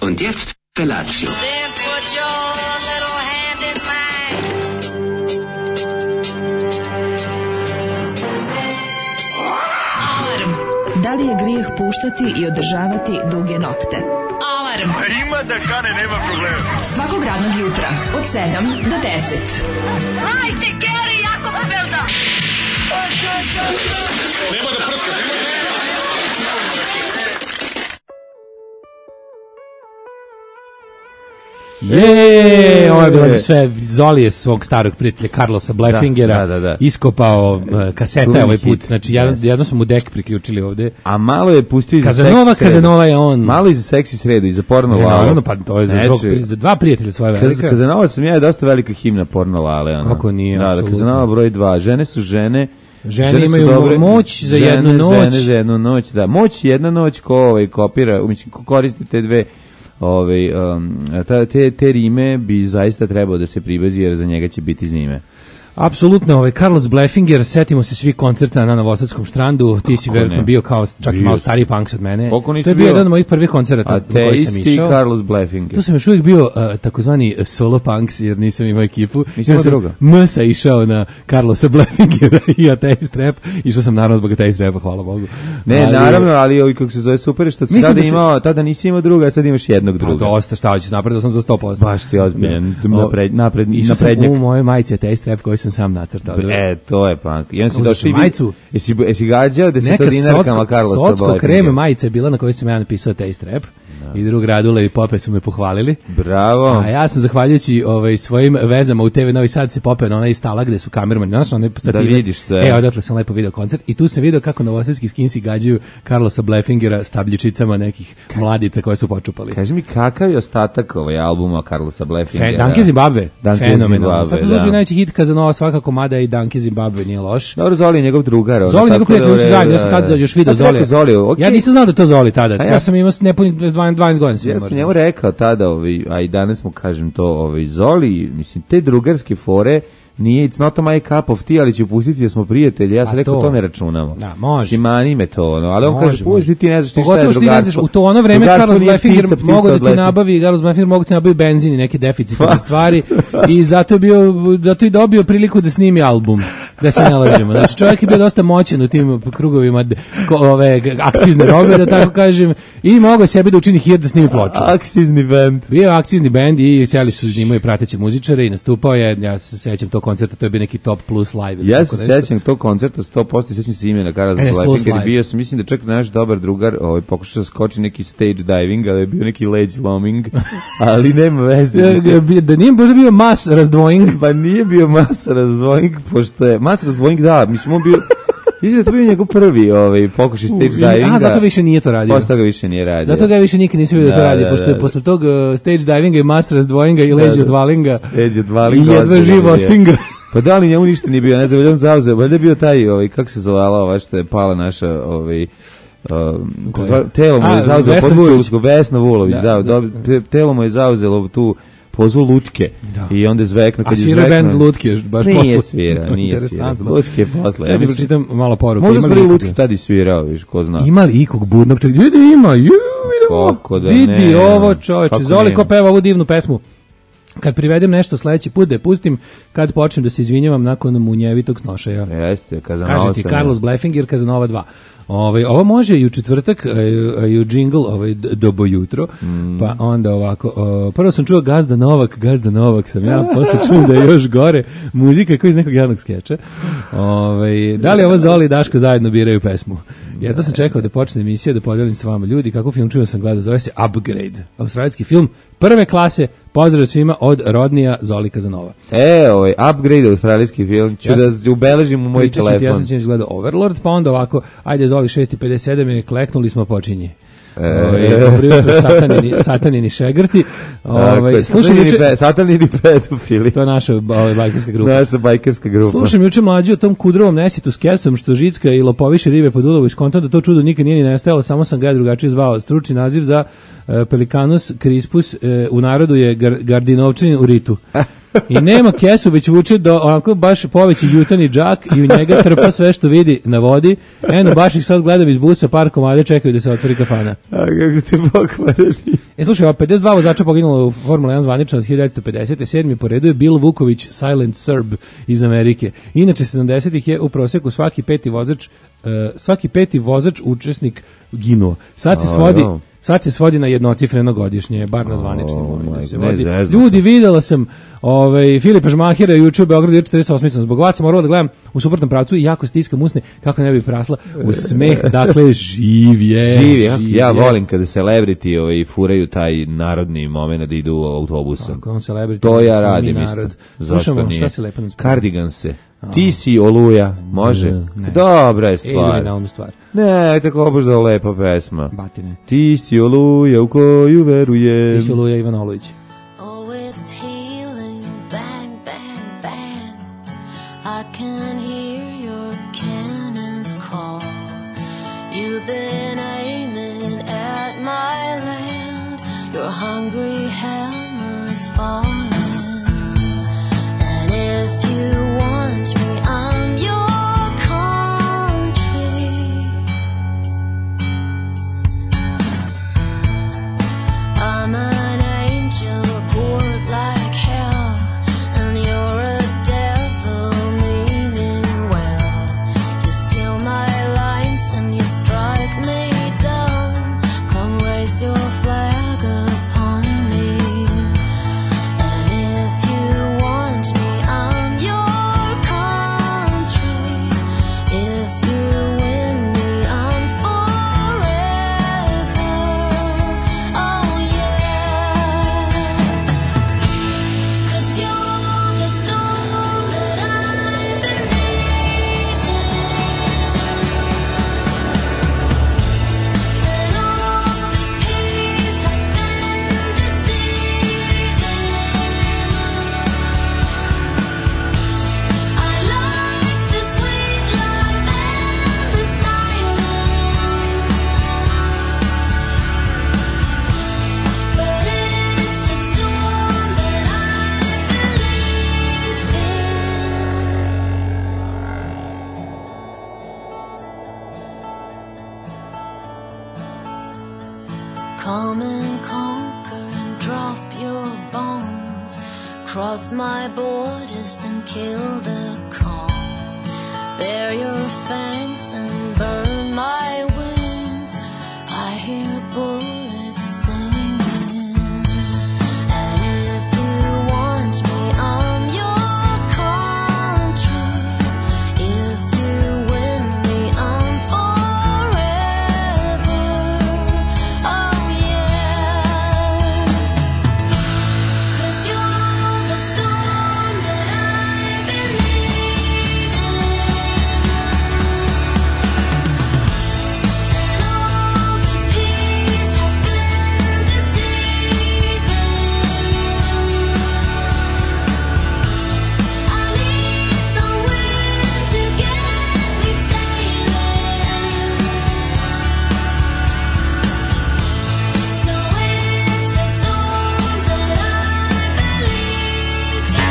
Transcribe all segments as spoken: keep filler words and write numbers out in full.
Und jetzt Felatio. Then put your little hand in mine. Alarm. Da li je grijeh puštati i održavati duge nokte? Alarm. A ima da kane, nema problema. Svakog radnog jutra od sedam do deset. Hajde, Geri, jako se velda. Nema da prska, nema da prska. Je, ovo je bila za sve. Zoli je svog starog prijatelja Carlosa Blefingera da, da, da. iskopao uh, kasete Čuveni ovaj hit. put. Znači, jedno, Yes. jedno smo mu dek priključili ovde. A malo je pustio i za Kazanova, seksi sredu. Kazanova je on. Malo i za seksi sredu, i za porno Ne, lale. naravno, pa to je za, Znači, drog, za dva prijatelja svoje Kaz, velika. Kazanova sam ja je dosta velika himna porno lale. Ono. Kako nije, Da, da, apsolutno. Kazanova broj dva. Žene su žene. Žene su imaju dobre, moć za žene, jednu noć. Žene za jednu noć, da. Moć jedna noć ko ovaj, kopira, mislim, ko koristi te dve ovaj, um, ta, te, te rime bi zaista trebao da se pribazi jer za njega će biti zime. Apsolutno, ovaj Carlos Blefinger, setimo se svi koncerta na Novosadskom štrandu, ti si verovatno ne? bio kao čak i Bio malo sam. stariji punks od mene. Koliko nisi To je bio bio? jedan od mojih prvih koncerata A na koji sam te isti išao. Carlos Blefinger. Tu sam još uvijek bio uh, takozvani solo punks jer nisam imao ekipu. Nisam Ja sam druga. Msa išao na Carlosa Blefingera i Ateist Rap. Išao sam naravno zbog Ateist Rapa, hvala Bogu. Ne, Ali- naravno, ali ovi kako se zove super je što si Mislim tada da se- imao, tada nisi imao druga, a sad imaš jednog Pa druga. dosta, šta hoćeš, napredao sam za sto posto. Baš si ozbiljan, Da. napred, napred, Išao sam naprednjak. u moje majice Ateist Rap koji sam sam nacrtao. E, to je punk. I onda si Uzeo došao sam i majicu. Jesi, jesi gađao deset Neka dinarkama Carlosa socko kreme Blefingera? majica je bila na kojoj sam ja napisao Taste Rap. I drug Radule i Pope su me pohvalili. Bravo. A ja sam zahvaljujući ovaj, svojim vezama u te ve Novi Sad se popeo na onaj stala gde su kamermani, znaš, one stative. Da vidiš sve. E, odatle sam lepo video koncert i tu sam video kako novosadski skinsi gađaju Carlosa Blefingera stabljičicama nekih mladica koje su počupali. Kaži mi, kakav je ostatak ovaj albuma Carlosa Fe, Blefingera? Danke Zimbabwe, Danke fenomenalno. Zimbabwe, Sad da. duži najveći hit Kazanova svakako, mada i Danke Zimbabwe nije loš. Dobro, Zoli je njegov drugar. ono, Zoli njegov tako prijatelj, da, oni su zajedno, ja sam da, tada da. još video Ja sam rekao Zoli. Zoli, okej. Ja nisam znao da je to Zoli tada. A Ja, ja- sam imao nepunih dvanaest godina. sam Ja imao, sam njemu rekao tada, ovaj, a i danas mu kažem to, ovaj, Zoli, mislim, te drugarske fore, nije, it's not my cup of tea, ali ću pustiti da smo prijatelji. Ja sam A rekao, to. to ne računamo. Da, može. Mislim, mani me to, ono, ali on Može, kaže, pusti može. ti, ne znaš ti šta je Pogotovo što ti ne znaš, drugarstvo. u to ono vreme Drugarstvo Carlos nije Blefinger ptica, ptica mogu da ti odleti. nabavi, Carlos Blefinger mogu da ti nabavi benzin i neke deficitarne stvari i zato je bio, zato je dobio priliku da snimi album, da se ne lažemo. Znači čovjek je bio dosta moćan u tim krugovima de- ko, ove akcizne robe, da tako kažem, i mogao sebi da učini hit da snimi ploču. Akcizni band. Bio je akcizni bend i htjeli su da imaju prateće muzičare i nastupao je, ja se sećam tog koncerta, to je bio neki Top Plus live. ili Ja tako se nešto. sećam tog koncerta sto posto, sećam se imena Carlos N S Plus Blefingera, live. bio sam, mislim da čak naš dobar drugar, ovaj pokušao da skoči neki stage diving, ali je bio neki ledge looming, ali nema veze. Ja, mislim. ja, bi- Da nije možda bio mas razdvojing. Pa nije bio masa razdvojnik, pošto je masa razdvojnik, da, mislim on bio, mislim da to bio njegov prvi ovaj, pokušaj stage divinga. A, zato više nije to radio. Posle toga više nije radio. Zato ga više nikad nisam vidio da to Da, radi, da, pošto da, je da. posle tog uh, stage divinga i mas razdvojinga i leđe da. odvalinga Leđe i odvalinga, jedva ozbiljno živo bio. ostinga. Pa da li njemu ništa nije bio, ne znam, on zauzeo, valjda je bio taj, ovaj, kako se zvala ova što je pala naša, ovaj, um, Koja? telo mu je A, zauzelo Vesna poziciju Vujović. Lučko, Vesna Vulović, Da, da, da, dob- te- telo mu je zauzelo tu pozu Lučke Da. i onda je zvekno, A kad je svira zvekno. band Lutke, baš Nije posle. svira, nije svira. Interesantno. Lučke je posle. Sad Ja ti mislim, pročitam malo poruka. možda Ima li stvari ikog- Lučke tada i svirao, viš, ko zna. Ima li ikog budnog čovjeka? Vidi, ima, ju, vidi ovo. Kako da Vidi ne. ovo, čovječe. Kako Zoli nema. ko peva ovu divnu pesmu. Kad privedem nešto sledeći put da je pustim, kad počnem da se izvinjavam nakon munjevitog snošaja. Jeste, Kazanova Kaže ti sam- Carlos Blefinger, Kazanova dva. Ovaj ovo može i u četvrtak e, e, i u džingl ovaj d- dobo jutro. Mm. Pa onda ovako, o, prvo sam čuo Gazda Novak, Gazda Novak sam ja, posle čuo da je još gore muzika kao iz nekog javnog skeča. Ovaj da li ovo Zoli i Daško zajedno biraju pesmu? Jedno sam čekao da počne emisija da podelim s vama ljudi kako film čuo sam gledao, zove se Upgrade. Australijski film prve klase. Pozdrav svima od Rodnija Zoli Kazanova. E, ovaj, Upgrade, australijski film, ću Ja da sam- ubeležim u moj Pričat ću ti, ja telefon. sam sinoć gledao Overlord, pa onda ovako, ajde Zoli šest i pedeset sedam je kleknuli smo počinje. Ovaj dobro jutro satanini satanini šegrti. Ovaj slušam juče, Satanini pedofili. to je naša ovaj bajkerska grupa. Naša bajkerska grupa. Slušam juče mlađi o tom kudrovom nesitu s kesom što žicka i lopoviše ribe pod ulovu iz konta da to čudo nikad nije ni nestajalo, samo sam ga drugačije zvao. Stručni naziv za uh, Pelicanus crispus uh, u narodu je gar, gardinovčanin u ritu. I nema kesu, već vuče do onako baš poveći jutani džak i u njega trpa sve što vidi na vodi. Eno, baš ih sad gledam iz busa, par komade čekaju da se otvori kafana. A kako ste pokvareni? E, slušaj, pedeset dva vozača poginulo u Formula jedan zvanično od hiljadu devetsto pedeset. Sedmi po redu je Bill Vuković, Silent Serb iz Amerike. Inače, sedamdesetih je u proseku svaki peti vozač, uh, svaki peti vozač učesnik ginuo. Sad se svodi... Sad se svodi na jednocifreno godišnje, bar na zvaničnim. Oh, se vodi. Ljudi, videla sam ovaj, Filipa Žmahira juče u Beogradu četrdeset osam. Zbog vas sam morala da gledam u suprotnom pravcu i jako stiskam usne kako ne bi prasla u smeh. Dakle, živ je. Živ je. Živ ja je. Volim kada celebrity ovaj, furaju taj narodni moment da idu autobusom. Tako, on celebrity. To ja radim isto. Slušamo, šta se lepo nam spomenu? Cardiganse. Ti si Oluja, može? Ne. Dobra je stvar. E, na onu stvar. Ne, tako baš da lepa pesma. Batine. Ti si Oluja u koju verujem. Ti si Oluja Ivan Olujić. Oh, it's healing, bang, bang, bang. I can hear your cannons call. You've been aiming at my land. Your hungry hammers falling. And if you want me, I'm your country. I'm an angel poured like hell, and you're a devil meaning well. You steal my lines and you strike me down. Come raise your flag upon me. And if you want me, I'm your country. If you win me, I'm forever. Oh yeah. 'Cause you're the storm that I've been needing. And all this peace has been deceiving. I like the sweet life and the silence, but it's the storm that I believe in. Come and conquer and drop your bones. Cross my borders and kill the calm. Bear your fangs and burn my wings. I hear bullets singing. And if you want me, I'm your country. If you win me, I'm forever. Oh yeah. 'Cause you're the storm that I've been needing. And all this peace has been deceiving. I need some wind to get me sailing. So it's the storm that I believe in.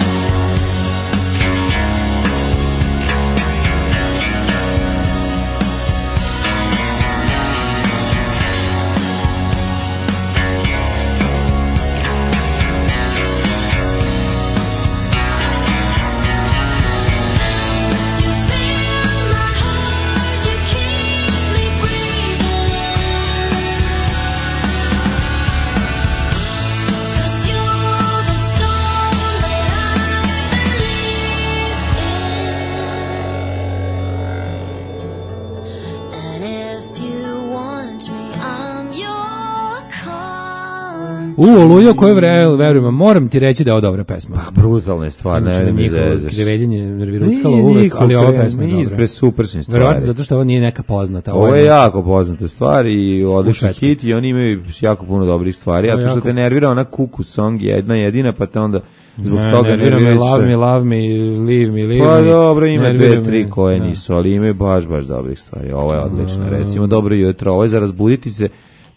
You fill my heart, you keep me breathing. 'Cause you're the storm that I believe in. And if you want me, I'm your country. U, Oluja koju vre- verujem, moram ti reći da je ovo dobra pesma. Pa, brutalna je stvar, ne Znači, vidim njihovo zezaš. kreveljenje nerviruckalo uvek, ali ova pesma je Nije dobra. pre super su im stvari. Verovatno zato što ovo nije neka poznata. Ovo je jako poznata stvar i odličan Švedskoj. hit i oni imaju jako puno dobrih stvari, a Ovo je to što jako- te nervira ona kuku song jedna jedina, pa te onda zbog Ne, toga nervira me, nerviraju love sve. me, love me, leave me, leave Pa me. dobro, ima Nervira dve, me, tri koje da. nisu, ali imaju baš, baš dobrih stvari. Ovo je odlično, recimo, dobro jutro, ovo je za razbuditi se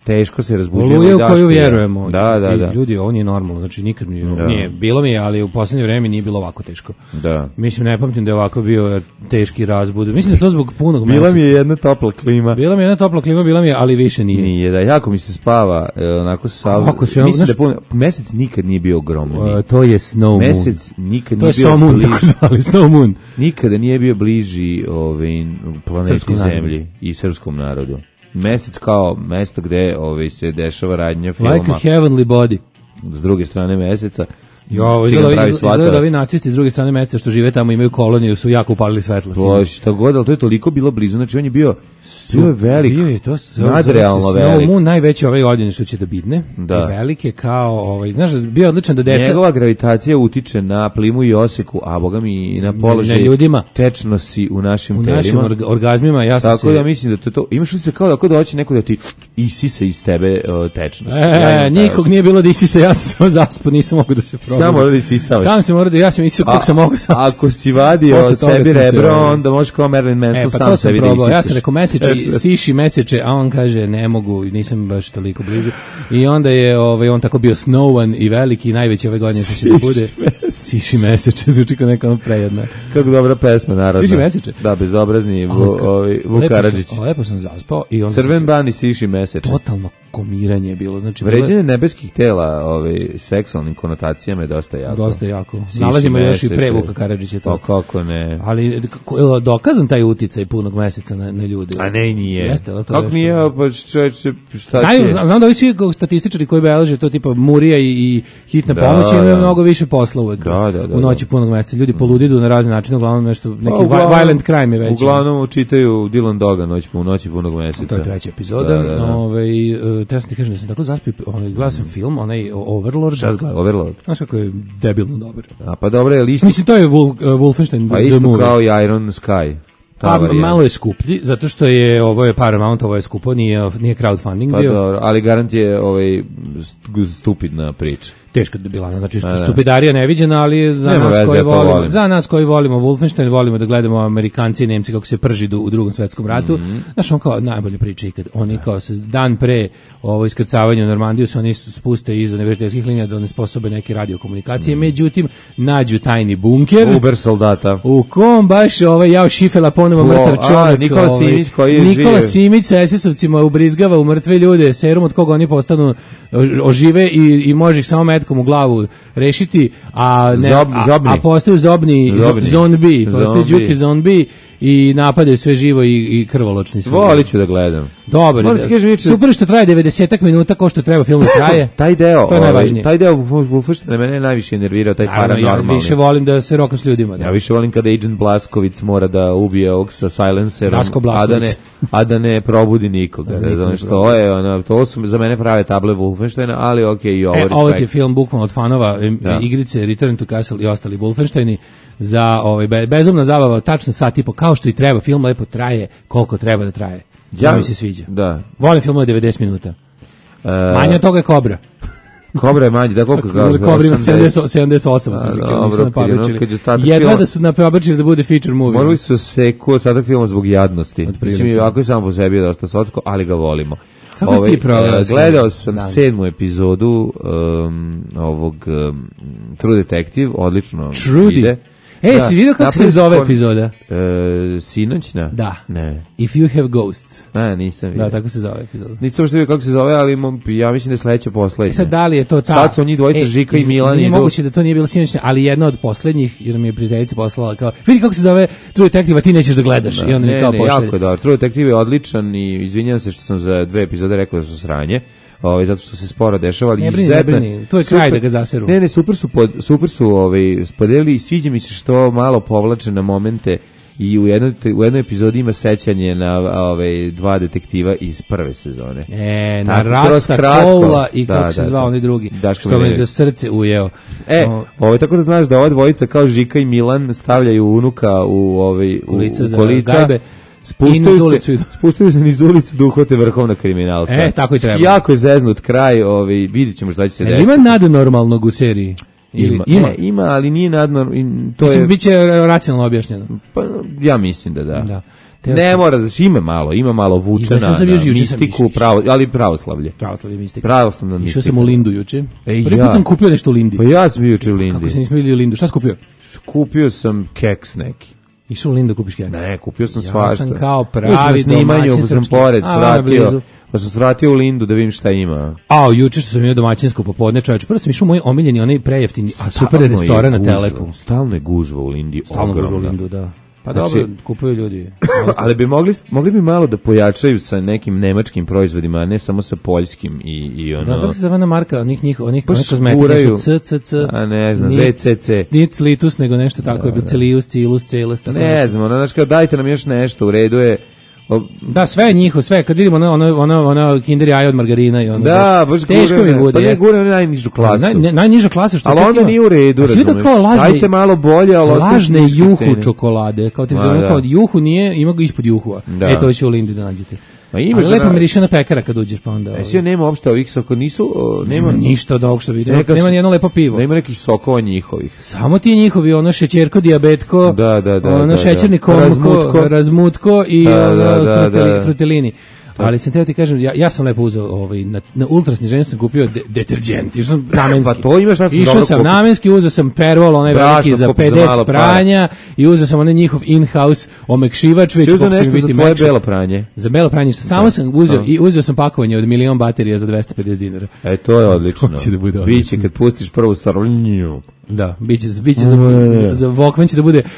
teško se razbuđujemo. Oluja u Daško koju i ja. vjerujemo. Da, da, I da. ljudi, ovo nije normalno, znači nikad nije, Da. nije, bilo mi je, ali u poslednje vreme nije bilo ovako teško. Da. Mislim, ne pamtim da je ovako bio teški razbud. Mislim da je to zbog punog Bila meseca. mi je jedna topla klima. Bila mi je jedna topla klima, bila mi je, ali više nije. Nije, da, jako mi se spava, e, onako sa... Kako se, mislim znaš- da je puno, mesec nikad nije bio ogromni. Uh, to je Snow Moon. Mesec nikad To nije je bio Snow Moon, bliži, tako zvali, Snow Moon. nikada nije bio bliži ovaj, planeti Srpskom narodu. Zemlji i srpskom narodu. Mesec kao mesto gde ovaj, se dešava radnja filma, Like a heavenly body. s druge strane meseca. Jo, Cigan izgleda, pravi izgleda, svatove. izgleda da ovi nacisti s druge strane meseca što žive tamo imaju koloniju, su jako upalili svetlo. To, šta god, ali to je toliko bilo blizu, znači on je bio, bio je velik, Bio je to zove- nadrealno zove se velik. Snow Moon, najveći ove godine što će da bidne. Da. I velik je kao, ovaj, znaš, bio je odličan da deca... Njegova gravitacija utiče na plimu i oseku, a boga mi i na položaj na ljudima. tečnosti u našim u telima. našim orga- orgazmima, ja sam Tako se... da mislim da to, to imaš li se kao da ako doći neko da ti isisa iz tebe uh, tečnost. E, Ja imam taj nikog nije bilo da isisa, ja sam samo zaspao, nisam mogao da se probudim. Samo morao da isisavaš. Sam se morao da, ja sam isisao koliko sam mogao. sam- Ako si vadio Posle toga sebi sam se, rebro, ovaj, onda možeš kao Marilyn Manson E, pa sam to sam sebi da probao. isisaš. Ja sam rekao meseče, E, siši meseče, a on kaže ne mogu, nisam baš toliko blizu. I onda je ovaj, on tako bio snowan i veliki, najveći ove godine što će da bude. Siši meseče, zvuči kao neka ono prejedna. Kako dobra pesma, narodna. Siši meseče. Da, bezobrazni Vu- Ali ka- ovaj, Vuk lepo Karadžić. sam- Lepo sam zaspao i onda Crven sam ban i siši meseče. se- totalno komiranje je bilo. Znači, bilo je Vređanje nebeskih tela ovaj, seksualnim konotacijama je dosta jako. dosta jako. Siši Nalazimo još i meseče. pre Vuka Karadžića to. Pa kako ne. Ali kako- je li dokazan taj uticaj punog meseca na, na ljude? A ne, i nije. Jeste, ali to Kako nešto- nije, pa čovječe, šta Znaju, će? znam, znam da ovi svi kao statističari koji beleže to tipa Murija i, i hitna Da, pomoć imaju da. mnogo više posla uvek Da, da, da, u noći punog meseca. Ljudi poludidu na razne načine, uglavnom nešto, neki Pa, vi- violent crime je već. Uglavnom čitaju Dylan Doga noć po noći punog meseca. To je treća epizoda. Da, da, da. Ovaj, e, treba sam ti kažem da sam tako zaspio, onaj, gledao sam film, onaj Overlord. Šta zgleda, Overlord? Znaš kako je debilno dobar. A pa dobro je listo, Mislim, to je Wol, uh, Wolfenstein pa the isto movie. kao i Iron Sky. Ta Pa varijanta. malo je skuplji, zato što je ovo je Paramount, ovo je skupo, nije, nije crowdfunding Pa bio. dobro, ali garant je ovaj st- stupidna priča. Teško da bila, znači A, da. stupidarija neviđena, ali za Nema nas veze, koji ja to volimo, volim. za nas koji volimo Wolfenstein, volimo da gledamo Amerikanci i Nemci kako se prži du, u Drugom svetskom ratu. Mhm. Znaš, on kao najbolje priča ikad. Oni kao se dan pre ovo iskrcavanja u Normandiju se oni spuste iz univerziteskih linija da onesposobe neke radiokomunikacije, Mhm. međutim nađu tajni bunker. Uber soldata. U kom baš ovaj Jao Šifela ponovo O, mrtav a, čovjek. Nikola ovaj, Simić koji je Nikola živ. Simić sa es es ovcima ubrizgava u mrtve ljude, serum od koga oni postanu o- ožive i, i može ih samo metkom u glavu rešiti, a ne, Zob- a, zobni. a postaju zobni, Zobni. zobni. zombi, postaju Zombi. đuki zombi i napadaju sve živo i, i krvoločni su. Volit ću da gledam. Dobar, Moram je, ti kažem, Miče- super što traje devedeset minuta, kao što treba film da traje. Taj deo, To je ovaj, najvažnije. taj deo Wolfensteina mene je najviše nervirao, taj Naravno, ja paranormalni. više volim da se rokam s ljudima. Da. Ja više volim kada Agent Blaskovic mora da ubije ovog sa silencerom, Daško a da, Blasković. ne, a da ne probudi nikoga. Da Da nikoga znaš, ne to, je, ono, to su za mene prave table Wolfensteina, ali okej, i ovo E, ovo ti je respekt. film bukvalno od fanova em, Da. igrice Return to Castle i ostali Wolfensteini za ovaj be, bezumna zabava, tačno sat i po, kao što i treba, film lepo traje koliko treba da traje. Ja mi se sviđa. Da. Volim film od devedeset minuta. E, Manje od toga je Kobra. Kobra je manji, da koliko ga? Ili Kobra ima osamdeset. sedamdeset, sedamdeset osam. A, otprilike, dobro, nisu kad je ono- napabičili. kad je ostatak Jedva filma- da su napabičili da bude feature movie. Morali su seku ostatak filma zbog jadnosti. Otprilike. Mislim, i ovako je samo po sebi je dosta socko, ali ga volimo. Kako si ti proveo e, svoj Gledao sam dan? sedmu epizodu um, ovog um, True Detective, odlično Trudy. ide. E, si vidio kako se napravili zove su kon- epizoda? E, sinoćna? Da. Ne. If you have ghosts. Ne, nisam vidio. Da, tako se zove epizoda. Nisam što vidio kako se zove, ali mo- ja mislim da je sledeća poslednja. E sad, da li je to ta... Sad su njih dvojica, Žika i izv- Milan, Nije idu- moguće da to nije bilo sinoćna, ali jedna od poslednjih, jer mi je prijateljica poslala kao, vidi kako se zove True Detective, a ti nećeš da gledaš. I onda mi ne, kao ne, pošalje. jako dobro. True Detective je odličan i izvinjam se što sam za dve epizode rekao da su sranje. Ovaj zato što se sporo dešava, ali Ne brini, ne izuzetno- brini, to je kraj da ga zaseru. Ne, ne, super su pod, super su ovaj podelili i sviđa mi se što malo povlače na momente i u jednoj u jednoj epizodi ima sećanje na ovaj dva detektiva iz prve sezone. E, na Tako, kroz Rasta kratko. Koula i Da, kako se da, zvao da. onaj drugi, Daško što me Milinović. za srce ujeo. E, O, ovaj tako da znaš da ova dvojica kao Žika i Milan stavljaju unuka u ovaj u, Kolica u za kolica. gajbe. I niz Spuštaju ulicu se, idu. spuštaju se niz ulicu da uhvate vrhovna kriminalca. E, tako i treba. Jako je zeznut kraj, ovaj, vidit ćemo šta će se E, desiti. ima nadnormalnog u seriji? Ili, Ima, ima. E, ima, ali nije nadnormalno. To Mislim, je, bit će racionalno objašnjeno. pa, ja mislim da da. Da. teo Ne sam- mora, znači ima malo, ima malo vuče Izvesno na, sam na još juče sam mistiku, išao. pravo, ali pravoslavlje. Pravoslavlje mistika. Pravoslavna Išao mistika. sam u Lindu juče. Ej, Prvi ja. put sam kupio nešto u Lindi. Pa ja sam bio juče u Lindi. Kako se nismo vidjeli u Lindu? Šta si kupio? Kupio sam keks neki. Išao u Lindu kupiš keks. Ne, kupio sam Ja svašta. sam kao pravi Bio sam na snimanju, domaćin pa sam srpski. pored A, svratio, blizu. pa sam svratio u Lindu da vidim šta ima. A, juče što sam imao domaćinsko popodne, čoveče. Prvo sam išao u moj omiljeni, onaj prejeftini, a super Stalno je restoran na gužva, Telepu. Stalno je gužva u Lindi, Stalno ogromna. gužva u Lindu, da. Pa Znači- dobro, kupuju ljudi. Ali bi mogli, mogli bi malo da pojačaju sa nekim nemačkim proizvodima, a ne samo sa poljskim i, i ono... Da, kako se zove na marka onih njih, onih Pa onih kozmetike škuraju. su C, C, C. A ne znam, Nic- V C C. Nic litus, nego nešto tako je, bio Celius, Cilus, Celes, tako Ne nešto. znam, ono, znači kao dajte nam još nešto, u redu je... O, Da, sve je njihovo, sve. Kad vidimo ono, ono, ono, ono Kinder jaje od margarina i ono. da, baš teško gure, mi bude. Pa ne jeste. gure na najnižu klasu. Naj, ne- najniža klasa što Ali čak onda ima- nije u redu, A si vidio razumeš? kao lažne, Dajte malo bolje, ali ostavite lažne niske juhu cene. čokolade, kao ti Ma, zove, da. kao juhu nije, ima ga ispod juhua. Da. E, to će u Lindi da nađete. Ma imaš Ali da lepo na- miriše na pekara kad uđeš, pa onda... E, ovaj, sve nema uopšte ovih soko, nisu, o, nema, nema ništa od ovog što vidim, neka nema s- ni jedno lepo pivo. nema nekih sokova njihovih. Samo ti njihovi, ono šećerko, dijabetko, Da, da, da, ono da, šećerni da. komko, Razmutko. razmutko i Da, ono da, da, fruteli- da. frutelini. Ali sam teo ti kažem, ja, ja sam lepo uzeo, ovaj, na, na ultra sniženju sam kupio de, deterđent, išao sam namenski. Pa to imaš, ja sam Išao dobro sam kupio. namenski, uzeo sam Pervol, onaj Brašno veliki za kupio za pedeset malo para. pranja i uzeo sam onaj njihov in-house omekšivač, već Si uzeo koliko će mi nešto za biti tvoje mekše. belo pranje? Za belo pranje, što samo Da, sam uzeo samo. i uzeo sam pakovanje od milion baterija za dvesta pedeset dinara. E, to je odlično. To će da bude Biće odlično. kad pustiš prvu stvar. nju. Da, biće, biće za, za, za Walkman će da bude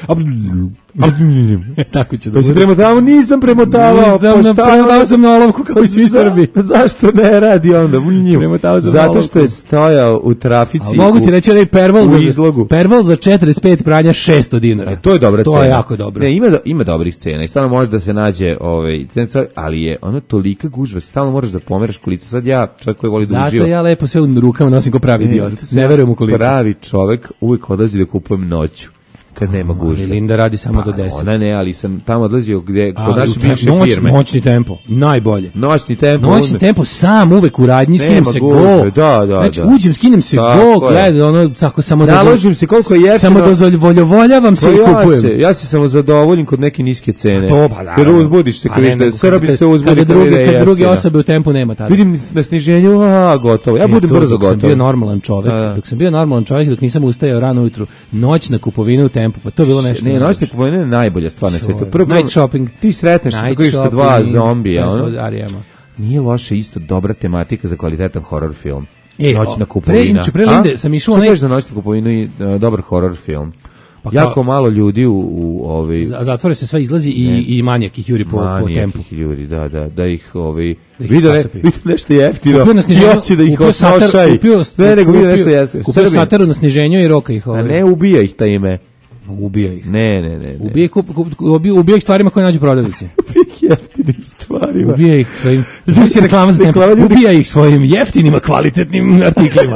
tako će da Pa si bude. premotavao? Nisam premotavao. Nisam na premotavao sam na olovku kao i svi Srbi. Zašto ne radi onda? Nju. Premotavao sam na Zato olovku. što je stojao u trafici. A mogu ti u- reći onaj pervol u za, izlogu. pervol za četrdeset pet pranja šesto dinara. E, to je dobra to cena. je jako dobro. Ne, ima, do- ima dobrih cena i stalno može da se nađe, ovaj, te stvari, ali je ono tolika gužva, stalno moraš da pomeraš kolica. Sad ja, čovjek koji voli da Zato uživa. ja lepo sve u rukama nosim kao pravi idiot. zato sam Ne ja verujem u kolicu. Pravi čovek uvijek odlazi da kupujem noću, kad nema Ali gužve. Linda radi samo do Pa, deset. Ona ne, ali sam tamo odlazio gde, kod Ali naše u te- bivše noć, firme. Noćni tempo, najbolje. Noćni tempo. Noćni uzme- tempo sam uvek u radnji, skinem Nema se gužve, go. da, da, znači, da. uđem, skinem se Tako go, je. gledaj, ono, tako samo Naložim se koliko je jeftino. Samo dozvoljavam se Pa i ja kupujem. se, ja se samo zadovoljim kod neke niske cene. To, pa da. Jer uzbudiš se, Pa kad ne, vidiš da nego Srbi kad- se uzbudi kad kad druge, vide kad druge jeftino. osobe u tempu nema tada. Vidim na sniženju, a gotovo. Ja E, budem to, brzo dok sam gotov. bio normalan čovjek, Da, da. dok sam bio normalan čovjek, dok nisam ustajao rano ujutru, noćna kupovina u tempu, pa to je bilo nešto. Ne, najbolje. noćne kupovine je najbolja stvar na Što svetu. je? Prvo, Night shopping. Ti sretneš se Night tako sa dva shopping, zombija, pesma ono. od R E M-a. Nije loše isto dobra tematika za kvalitetan horror film. E, Noćna o, kupovina. pre- inače, pre A? Linde sam išao Šta onaj- kažeš za noćnu kupovinu i e, dobar horror film? Pa kao- Jako malo ljudi u, u ovaj Z- Zatvore se sve izlazi i, i manjak ih juri po, po manijaki tempu. ljudi, da, da, da ih ovaj Da ih vide, ne, kasapi. vide nešto jeftino. Kupio na sniženju, I hoće da ih kupio satar- osnošaj. kupio, Ne, nego vide kupio- nešto jeste. Kupio Srbin. sataru na sniženju i roka ih. A Ovaj. ne ubija ih ta ime. Ubija ih. Ne, ne, ne. ne. Ubija ih, kup, kup, ubija, ubija ih stvarima koje nađu u prodavnici. ih jeftinim stvarima. Ubija ih svojim... Znači si reklama za tempo. Reklama ljudi- Ubija ih svojim jeftinim, a kvalitetnim artiklima.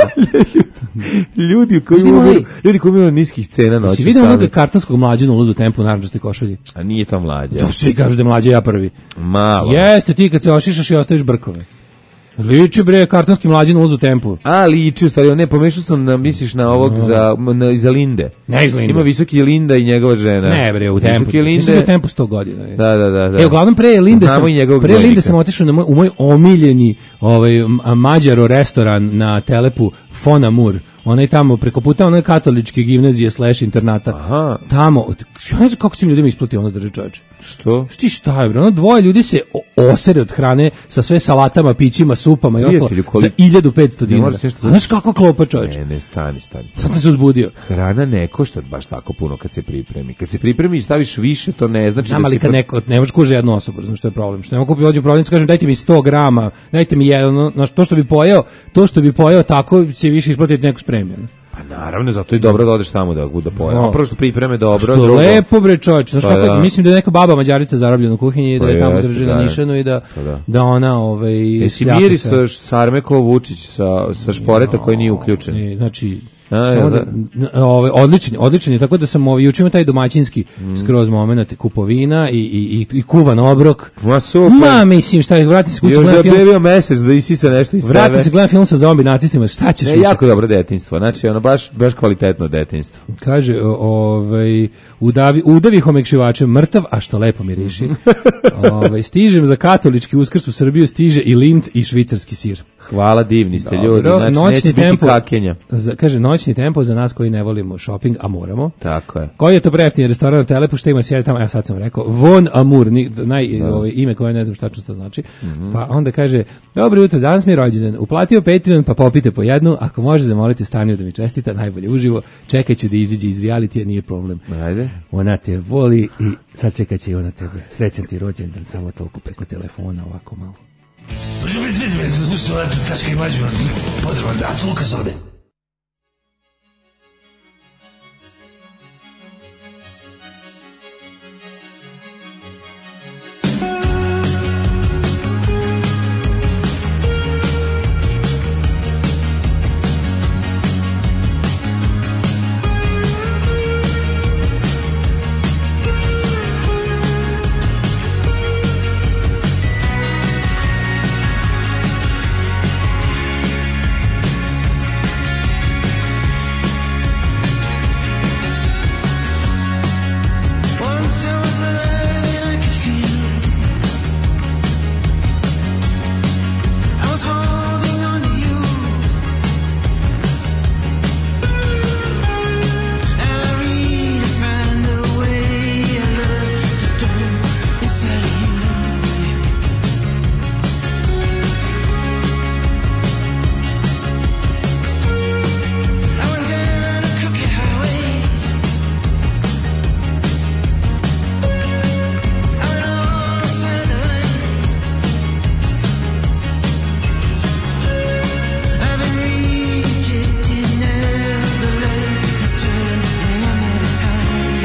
Ljudi koji Znaš, ima umiru, onaj- ljudi koji umiru niskih cena noći. Si vidio sami. onog kartonskog mlađa na ulazu u tempu u narančastoj košulji? A nije to mlađa. To svi kažu da je mlađa ja prvi. Malo. Jeste ti kad se ošišaš i ostaviš brkove. Liči bre kartonski mlađi na ulazu u tempu. A, liči u stvari, ne, pomešao sam na, misliš na ovog za, na, iza Linde. Ne iz Linde. Ima visoki Linda i njegova žena. Ne bre, u tempu. Visoki Mislim da Linde. je tempo sto godina. je. Da, da, da. da. E, uglavnom pre Linde Znamo sam, i njegovog pre Linde dnevnika. sam otišao na moj, u moj omiljeni ovaj, m- a, Mađaro restoran na Telepu Fon Amour. Onaj tamo, preko puta one katoličke gimnazije slash internata. Aha. Tamo, ja ne znam kako se tim ljudima isplati ono drži čoveče. Što? Šti šta je, bre, ono dvoje ljudi se o- osere od hrane sa sve salatama, pićima, supama i ostalo Prijatelju, koliko- za hiljadu petsto dinara. moraš nešto A znaš kako klopa čoveče? Ne, ne, stani, stani. stani. Sad sam se uzbudio. Hrana ne košta baš tako puno kad se pripremi. Kad se pripremi i staviš više, to ne znači Znam, da ali si... kad neko, ne možeš kuži jednu osobu, znaš što je problem. Što ne mogu kupiti, dođu u prodavnicu, kažem dajte mi sto grama, dajte mi jedno, znaš, to što bi pojeo, to što bi pojeo tako će više isplatiti neku spremio. Pa naravno, zato je dobro da odeš tamo da da poješ. No. A prvo što pripreme dobro, Što drugo... lepo bre čovječe, znaš Pa kako, da. mislim da je neka baba Mađarica zarobljena u kuhinji i da Pa je tamo jeste, drži da, na da. nišanu i da, Pa da. da ona ovaj, Jesi sljapi sve. mirisaš Sarmeko Vučić sa, sa šporeta koji nije uključen? E, znači, A, Samo da. da, n- ovaj, odličan, odličan je, tako da sam ovaj, juče imao taj domaćinski Mm. skroz moment kupovina i, i, i, i kuvan obrok. Ma super. Ma, mislim, šta je, vrati se kući, Još gledam film, zabio mesec da isisa nešto iz vrati tebe. se, gledam film sa zombi nacistima, šta ćeš Ne, više? jako dobro detinjstvo, znači ono baš, baš kvalitetno detinjstvo. Kaže, o- ovaj, udavi, udavi homekšivačem mrtav, a što lepo miriši. ovaj, stižem za katolički uskrs u Srbiju, stiže i lint i švicarski sir. Hvala, divni ste ljudi, Dobro, znači noćni neće biti tempo, kakenja. za, kaže, noćni tempo za nas koji ne volimo shopping, a moramo. Tako je. Koji je to prejeftini restoran na Telepu, što ima sjede tamo, ja sad sam rekao, Von Amour, ni, naj, ovaj, ime koje ne znam šta to znači. Mhm. Pa onda kaže, dobro jutro, danas mi je rođendan, uplatio Patreon, pa popite po jednu, ako može zamolite Staniju da mi čestita, najbolje uživo, čekat ću da iziđe iz realitija, nije problem. Ajde. Ona te voli i sad čekat će i ona tebe. Srećan ti rođendan, samo toliko preko telefona, ovako malo. Potreban da, Lukas ovde. Once I was alive and I could feel. I was holding on to you, and I really found the way I love to do inside of you. I went down a crooked highway. I went all outside the line. I've been rejected now. The light has turned and I'm out of time.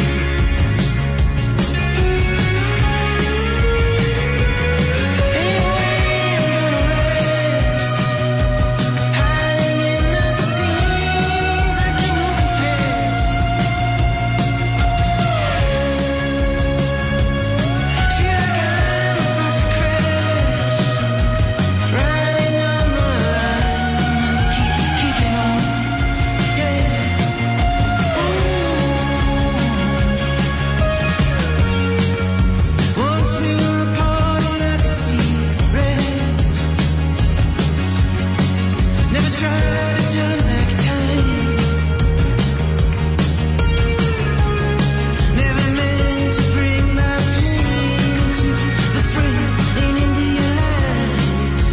Anyway, I'm gonna last, hiding in the seams I keep moving past. Feel like I'm about to crash, riding on the line, keep keeping on, yeah. Ooh. Once we were apart and I could see red. Never tried to turn back time. Never meant to bring my pain into the frame and into your life.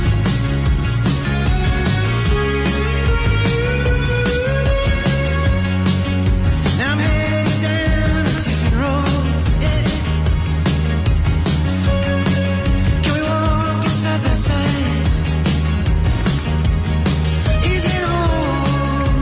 Now I'm headed down a different road. Yeah. Can we walk side by side? Is it all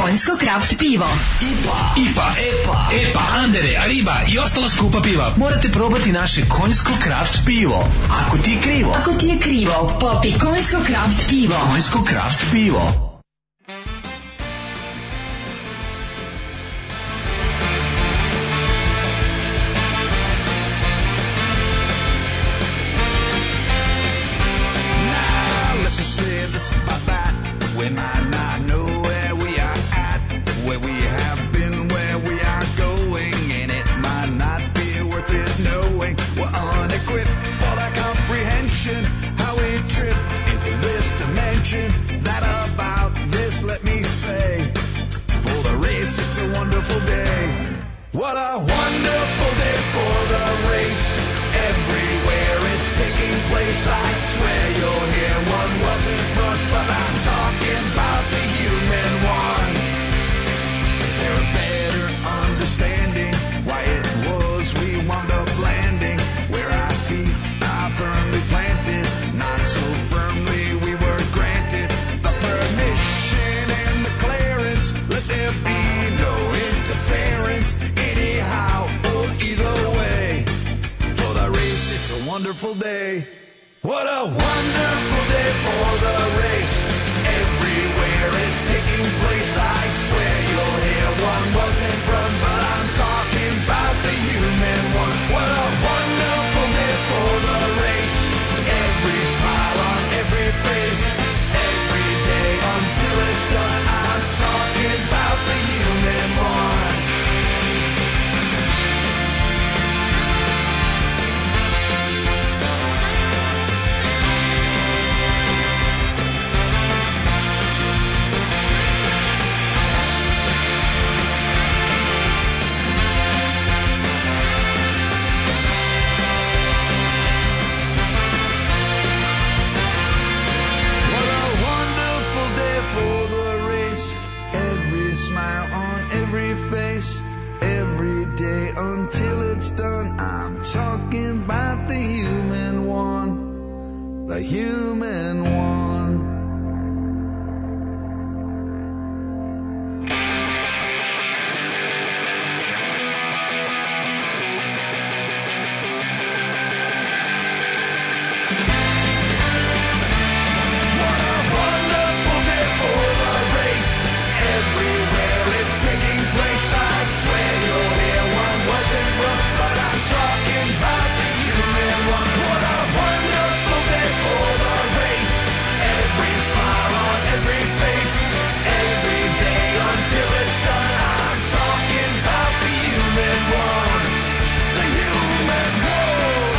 Konjsko Kraft pivo. I P A, I P A, E P A, E P A, Andere, Ariba i ostala skupa piva. Morate probati naše Konjsko Kraft pivo. Ako ti je krivo. Ako ti je krivo, popi Konjsko Kraft pivo. Konjsko Kraft pivo. We might not know where we are at, where we have been, where we are going, and it might not be worth it knowing we're unequipped for the comprehension, how we tripped into this dimension. That about this, let me say, for the race it's a wonderful day. What a wonderful day for the race. Everywhere it's taking place, I swear you'll hear one wasn't run, but I'm talking about the human one. Is there a better understanding why it was we wound up landing where our feet are firmly planted? Not so firmly we were granted the permission and the clearance. Let there be no interference anyhow or either way. For the race it's a wonderful day. What a wonderful day for the race. Everywhere it's taking place, I swear you'll hear one wasn't run, but I'm talking about the human one. What a wonderful day for the race. Every smile on every face, every day until it's done, I'm talking about the human one. Smile on every face, every day until it's done. I'm talking about the human one, the human one. What a wonderful day for the race. Everywhere it's taking place, I swear you'll hear one wasn't run, but I'm talking about the human one. What a wonderful day for the race. Every smile on every face, every day until it's done, I'm talking about the human one. The human one.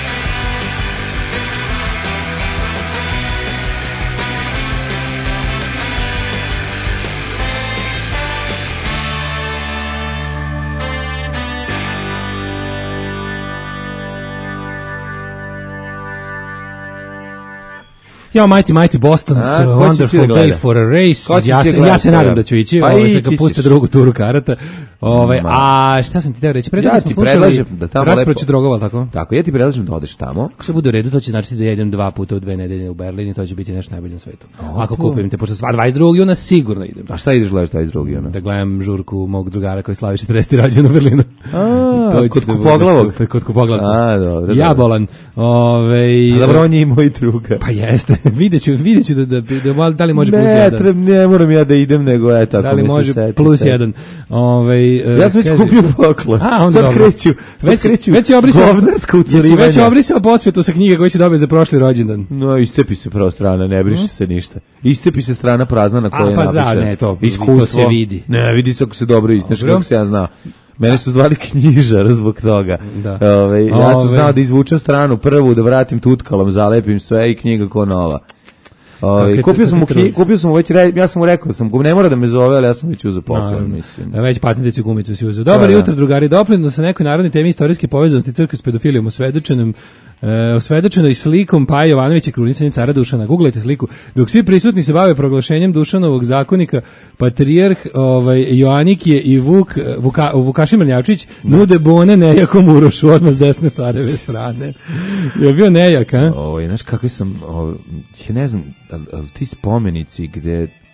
Ja, Mighty Mighty Boston's A, uh, ko će ići da Wonderful gleda? Day for a Race. Ko će Ja ići se, da gleda ja se nadam program? da ću ići, Pa ovaj, ići sad kad puste ćeš. drugu turu karata. Ovaj, Ma. a šta sam ti teo reći? Pre Ja toga ti smo slušali predlažem da tamo raspravu lepo- drogova, tako? Tako, ja ti predlažem da odeš tamo. Ako se bude u redu, to će znači da jedem dva puta u dve nedelje u Berlin i to će biti nešto najbolje na svetu. Ako kupim te, pošto sva dvadeset drugog juna sigurno idem. A šta ideš gledaš taj drugi ono? Da gledam žurku mog drugara koji slavi četrdeseti rođendan u Berlinu. A, To će kod da bude Kupoglavog? super, kod Kupoglavca. A, dobro, Ja dobro. bolan. Ovaj, A dobro, on je i moj druga. pa jeste. Videću, videću da da da, da da li može plus Ne, jedan. treb, ne moram ja da idem, nego eto, ako Da li mi se može seti plus sad. jedan? Ovaj e, Ja sam već kaže- kupio poklon. A, onda sad dobro. kreću, sad Već, kreću već si obrisao, govnarska jesi ucurivanja. već obrisao posvetu sa knjige koju će dobiti za prošli rođendan. No, iscepi se prvo strana, ne briše se ništa. Iscepi se strana prazna na kojoj je A, pa za, napišeno. ne, to- Iskustvo. to se vidi. Ne, vidi se ako se dobro isneš, Dobro. kako se ja znao. Mene su zvali knjižar zbog toga. Da. Ove, ja sam Ove. znao da izvučem stranu prvu, da vratim tutkalom, zalepim sve i knjiga ko nova. Ove, Kakve- kupio sam mu kakve knji- trud. kupio sam mu već, re- ja sam mu rekao da sam, ne mora da me zove, ali ja sam već uzeo poklon, Naravno. mislim. Već patenticu gumicu si uzeo. Dobar Da, da. jutro, drugari. Doplinu sa nekoj narodnoj temi istorijske povezanosti crkve s pedofilijom osvedočenom e, osvedočenoj slikom Paja Jovanovića, krunisanja cara Dušana. Googlajte sliku. Dok svi prisutni se bave proglašenjem Dušanovog zakonika, patrijarh ovaj, Joanikije i Vuk, Vuka, Vukašin Mrnjavčić nude bone nejakom Urošu odmah s desne careve strane. Je bio nejak, a? Ovaj, znaš kakvi sam, ovaj, ja ne znam, ali, ali ti spomenici gde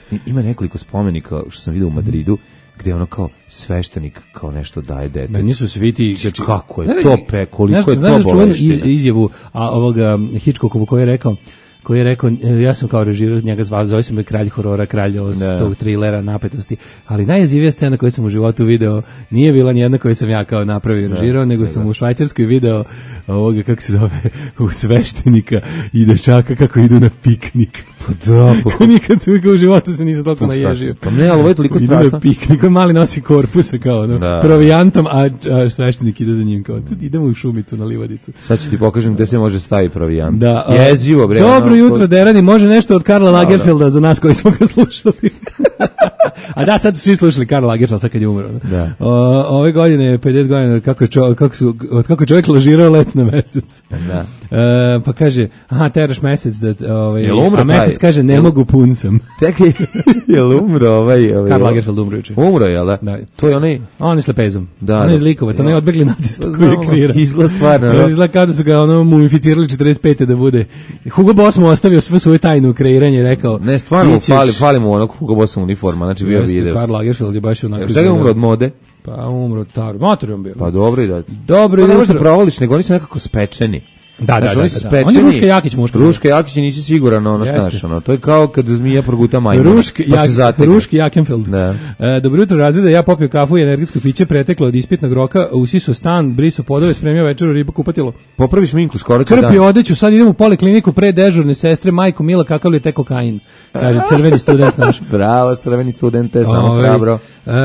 I- Ima nekoliko spomenika što sam vidio u Madridu, gde ono kao sveštenik kao nešto daje detetu. Meni su svi ti... Znači, Kako je znaš- to pe, koliko znaš- je znaš to da čuvenu boleština? iz- izjavu a, ovoga Hitchcockovu koji je rekao koji je rekao, e, ja sam kao režirao, njega zvao, zove se me kralj horora, kralj ovog Da. tog trilera, napetosti, ali najjezivija scena koju sam u životu video nije bila nijedna koju sam ja kao napravio i režirao, nego sam u Švajcarskoj video ovoga, kako se zove, u sveštenika i dečaka kako idu na piknik. Pa da, pa Kao nikad u životu se nisam toliko naježio. Pa ne, ali ovo je toliko Idu strašno. na piknik, koji mali nosi korpusa kao ono, Da. provijantom, a, a sveštenik ide za njim kao, tu idemo u šumicu na livadicu. Sad ću ti pokažem gde se može staviti provijant. Da, a, Jezivo, bre. Dobro ono, jutro, ko- Derani, može nešto od Karla Lagerfelda za nas koji smo ga slušali. A da, sad su svi slušali Karla Lagerfelda sad kad je umro. Da. O, ove godine je pedeset godina kako je čo, kako su, od kako je čovjek lažirao let na mesec. Da. E, pa kaže, aha, teraš mesec, da, ovaj, Jel umro a mesec taj? kaže, ne Jel- mogu, pun sam. Čekaj, je li umro ovaj... ovaj Karl Lagerfeld umro juče. Umro, jel da? Da. To je onaj... On je s lepezom. Da, on da. je zlikovac, on je odbegli nacista koji Znamo, je kreira. izgleda stvarno, ono. Izgleda kao da su ga ono mumificirali četrdeset pete da bude. Hugo Boss mu ostavio sve svoje tajnu u kreiranje i rekao... Ne, stvarno mu ti ćeš- fali, fali mu onog Hugo Bossa uniforma, znači bio Jeste, video. Karl Lagerfeld je baš onako... Jer čega je umro od mode? Pa umro od taru. Motor je on bio. Pa dobro i da. Dobro To ne možeš da jutro. provališ, nego oni su nekako spečeni. Da, da, Znaš, da, oni su da, da. spečeni. On je Ruška Jakić muška. Ruška Jakić i nisi siguran ono, Jeste. znaš, ono. To je kao kad zmija proguta majmuna. Ruški, pa se Jak, zategne. Ruški Jakenfeld. Da. E, dobro jutro, razvida, ja popio kafu i energetsko piće, preteklo od ispitnog roka, usiso stan, briso podove, spremio večeru, ribu, kupatilo. Popravi šminku, skoro će Krpi dan. odeću, sad idem u polikliniku pre dežurne sestre, majko Mila, kakav li je te kokain? Kaže, crveni student naš. Bravo, strveni studente, samo Ovaj, hrabro.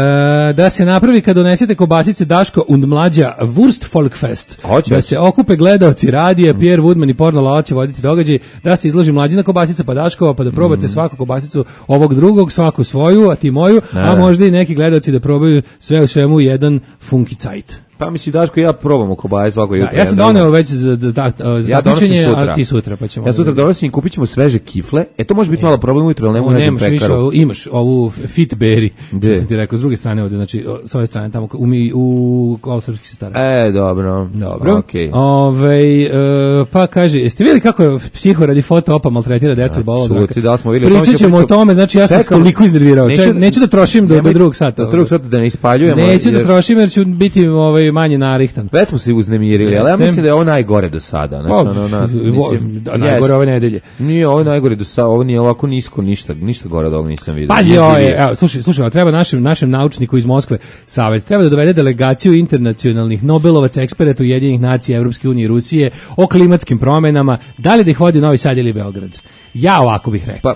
e, da se napravi kad donesete kobasice Daško und mlađa Wurst Folkfest. Hoće, da hoće. se okupe gledaoci radije, Pierre Woodman i Porno Lala će voditi događaj, da se izloži mlađina kobasica pa Daškova, pa da probate svaku kobasicu ovog drugog, svaku svoju, a ti moju, a da. možda i neki gledaoci da probaju sve u svemu jedan funky cajt. Pa misli, Daško, ja probamo kobaje svako jutro. Da, ja sam jedan doneo dan. već za, za, za, za Ja donosim takmičenje, sutra. a ti sutra, pa ćemo... Ja sutra donosim i kupit ćemo sveže kifle. E, to može biti malo problem ujutro, ali ne O, mogu nađem nemaš više, pekaru. ovu- imaš ovu fit berry, Gde? što sam ti rekao, s druge strane ovde, znači o, s ove strane tamo u, mi, u kolo srpskih sestara. E, dobro. Dobro. Okej. Ovaj, e, pa kaže, jeste vidjeli kako je psiho radi foto opa maltretira decu od bolog Čuti, da li smo vidjeli? Pričat ćemo o tome, znači ja sam se Čekam. toliko iznervirao. Neću, Neću- neću da trošim do, do Nemoj- drugog sata. Do drugog sata da ne ispaljujemo. Neću da jer- trošim jer ću biti ovaj, manje narihtan. Već smo se uznemirili, ali ja Jeste. mislim da je ovo najgore do sada. Znači, Pa, ono, na, mislim, da, najgore jest. ove nedelje. Nije ovo najgore do sada, ovo nije ovako nisko, ništa, ništa gore od ovog nisam vidio. Pazi, ovo je, Izvidljivo. evo, slušaj, slušaj, ovo treba našem, našem naučniku iz Moskve savjet. Treba da dovede delegaciju internacionalnih Nobelovaca, eksperata Ujedinjenih nacija, Evropske unije i Rusije o klimatskim promenama. Da li da ih vodi u Novi Sad ili Beograd? Ja ovako bih rekao. Pa,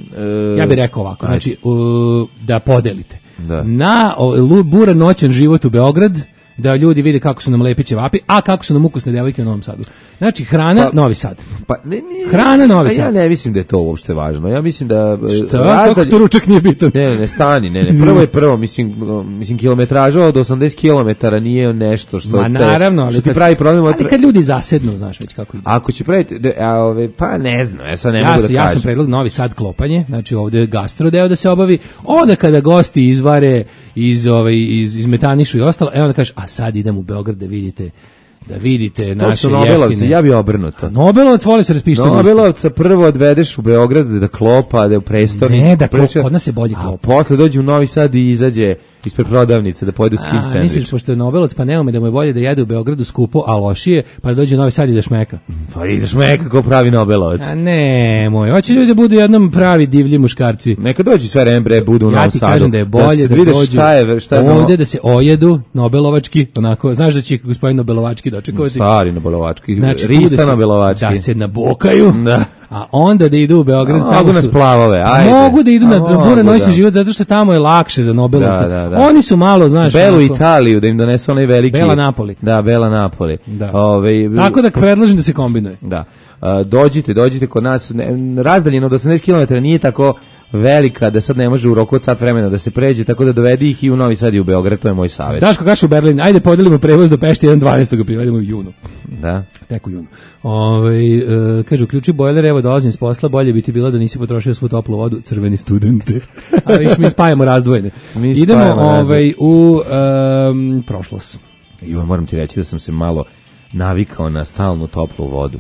e, Ja bih rekao ovako, ajde. znači u, da podelite. Da. Na o, lu- buran noćan život u Beograd, da ljudi vide kako su nam lepi ćevapi, a kako su nam ukusne devojke u Novom Sadu. Znači, hrana, Pa- Novi Sad. Pa, ne, nije, Hrana Novi a Ja Sad. ne mislim da je to uopšte važno. Ja mislim da... e, Šta? razdalje- Kako to ručak nije bitan? Ne, ne, ne, stani, ne, ne. Prvo je prvo, mislim, mislim kilometraža od osamdeset kilometara nije nešto što Ma te, naravno, ali što ti kad- pravi problem. Ali kad ljudi zasednu, znaš već kako ide. Ako će praviti, de, a, ove, pa ne znam, ja sad ne Ja, mogu sam, da ja kažem. sam predlog Novi Sad klopanje, znači ovde je gastro deo da se obavi, onda kada gosti izvare iz, ovaj, iz, iz metanišu i ostalo, evo da kažeš, a sad idem u Beograd da vidite, da vidite To naše su Nobelovci, jeftine. ja bi obrnuto. Nobelovac voli se raspištati. Nobelovca prvo odvedeš u Beograd da klopa, da je u prestonicu. Ne, da klop- priča- kod nas je bolje A klopa. posle dođe u Novi Sad i izađe ispred prodavnice da pojede skin A, misliš, sandvič. pošto je Nobelovac, pa neume da mu je bolje da jede u Beogradu skupo, a lošije, pa da dođe u Novi Sad i da šmeka. Pa ideš me kako pravi Nobelovac. A ne, moj, hoće ljudi da budu jednom pravi divlji muškarci. Neka dođu sve rembre, budu u Ja Novom ti Sadu. kažem da je bolje se da, vidiš dođu šta je, šta je ovde da se ojedu Nobelovački, onako, znaš da će gospodin Nobelovački dočekovati. stari Nobelovački, Znači, tu Rista da se, Nobelovački. da se nabokaju, Da. a onda da idu u Beograd. A, tamo mogu na su- splavove, ajde. Mogu da idu A, na mogu, buran noćni da. život, zato što tamo je lakše za Nobelovca. Da, da, da. Oni su malo, znaš... Belu onako- Italiju, da im donesu onaj veliki... Bela Napoli. Da, Bela Napoli. Da. Ove, Tako da predlažem da se kombinuje. Da. A, dođite, dođite kod nas. Ne, razdaljeno od osamdeset kilometara nije tako velika da sad ne može u roku od sat vremena da se pređe, tako da dovedi ih i u Novi Sad i u Beograd, to je moj savjet. Daško kaže u Berlin, ajde podelimo prevoz do Pešti, jedan dvanaestog ga privedemo u junu. Da. Tek u junu. Ove, e, kaže, uključi bojler, evo dolazim s posla, bolje bi ti bilo da nisi potrošio svu toplu vodu, crveni studente. Ali viš, mi spajamo razdvojene. Mi Idemo spajamo ovaj, u um, prošlost. I moram ti reći da sam se malo navikao na stalnu toplu vodu.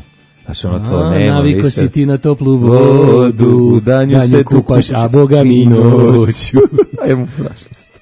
Znaš, ono to A, nema naviko više. si ti na toplu vodu, danju danju se tu kupaš, kupaš a boga mi noću. Ajmo, našli ste.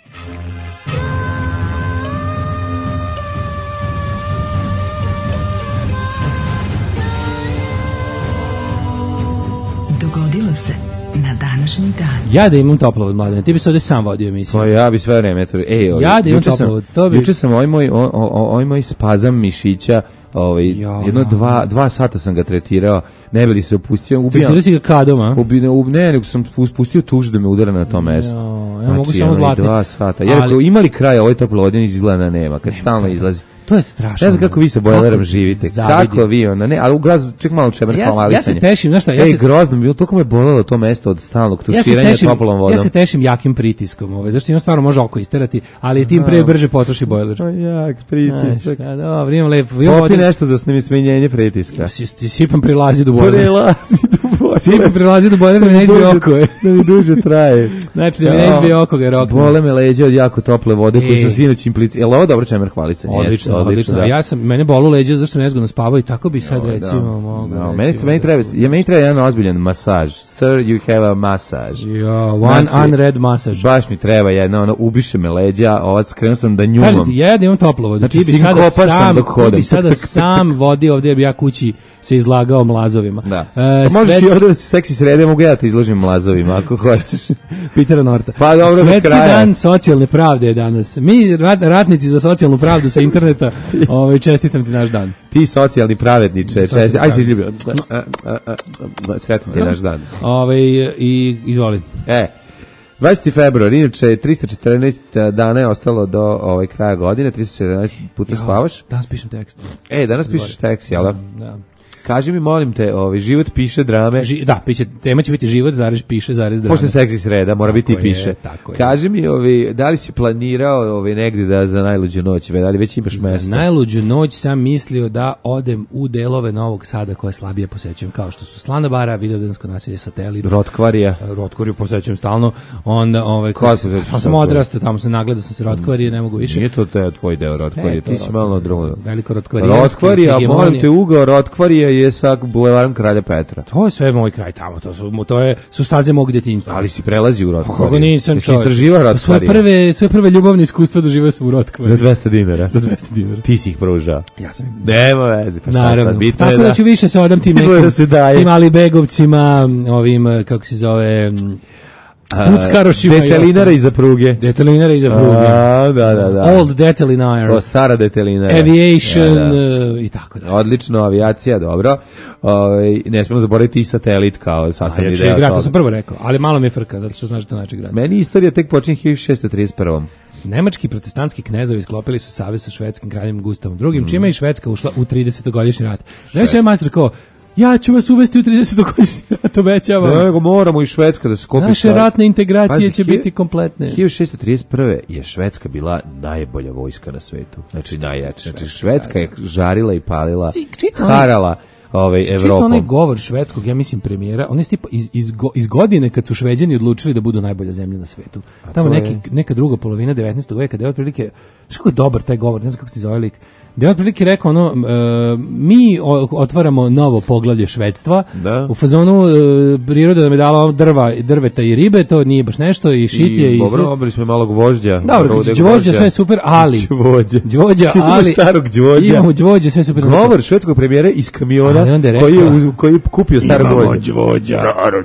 Dogodilo se na današnji dan. Ja da imam toplovod, Mladene, ti bi se ovdje sam vodio emisiju. Pa ja bi sve vreme to. Ej, ovaj, Ja da imam juče sam- toplovod, to bi- Juče sam ovaj moj o- o- ovaj moj spazam mišića, ovaj Ja, jedno ja. dva dva sata sam ga tretirao, ne bi li se opustio, ubijam. Tretirao si ga kadom, a? Ubi, ne, ub- ne, nego sam spustio tuž da me udara na to mesto. Ja, ja mogu samo ono, i zlatni. Dva sata. Ja Ali- rekao, ima li kraja ovaj toplovod, izgleda da nema, kad stalno izlazi. To je strašno. Ne znam kako vi sa bojlerom Kako živite. zavidim. Kako vi onda, ne, ali u gradu, ček malo čemer Ja, se- hvalisanje. ja se tešim, znaš šta, ja Ej, se, grozno, bilo toliko me bolelo to mesto od stalnog ja se tuširanja tešim, toplom vodom. ja se tešim jakim pritiskom, ovaj, zašto imam stvarno može oko isterati, ali tim pre brže potroši bojler. Pa jak Znaš, pritisak. a dobro, imam lepo. Imam Popi vodim- nešto za snimi smenjenje pritiska. Si, si, sipam prilazi do bojlera. Prelazi do bojlera. Sipam prilazi do bojlera da mi ne izbije oko. je. Da mi duže traje. Znači da mi ne izbije oko ga rokne. Bole me leđa od jako tople vode koju Ej. sam sinoć implicirao. Jel ovo dobro čemer hvalisanje? Odlično, Jeste, odlično. da. Ja sam, mene bolu leđa zašto sam nezgodno spavao i tako bi sad Joj, recimo da. mogao. No, recimo, meni, meni, treba, ja, meni treba jedan ozbiljan masaž. Sir, you have a massage. Ja, one Znači, unread massage. Baš mi treba jedna, ono, ubiše me leđa, ovo skrenuo sam da njumam. Kažete, ja da imam toplovod, Znači, ti bi sada sinkopa sam sam, dok ti hodam. bi sada Tak, tak, tak, sam vodio ovdje, bi ja kući se izlagao mlazovima. Da. E, Pa možeš svetski- i ovdje da si seksi srede, mogu ja da te izložim mlazovima, ako hoćeš. Petera Norta. Pa dobro, do Svetski kraja. dan socijalne pravde je danas. Mi, rat, ratnici za socijalnu pravdu sa interneta, ovaj, čestitam ti naš dan. Ti socijalni pravedniče, Socijalni česti, aj se izljubio. Sretan ti je naš dan. Ovaj, i izvoli. E, dvadeseti februar, inače tristo četrnaest dana je ostalo do ovaj kraja godine, tristo četrnaest puta spavaš. Danas pišem tekst. E, danas pišeš tekst, jel da? Da. Kaži mi, molim te, ovaj, život piše drame. Ži, da, piše, tema će biti život, zarez piše, zarez drame. Pošto je seksi sreda, mora biti i Tako je, piše. tako je. Kaži mi, ovaj, da li si planirao ovaj, negdje da za najluđu noć, da li već imaš Za mesto? najluđu noć sam mislio da odem u delove Novog Sada koje slabije posećujem, kao što su Slanobara, Vidovdansko naselje, Satelit, Rotkvarija. Rotkvariju posećujem stalno, onda ovaj, Koja kako- posećuješ pa sam Rotkvariju? odrastao, tamo sam nagledao sam se Rotkvarije, ne mogu više. Nije to te, tvoj deo Rotkvarije, E, to ti si malo na Rotkvarije, drugo. Veliko Rotkvarije. Rotkvarija, molim te, ugao Rotkvarija je sa bulevarom Kralja Petra. To je sve moj kraj tamo, to su, to je, su staze mog djetinjstva. Ali si prelazi u Rotkvariju. Kako nisam Jesi čovjek. istraživao Svoje Rotkvariju? prve, svoje prve ljubavne iskustva doživio sam u Rotkvariju. Za dvesta dinara. Za dvesta dinara. Ti si ih pružao. Ja sam Nema veze, pa šta Naravno. sad, bitno Tako je da, da... ću više se odam tim Bitno je nekim, da se daje. tim Alibegovcima, ovim, kako se zove, m, Puckarošima i Detelinara ostalo. iza pruge. Detelinara iza pruge. A, da, da, da. Old Detelinar. O, stara detelinara. Aviation Da, da. e, i tako da. Odlično, avijacija, dobro. Ovaj, ne smemo zaboraviti i satelit kao A sastavni ja deo grad, to toga. sam prvo rekao, ali malo mi je frka, zato što znaš da to znači grad. Meni istorija tek počinje hiljadu šessto trideset prvom. Nemački protestantski knezovi sklopili su savez sa švedskim kraljem Gustavom drugim, Mm. čime je i Švedska ušla u tridesetogodišnji rat. Znaš sve majstor kao, ja ću vas uvesti u tridesetogodišnji rat, obećavam. Nego moramo i Švedska da se skopi. Naše sa- ratne integracije Pazi, će hi- biti kompletne. hiljadu šessto trideset prve je Švedska bila najbolja vojska na svetu. Znači najjača. Znači Švedska je žarila i palila, Sti- čitam onaj- harala ovaj Čitao onaj Evropom. govor švedskog, ja mislim premijera, on je tipa iz, iz, go- iz godine kad su Šveđani odlučili da budu najbolja zemlja na svetu. Tamo to je- neki, neka druga polovina devetnaestog veka, da je otprilike, što kako je dobar taj govor, ne znam kako se zove lik, da je otprilike rekao ono, e, mi o- otvaramo novo poglavlje švedstva, Da. u fazonu e, priroda nam je dala drva, drveta i ribe, to nije baš nešto, i šitje i... dobro, obili smo malo gvožđa. Dobro, Rudeg đvođa, sve super, ali... Đvođa. Đvođa, Ima ali... starog đvođa. Imamo đvođa, sve super. Govor švedskog premijera iz kamiona Ali onda je koji, je rekao- uz, koji je kupio starog Imamo đvođa.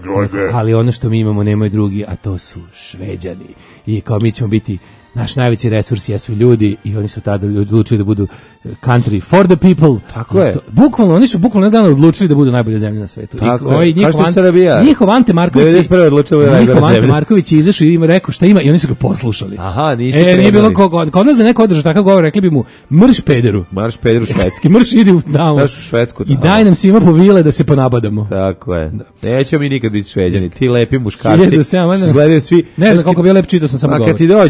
Ali ono što mi imamo nemaju drugi, a to su Šveđani. I kao mi ćemo biti, naš najveći resurs jesu ljudi i oni su tada odlučili da budu country for the people. Tako je. To- bukvalno, oni su bukvalno jednog dana odlučili da budu najbolje zemlje na svetu. Tako I je. ovaj Kao njihov, što je Ante- Srbija. njihov Ante Marković, devedeset prve odlučio da bude njihov najgora Ante zemlja. Marković je izašao i im rekao šta ima i oni su ga poslušali. Aha, nisu E, nije krenuli. bilo kog, kod nas da neko održa takav govor, rekli bi mu mrš pederu. Marš Pedro Švedski. I mrš idi u tamo. Daš u Švedsku. I tamo. daj nam svima po vile da se ponabadamo. Tako je. Nećemo mi nikad biti Šveđani. Ti lepi muškarci. hiljadu sedam, što izgledaju svi. Ne znam koliko bi je lep, čitao sam samo A govor. kad ti dođe Šveđanin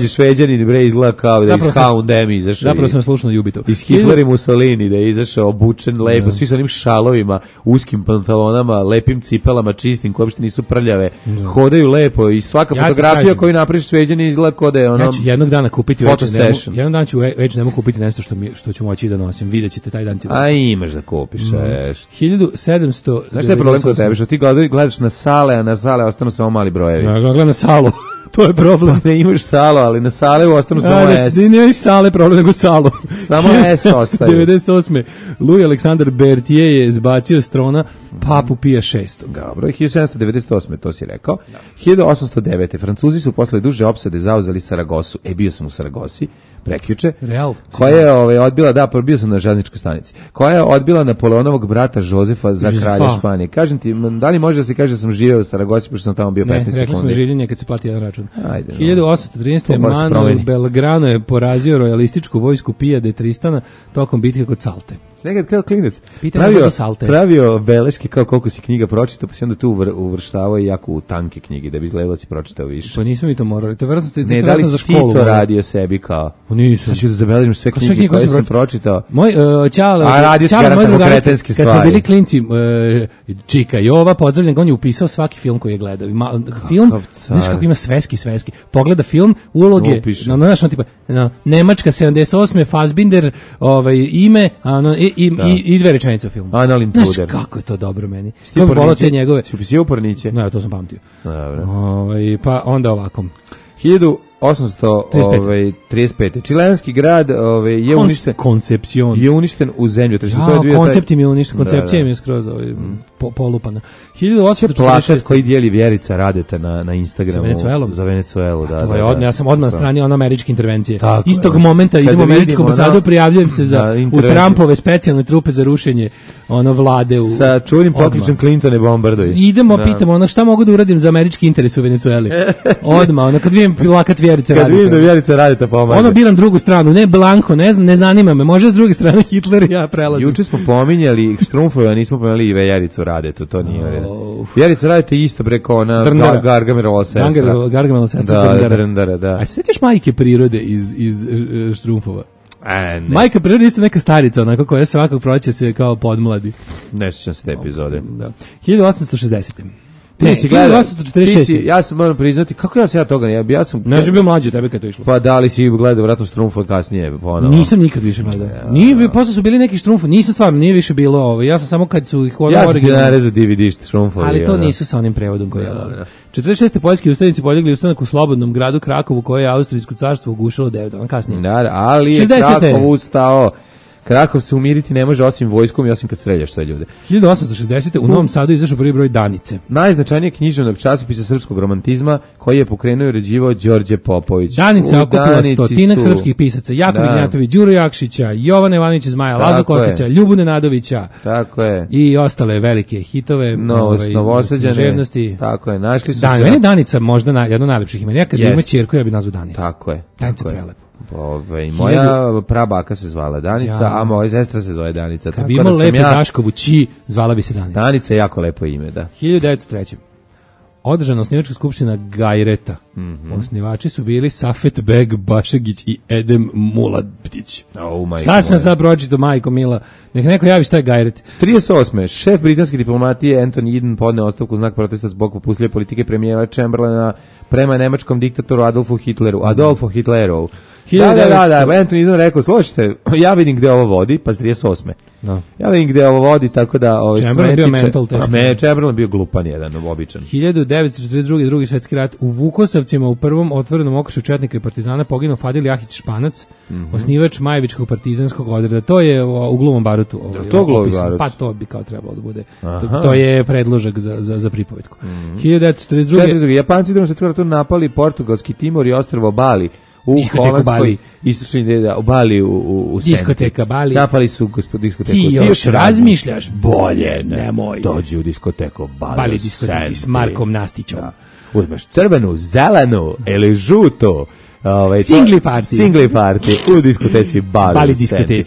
Wolverine bre izgleda kao da iz Zapravo sam- H and M izašao. Zapravo i- sam slušao na Jubito. Iz Hitler i Mussolini da je izašao obučen lepo, svi sa onim šalovima, uskim pantalonama, lepim cipelama, čistim, koje uopšte nisu prljave. Hodaju lepo i svaka Ja ti fotografija kažem. koju napraviš Sveđani izgleda kao da je ono... Ja ću jednog dana kupiti Photo u H and M-u, session. jednog dana ću u H and M-u kupiti nešto što, mi, što ću moći da nosim. Vidjet ćete taj dan. Ti A imaš da kupiš. e, što- hiljadu sedamsto Znaš šta je problem kod tebe? Što ti gledaš, gledaš na sale, a na sale ostanu samo mali brojevi. Ja gledam na salu. To je problem. Ne imaš salo, ali na sale ostanu samo A, S. ne, ne, sale problem, nego salu. Samo S ostaju. devedeset osme Louis Aleksandar Berthier je zbacio s trona Papu Pija šestog. Dobro, hiljadu sedamsto devedeset osme to si rekao. hiljadu osamsto devete Francuzi su posle duže opsade zauzeli Saragosu. E, bio sam u Saragosi, prekjuče. Real? Koja je ovaj, odbila, da, bio sam na železničkoj stanici, koja je odbila Napoleonovog brata Jozefa za Jozefa. kralja Španije. Kažem ti, m, da li može da se kaže da sam živeo u Saragosi, pošto sam tamo bio Ne, petnaest rekli smo sekundi? življenje kad se plati jedan račun. Ajde, no. hiljadu osamsto trinaeste To mora se Manuel promeni. Belgrano je porazio rojalističku vojsku Pija de Tristana tokom bitke kod Salte. Nekad kao klinac Pitam vas pravio, za Salte. pravio beleške kao koliko si knjiga pročitao, pa si onda tu uvr, uvrštavao i jako u tanke knjige, da bi izgledalo da si pročitao više. Pa nismo mi to morali. To je verovatno ste Ne, da li za si ti školu. to morali. radio sebi kao? Pa nisam. Sad ću da zabeležim sve Pa sve knjige knjige koje koje sam sam pročitao. pročitao. Moj uh, Ćale, A radio si Ćale, garantno moj drugarica, kretenske kad smo stvari. bili klinci, uh, Čika Jova, pozdravljen, on je upisao svaki film koji je gledao. I ma, film, car. znaš kako ima sveski, sveski. Pogleda film, uloge, Upiše. no, znaš, on tipa, no, Nemačka sedamdeset osme Fassbinder, ovaj, ime, a, no, i, i, i, i dve rečenice u filmu. Anal Znaš Intruder. kako je to dobro meni. Ti Ja bih volao porniće? te njegove. Si upisio porniće? No, to sam pamtio. Dobro. Ovaj, pa onda ovako. hiljadu osamsto trideset pete. ovaj, trideset pete Čilenski grad ovaj, je uništen, Koncepcion. je uništen u zemlju. To je Ja, bio taj- koncept im je uništen, Da, koncepcija da. im je skroz ovaj, po, polupana. hiljadu Plakat osamsto četrdeset šeste koji dijeli Vjerica Radeta na, na Instagramu. Za Venecuelom? Za Venecuelu, da. To da, je da. odmah, ja sam odmah na strani ono američke intervencije. Tako Istog je. momenta Kad idemo u vidimo američku ambasadu, ono- prijavljujem se za Da, u intervenciju. Trumpove specijalne trupe za rušenje ono vlade u Sa čuvenim odmah. pokličem Clinton je bombarduj. Idemo, Da. pitamo ono šta mogu da uradim za američki interes u Venecueli. Odmah, ono kad vidim plakat Vjerice Kad vidim da Radeta. Vjerica Radeta pomaže. Ono biram drugu stranu, ne Blanko, ne znam, ne zanima me. Može s druge strane Hitler i ja prelazim. Juče smo pominjali Štrumfove, a nismo pominjali i Vjericu Radetu, to nije u redu. Vjerica Radeta je isto preko ona Drndara. Gar- Gargamerova sestra. Gargamel- Gargamelova sestra Da, Drndara. Drndara, da. A se sećaš majke prirode iz, iz e, Štrumfova? E, ne, Majka prirode je isto neka starica, onako koja svakog proće se kao podmladi. ne sjećam se te epizode. Da. hiljadu osamsto šezdesete Ti Ne, si gledao, hiljadu osamsto četrdeset šeste ti si, ja sam moram priznati, kako ja se ja toga ne, ja, ja sam... Ne, sam bio mlađi od tebe kad je to išlo. Pa da li si gledao vratno Štrumfove kasnije ponovo? Nisam nikad više gledao. Nije, bio- posle su bili neki Štrumfovi, nisam stvarno, nije više bilo ovo. Ja sam samo kad su ih ono Ja sam ti originalno. narezao D V D Štrumfovi. Ali to ono. nisu sa onim prevodom koji je Da, volim. da. četrdeset šeste poljski ustanici podigli ustanak u slobodnom gradu Krakovu koje je Austrijsko carstvo ugušilo devet dana kasnije. Da, da, ali je šezdesete Krakov ustao. Krakov se umiriti ne može osim vojskom i osim kad streljaš sve ljude. hiljadu osamsto šezdesete u Novom Sadu izašao prvi broj Danice. Najznačajnijeg književnog časopisa srpskog romantizma koji je pokrenuo i uređivao Đorđe Popović. Danica U okupila Danici stotinak su- srpskih pisaca, Jakov Da. Ignjatović, Đuro Jakšića, Jovana Ivanovića Zmaja, Tako Lazo je. Kostića, Ljubu Nenadovića Tako je. i ostale velike hitove. Novo, ovaj, novosađane. književnosti. Tako je, našli su Dan, se. meni je Danica možda na, jedno od najlepših imena. Ja kad Jest. ima ćerku, ja bi nazvao Danica. Tako je. Danica tako je. prelepo. Ove, moja prabaka se zvala Danica, Ja. a moja sestra se zove Danica. Kad Tako bi da imao sam lepo ja, Daškovu ći, zvala bi se Danica. Danica je jako lepo ime, da. hiljadu devetsto treće Održana osnivačka skupština Gajreta. Mhm. Osnivači su bili Safet Beg Bašegić i Edem Muladptić. Oh, majko Šta sam moja. sad pročitao, majko Mila? Nek neko javi šta je Gajret. trideset osme šef britanske diplomatije Anthony Eden podneo ostavku u znak protesta zbog popustljive politike premijera Chamberlaina prema nemačkom diktatoru Adolfu Hitleru. Adolfu Hitleru. Da, da, da, da, Anthony Eden rekao, slušajte, ja vidim gde ovo vodi, pa trideset osme No. Ja vidim gde ovo vodi, tako da... Ovaj, Chamberlain bio smetiče- mental teško. Me, Chamberlain bio glupan jedan, običan. hiljadu devetsto četrdeset druge drugi svetski rat u Vukosavcima u prvom otvorenom okršu četnika i partizana poginuo Fadil Jahić Španac, Mhm. osnivač Majevičkog partizanskog odreda. To je o, u Glumom barutu. Ovaj, to Glumi opisano. barut? Pa to bi kao trebalo da bude. To, Aha. Mhm. to je predložak za, za, za pripovetku. hiljadu devetsto četrdeset druge četrdeset Japanci drugom svetskom ratu napali portugalski Timor i ostrvo Bali u Diskoteku Holandskoj, Bali. istočni deda, u Bali u, u, u Senti. Diskoteka Bali. Napali su gospod diskoteku. Ti još razmišljaš? Bolje, nemoj. Dođi u diskoteku Bali, Bali u diskoteci s Senti. Markom Nastićom. Da. Uzmeš crvenu, zelenu ili žuto. Ovaj, to- Singli party. Singli party u diskoteci Bali, Bali u Senti. diskoteci.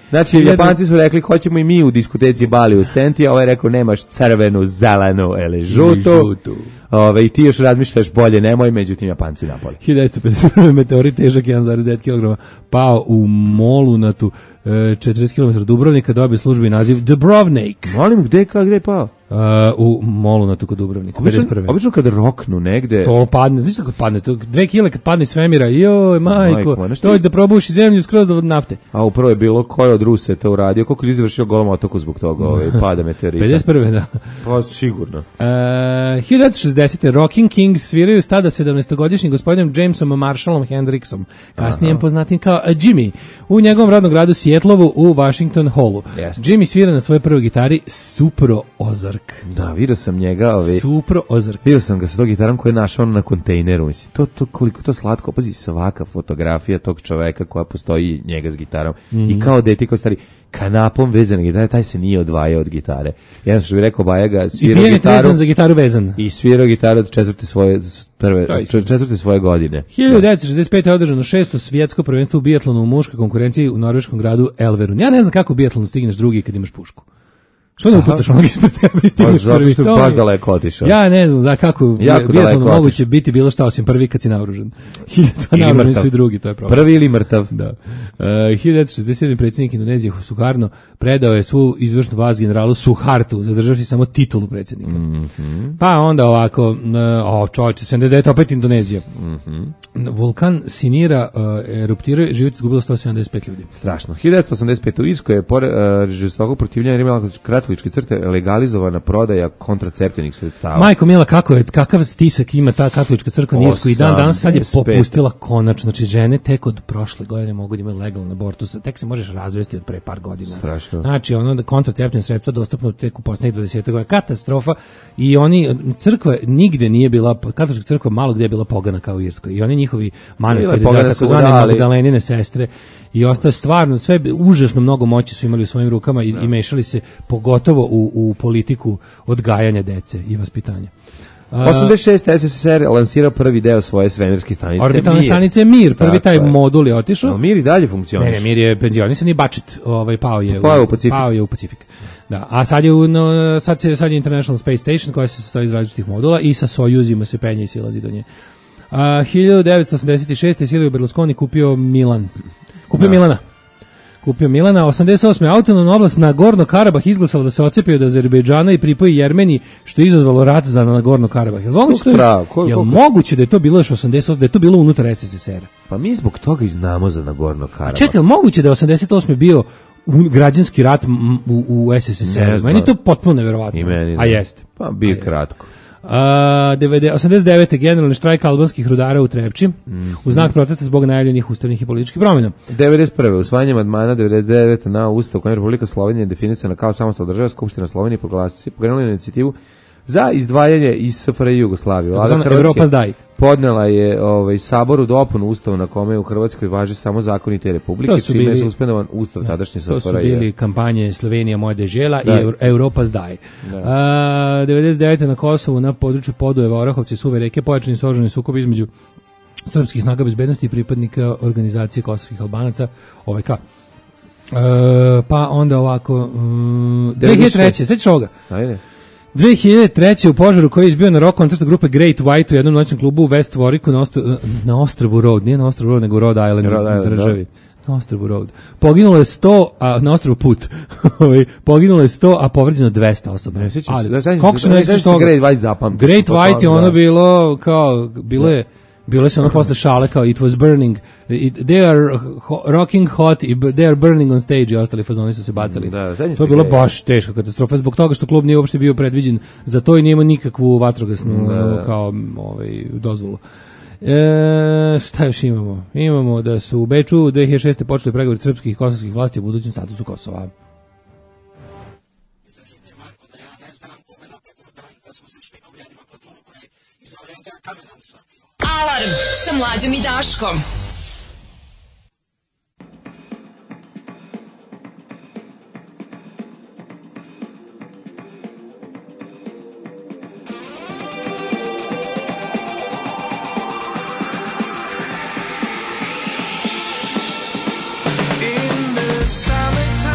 Znači, Japanci su rekli, hoćemo i mi u diskoteci Bali u Senti, a ovaj je rekao, nemaš crvenu, zelenu ili žutu. Ove, i ti još razmišljaš bolje, nemoj, međutim Japanci napali. hiljadu devetsto pedeset prve meteorit težak jedan zarez devet kilograma pao u molu na tu četrdeset kilometara Dubrovnika, dobio službeni naziv Dubrovnik. Molim, gde, ka, gde je pao? Uh, u molu na tu kod Dubrovnika. Obično, obično kad roknu negde... To padne, znaš kako padne, to dve kile kad padne iz svemira, joj, majko, majko to je da probuši zemlju skroz do nafte. A upravo je bilo ko je od Ruse to uradio, koliko ljudi završio golom otoku zbog toga, ovaj, pada meteorita. pedeset prve da. Pa sigurno. Uh, hiljadu devetsto šezdesete. Rocking Kings sviraju stada sedamnaestogodišnjim gospodinom Jamesom Marshallom Hendricksom, kasnijem poznatim kao Jimmy, u njegovom rodnom gradu Sijetlovu u Washington Hallu. Yes. Jimmy svira na svojoj prvoj gitari Supro Ozark. Da, vidio sam njega, ovaj. Supro Ozark. Vidio sam ga sa tog gitarom koji je našao na kontejneru, mislim. To to koliko to slatko, pazi, svaka fotografija tog čoveka koja postoji njega s gitarom. Mm-hmm. I kao dete kao stari kanapom vezan gitare, taj se nije odvajao od gitare. Jedan što bi rekao Bajaga, svirao gitaru za gitaru vezan. I svirao gitaru od četvrte svoje prve četvrte svoje godine. hiljadu devetsto šezdeset pete. je održano šesto svjetsko prvenstvo u bijatlonu u muškoj konkurenciji u norveškom gradu Elverum. Ja ne znam kako u bijatlonu stigneš drugi kad imaš pušku. Što da upucaš onog ispred tebe i stigneš prvi? Zato što baš daleko otišao. Ja ne znam za kako bijatlonu moguće biti bilo šta osim prvi kad si naoružan. Hiljadu naoružani su i drugi, to je problem. Prvi ili mrtav. Da. Uh, hiljadu devetsto šezdeset sedme. predsjednik Indonezije Sukarno predao je svu izvršnu vlast generalu Suhartu, zadržavši samo titulu predsjednika. Mm-hmm. Pa onda ovako, uh, o čovječe, sedamdeset devete. opet Indonezija. Mm-hmm. Vulkan Sinira uh, eruptirao, život izgubilo sto sedamdeset pet ljudi. Strašno. hiljadu devetsto osamdeset pete. u Irskoj je pored uh, žestokog protivljenja Rimljana katoličke crkve legalizovana prodaja kontraceptivnih sredstava. Majko mila, kako je, kakav stisak ima ta katolička crkva Irskoj i dan danas sad je popustila konačno. Znači žene tek od prošle godine mogu da imaju legalno abortus, tek se možeš razvesti od pre par godina. Strašno. Znači ono da kontraceptivna sredstva dostupno tek u poslednjih dvadeset godina. Katastrofa. I oni, crkva nigde nije bila, katolička crkva malo gde je bila pogana kao u Irskoj. I oni njihovi manastiri za takozvane Magdalenine sestre i ostao stvarno sve užasno mnogo moći su imali u svojim rukama i, i mešali se pogotovo u, u politiku odgajanja dece i vaspitanja. osamdeset šeste. es es es er lansirao prvi deo svoje svemirske stanice Orbitalne Mir. stanice Mir, prvi Tako taj je. modul je otišao. No, Mir i dalje funkcioniše. Ne, ne, Mir je penzionisan i Budget, ovaj pao je Pao je u Pacifik. Pao je u Pacifik. Da, a sad je u, no, sad se sad je International Space Station koja se sastoji iz različitih modula i sa Sojuzima se penje i silazi do nje. A hiljadu devetsto osamdeset šeste. Silvio Berlusconi kupio Milan. Kupio da. Milana. Kupio Milana. osamdeset osme. autonomna oblast Nagorno Karabah izglasala da se odcepi od Azerbejdžana i pripoji Jermeniji, što je izazvalo rat za Nagorno Karabah. Jel moguće, to je, ko, jel moguće da je to bilo još osamdeset osme, da je to bilo unutar es es es er? Pa mi zbog toga i znamo za Nagorno Karabah. A čekaj, moguće da je osamdeset osme bio građanski rat u, u es es es er? Meni je to potpuno neverovatno. Meni, a jeste. Pa bio a kratko. Uh, osamdeset devete. generalni štrajk albanskih rudara u Trepči mm. u znak protesta zbog najavljenih ustavnih i političkih promjena. devedeset prve. usvajanje amandmana devedeset devete. na Ustav kojim Republika Slovenija je definisana kao samostalna država, Skupština Slovenije pokrenula inicijativu za izdvajanje iz es ef er i Jugoslavije. Vlada Hrvatske podnela je ovaj saboru dopunu ustava na kome u Hrvatskoj važi samo zakoni te republike, čime je suspendovan ustav da, tadašnje es ef er i. To su bili kampanje Slovenija moja dežela i Europa zdaj. A, devedeset devete. na Kosovu na području Podujeva, Orahovci, Suve reke pojačani su oružani sukob između srpskih snaga bezbednosti i pripadnika organizacije kosovskih Albanaca O V K. E, pa onda ovako um, dve hiljade treće. Sećaš ovoga? Ajde. dve hiljade treće. u požaru koji je izbio na rock koncertu grupe Great White u jednom noćnom klubu u West Warwicku na, ostru, na ostrvu Road, nije na ostrvu Road, nego Rhode Island, Rhode Island državi. Da. Na ostrvu Road. Poginulo je sto, a na ostrvu Put. Poginulo je sto, a povređeno dvesta osoba. Ne sjećam se. Kako se ne sjećaš toga? Great White zapamti. Great White je ono bilo kao, bilo je bilo se ono posle šale kao it was burning, it, they are ho, rocking hot, they are burning on stage i ostali fazoni su se bacali. Da, to je bilo baš teška katastrofa zbog toga što klub nije uopšte bio predviđen za to i nije imao nikakvu vatrogasnu da. kao ovaj, dozvolu. E, šta još imamo? Imamo da su u Beču dve hiljade šeste. počeli pregovori srpskih i kosovskih vlasti o budućem statusu Kosova. Alarm sa Mlađom i Daškom. In the summertime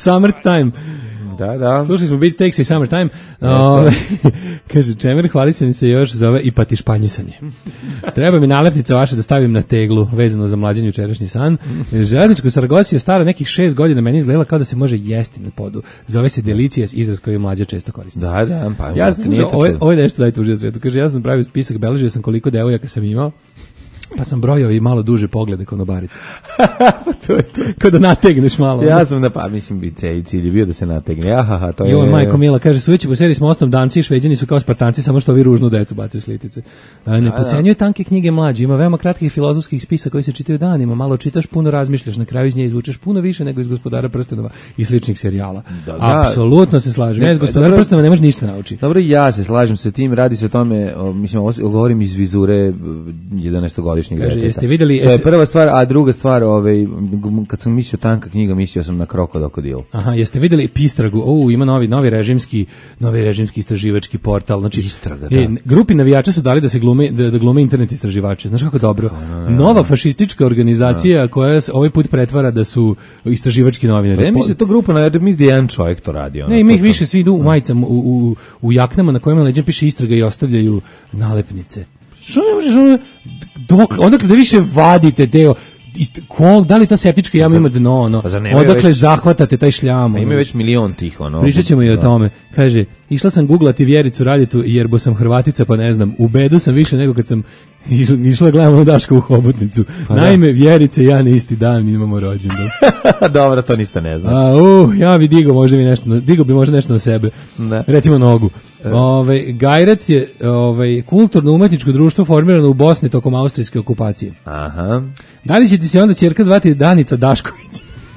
Summertime. Da, da. Slušali smo Beatsteaks i Summertime. Ove, kaže, Čemer hvalisani se još zove i patišpanjisanje. Treba mi nalepnica vaša da stavim na teglu, vezano za mlađen jučerašnji san. Železničko Saragosi je stara nekih šest godina, meni izgledala kao da se može jesti na podu. Zove se Delicious, izraz koji mlađa često koristi. Da, da, pa ja sam, ovo, ovo je nešto najtužnije svijetu. Kaže, ja sam pravio spisak, beležio sam koliko devojaka sam imao, pa sam brojao i malo duže poglede konobarice. Pa to je to. Kao da nategneš malo. Ja sam na pa mislim bi cej cilj je bio da se nategne. Aha, to je. Jo, majko Mila kaže sujeći po seriji s mostom danci i Šveđani su kao Spartanci, samo što ovi ružnu decu bacaju s litice. A, ne podcenjuje tanke knjige mlađi, ima veoma kratkih filozofskih spisa koji se čitaju danima, malo čitaš, puno razmišljaš, na kraju iz nje izvučeš puno više nego iz Gospodara prstenova i sličnih serijala. Da, da. Apsolutno se slažem. Ne, iz Gospodara prstenova ne može ništa naučiti. Dobro, ja se slažem sa tim, radi se o tome, o, mislim, o, govorim iz vizure jedanaestogodišnjeg deteta. Jeste vidjeli, to je prva stvar, a druga stvar, ovaj, kad sam mislio tanka knjiga, mislio sam na Krokodil. Aha, jeste vidjeli Pistragu? O, ima novi novi režimski, novi režimski istraživački portal, znači Istraga, da. E, grupi navijača su dali da se glume da, da glume internet istraživače. Znaš kako dobro? Nova fašistička organizacija koja se ovaj put pretvara da su istraživački novinari. Ne mislim to grupa navijača, mislim da jedan čovjek to radi. Ono, ne, ima ih više, svi idu u majicama, u, u, u jaknama na kojima na leđima piše Istraga i ostavljaju nalepnice. Što ne možeš ono, dok, odakle da više vadite deo, ko, da li ta septička jama ima dno, ono, pa odakle već, zahvatate taj šljam. Pa ima već milion tih, ono. Pričat ćemo i o tome. Kaže, išla sam googlati Vjericu Raditu, jer bo sam Hrvatica, pa ne znam, u bedu sam više nego kad sam išla gledamo Daška u Hobotnicu. Pa naime, da. Vjerice i ja na isti dan imamo rođendan. Dobro, to ništa ne znači. A, uh, ja bi digo, možda mi nešto, digo bi možda nešto na sebe. Ne. Recimo nogu. Ove, Gajret je ove, kulturno-umetničko društvo formirano u Bosni tokom austrijske okupacije. Aha. Da li će ti se onda ćerka zvati Danica Dašković?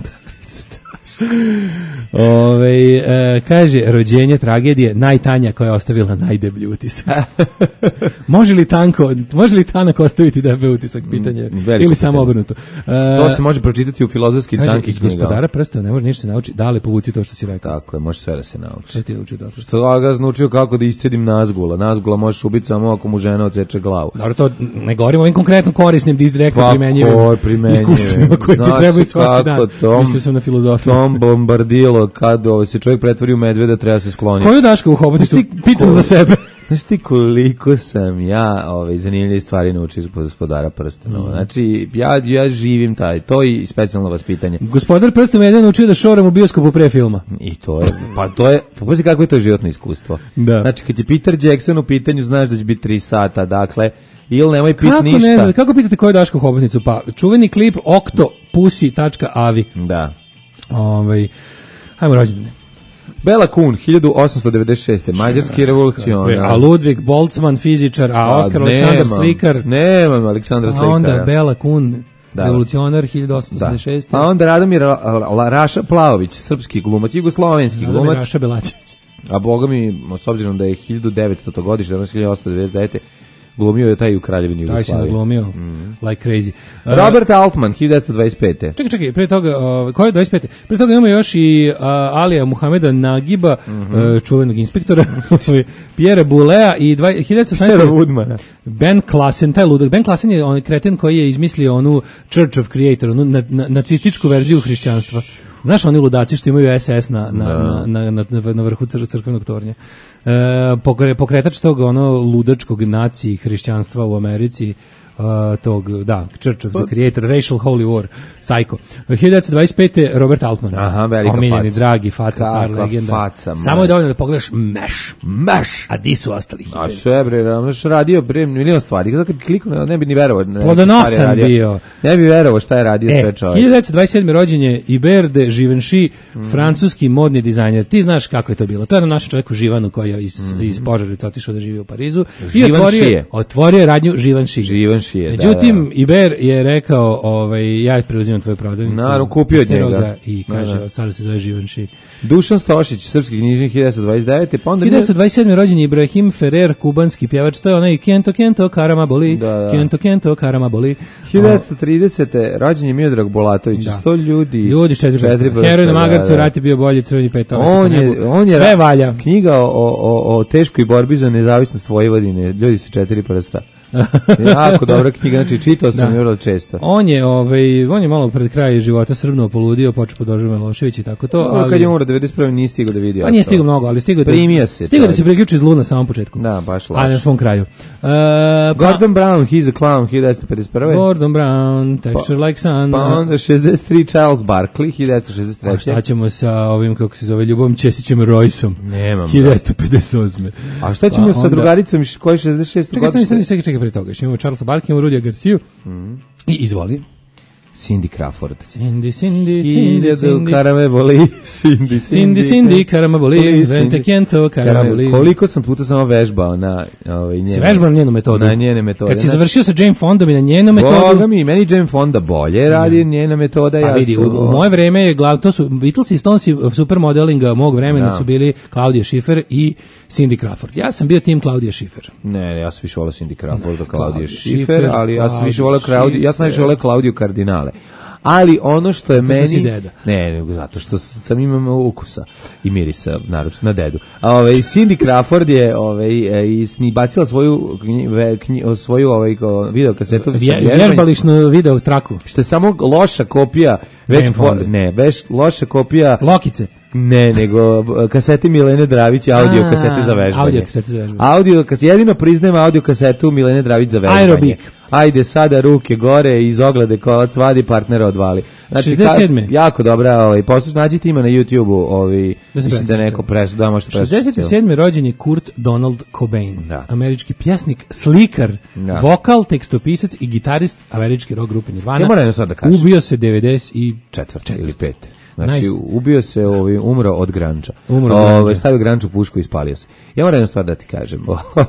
Ove, e, kaže, rođenje tragedije, najtanja koja je ostavila najdeblji utisak. može li tanko, može li tanak ostaviti deblji utisak, pitanje, Veliko ili samo obrnuto. E, to se može pročitati u filozofskim tankih knjigama. Gospodara prstena ne može ništa se nauči, da li povuci to što si rekao. Tako je, može sve da se nauči. Sve ti nauči dobro. Što ga naučio kako da iscedim nazgula. Nazgula možeš ubiti samo ako mu žena odseče glavu. Dobro, to ne govorimo ovim konkretno korisnim, direktno pa, primenjivim iskustvima koje ti trebaju svaki dan. Tom, Mislio sam na filozofiju. Tom bombardilo, kad ovo, se čovjek pretvori u medveda, treba se skloniti. Koju Daška u Hobotnicu? Pitam za sebe. Znaš ti koliko sam ja ovaj, zanimljive stvari naučio iz Gospodara prstenova. Mm. Znači, ja, ja živim taj, to i specijalno vaspitanje. Gospodar prstenova je jedan naučio da šoram u bioskopu pre filma. I to je, pa to je, pa pazi kako je to životno iskustvo. Da. Znači, kad je Peter Jackson u pitanju, znaš da će biti tri sata, dakle, ili nemoj pit kako ništa. Ne znam, kako pitate koju Daška u Hobotnicu? Pa, čuveni klip octopussy tačka avi. Da. Ovaj, hajmo rođendane. Bela Kun, hiljadu osamsto devedeset šeste. Mađarski revolucionar. A Ludvig Boltzmann, fizičar, a Oskar Aleksandar Slikar. Nemam Aleksandra Slikara. A onda Bela Kun, da. Revolucionar, hiljadu osamsto osamdeset šeste. Da. A onda Radomir Raša Plaović, srpski glumac, jugoslovenski glumac. Radomir Raša Belačević. A boga mi, s obzirom da je hiljadu devetsto godište, danas hiljadu osamsto devedeset devete. Glumio je taj u Kraljevini Jugoslavije. Taj se naglumio, mm. like crazy. Uh, Robert Altman, hiljadu devetsto dvadeset pete. Čekaj, čekaj, pre toga, uh, ko je dvadeset pete? Pre toga imamo još i uh, Alija Muhameda Nagiba, mm -hmm. uh, čuvenog inspektora, Pierre Boulea i hiljadu devetsto osamnaeste. Ben Klassen, taj ludak. Ben Klassen je on kreten koji je izmislio onu Church of Creator, onu na, na, nacističku verziju hrišćanstva. Znaš oni ludaci što imaju S S na, na, na, na, na, na vrhu cr, crkvenog tornja. E, pokretač tog ono ludačkog naci hrišćanstva u Americi, uh, tog, da, Church of the Creator, Racial Holy War, Psycho. hiljadu devetsto dvadeset pete. Robert Altman. Aha, velika omiljeni, faca. dragi, faca, car, legenda. Faca, samo je dovoljno da pogledaš meš. Meš. A di su ostali? A sve bre, znaš, radio bre milion stvari. Kada bi kliknuo, ne bi ni verovao. Plodonosan bio. Ne bi verovao šta je radio e, sve čovjek. hiljadu devetsto dvadeset sedme. rođen je Hubert de Givenchy, mm. francuski modni dizajner. Ti znaš kako je to bilo. To je na našem čovjeku Živanu koji je iz, mm. iz Požarevca otišao da živi u Parizu. I otvorio, otvorio radnju Givenchy. Givenchy, međutim, da, da. Iber je rekao, ovaj, ja preuzimam tvoju prodavnicu. Naravno, kupio od njega. I kaže, da, da. Sada se zove Givenchy. Dušan Stošić, srpski knjižnik, hiljadu devetsto dvadeset devete. Pa onda hiljadu devetsto dvadeset sedme. rođen je Ibrahim Ferrer, kubanski pjevač. To je onaj Kento Kento Karama boli. Da, da. Kento Kento Karama boli. hiljadu devetsto tridesete. rođen je Miodrag Bolatović. Da. sto ljudi. Ljudi četiri prsta. Heroj na Magarcu, da, da. Rat je bio bolji, Crveni petak. On je, on je sve valja. Knjiga o, o, o teškoj borbi za nezavisnost Vojvodine. Ljudi se četiri prsta. Jako dobra knjiga, znači čitao sam Da. je vrlo često. On je, ovaj, on je malo pred kraj života srbno poludio, počeo podržava Milošević i tako to, Ali... ali Kad je umro, devedeset prve nije stigao da vidi. pa nije to. stigao mnogo, ali stigao da Primio se, Stigao da čovjek. se priključi zlu na samom početku. Da, baš Ali na loše. svom kraju. Uh, pa, Gordon Brown, He's a Clown, hiljadu devetsto pedeset prve. Gordon Brown, Texture Like Sun. Pa onda šezdeset tri Charles Barkley, hiljadu devetsto šezdeset treće. A šta ćemo sa ovim, kako se zove, Ljubovom Ćesićem Roysom? Nemam. hiljadu devetsto pedeset osme. A šta ćemo Pa sa onda- drugaricom iz koje šezdeset šeste Čekaj, stani, godine? stani, čekaj, čekaj, pre toga. Još imamo Charlesa Barkley, imamo Rudija Garciju. I izvoli. Cindy Crawford. Cindy, Cindy, Cindy, Hiljadu Cindy. karame boli. Cindy, Cindy, Cindy, karama boli, vente kento, karama boli. Koliko sam puta samo vežbao na ovaj njene. Si vežbao na njenu metodu? Na njene metode. Kad si Znači, završio sa Jane Fondom i na njenu Boga metodu... mi, meni Jane Fonda bolje radi njena metoda. Pa ja vidi, u, sam- u moje vreme je glav, to su Beatles i Stonesi supermodelinga mog vremena Da. su bili Claudia Schiffer i Cindy Crawford. Ja sam bio tim Claudia Schiffer. Ne, ne, ja sam više volao Cindy Crawford do Claudia Claudia Schiffer, Schiffer, ali ja sam više Claudia volao Claudio, ja sam najviše Schiffer. volao Claudio Cardinale. Ali ono što je što si meni deda. ne, nego zato što sam imam ukusa i mirisa naročito na dedu. A ovaj Cindy Crawford je ovaj e, i sni bacila svoju knji, ve- knji- svoju ovaj ko- video kasetu sa Vje, vježbanjem, vježbališnu video traku. što je samo loša kopija već Jane po, Fonda. ne, već loša kopija Lokice. ne, nego b- kasete Milene Dravić, audio A, kasete za vežbanje. audio kasete za vežbanje. Audio kas, jedino priznajem audio kasetu Milene Dravić za vežbanje. Aerobik. Ajde sada ruke gore iz oglede kolac vadi, partnera odvali. Znači, šezdeset sedme. ka- jako dobra, ovaj, posluš, nađite ima na YouTube-u, ovaj, Da se mislim da neko presu, da možete presu. šezdeset sedme rođen je Kurt Donald Cobain, Da. američki pjesnik, slikar, Da. vokal, tekstopisac i gitarist američke rock grupe Nirvana. Ja moram jedno sad da kažem. Ubio se devedeset i Četvrte ili pete. Znači, Nice. ubio se, ovaj, umro od granča. Umro od Ovaj, granča. stavio granču u pušku i ispalio se. Ja moram jednu stvar da ti kažem.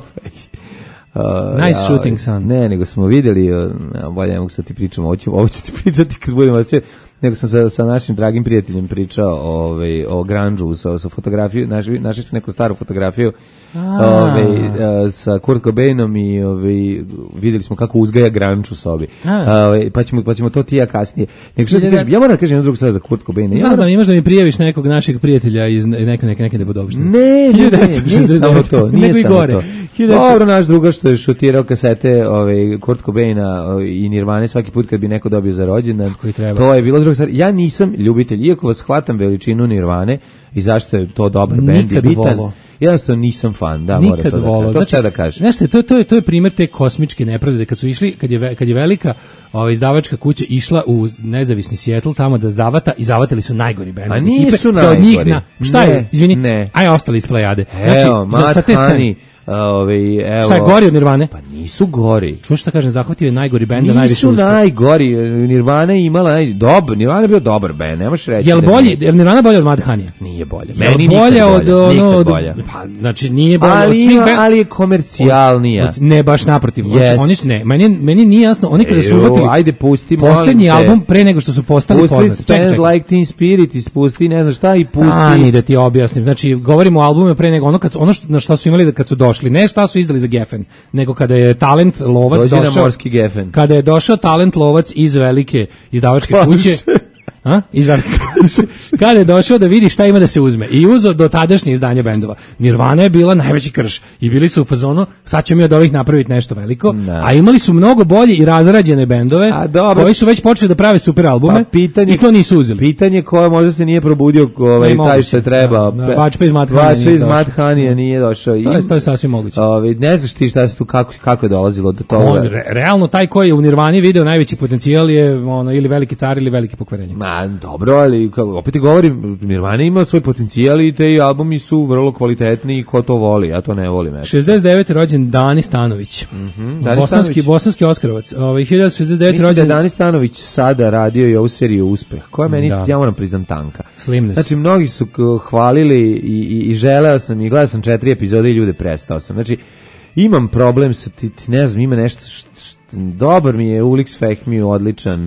Uh, Nice shooting, son. Ne, nego smo vidjeli, uh, bolje ne mogu sad ti pričam, ovo ću, ovo ću ti pričati kad budemo sve, nego sam sa, sa našim dragim prijateljem pričao ovaj, o grandžu, sa, sa fotografiju, našli, našli smo neku staru fotografiju ovaj, uh, sa Kurt Cobainom i ovaj, vidjeli smo kako uzgaja grandžu u sobi. A. Ovaj, pa, ćemo, pa ćemo to ti ja kasnije. Nego što ti kažem, ja moram da kažem jednu drugu stvar za Kurt Cobaina. Ja Ne moram- znam, imaš da mi prijaviš nekog našeg prijatelja iz neke neke neke nepodobštine. Ne, ne, ne, nije devetsto samo to, nego nije i samo gore. to. hiljadu devetsto Dobro, naš drugar što je šutirao kasete ovaj, Kurt Cobaina ovaj, i Nirvane svaki put kad bi neko dobio za rođendan, Kako i treba. to je bilo druga stvar. Ja nisam ljubitelj, iako vas shvatam veličinu Nirvane i zašto je to dobar bend i Nikad bitan, volao. jednostavno nisam fan, da, moram Nikad to da volao. kažem. To znači, da kažem. Znaš, to, to, je, to je primjer te kosmičke nepravde, kad su išli, kad je, ve- kad je velika ova izdavačka kuća išla u nezavisni Seattle tamo da zavata i zavatili su najgori bend. A nisu najgori. Šta je? Ne, Izvini. ne. Aj, ostali iz plejade. Evo, Znači, Matt sa te scene. Honey, ovaj, evo. Šta je gori od Nirvane? Pa nisu gori. Čuš šta kažem, zahvatio je najgori bend da najviše Nisu uspeo. najgori, Nirvana je imala naj, dobar, Nirvana je bio dobar band, ne možeš reći. Jel da bolji, nije. jel Nirvana bolja od Mad Honey? Nije bolje. Jel Meni nikad bolja od bolja, ono, nikad od- bolja. pa znači nije bolja od Ali, svih ima, band- ali je komercijalnija. Od- ne baš naprotiv. Znači, Yes. oni su ne, meni meni nije jasno, oni kada su Ejo, uvatili ajde pusti, molim poslednji te. album pre nego što su postali Pusti poznati. Čekaj, Spend čekaj. Like Teen Spirit i spusti ne znam šta i pusti. Stani da ti objasnim. Znači, govorimo o albumu pre nego ono, kad, ono što, na šta su imali da kad su došli. Ne šta su izdali za Geffen, nego kada je Talent Lovac Dođi na došao. morski Geffen. Kada je došao Talent Lovac iz velike izdavačke Pa, kuće. A? Iz velike kuće. Kada je došao da vidi šta ima da se uzme. I uzeo do tadašnje izdanje bendova. Nirvana je bila najveći krš. I bili su u fazonu, sad ćemo mi od ovih napraviti nešto veliko. Da. A imali su mnogo bolje i razrađene bendove, A, dobro. koji su već počeli da prave super albume. Pa pitanje, I to nisu uzeli. Pitanje koje možda se nije probudio ovaj, Ne, taj moguće. što je trebao. Da, da, Vačpe iz Matt Honey Vačpe nije iz došao. Matt Honey nije došao. To je, to je sasvim moguće. Ovaj, ne znaš ti šta se tu, kako, kako je dolazilo do toga. On, re, realno taj koji je u Nirvani video najveći potencijal je ono ili veliki car ili veliki pokvarenje. Ma, dobro, ali kako, opet ti govorim, Nirvana ima svoj potencijal i te albumi su vrlo kvalitetni i ko to voli, ja to ne volim. eto. šezdeset devete rođen Dani Stanović. Dani bosanski Stanović. bosanski Oskarovac. Ovaj hiljadu šezdeset devete Mislim da je rođen Dani Stanović sada radio i ovu seriju Uspeh, koja meni, Da. ja moram priznam, tanka. Slimness. Znači, mnogi su k- hvalili i, i, i želeo sam i gledao sam četiri epizode i ljude prestao sam. Znači, imam problem sa, ti, ti ne znam, ima nešto, št, št, dobar mi je, Ulix Fehmi odličan,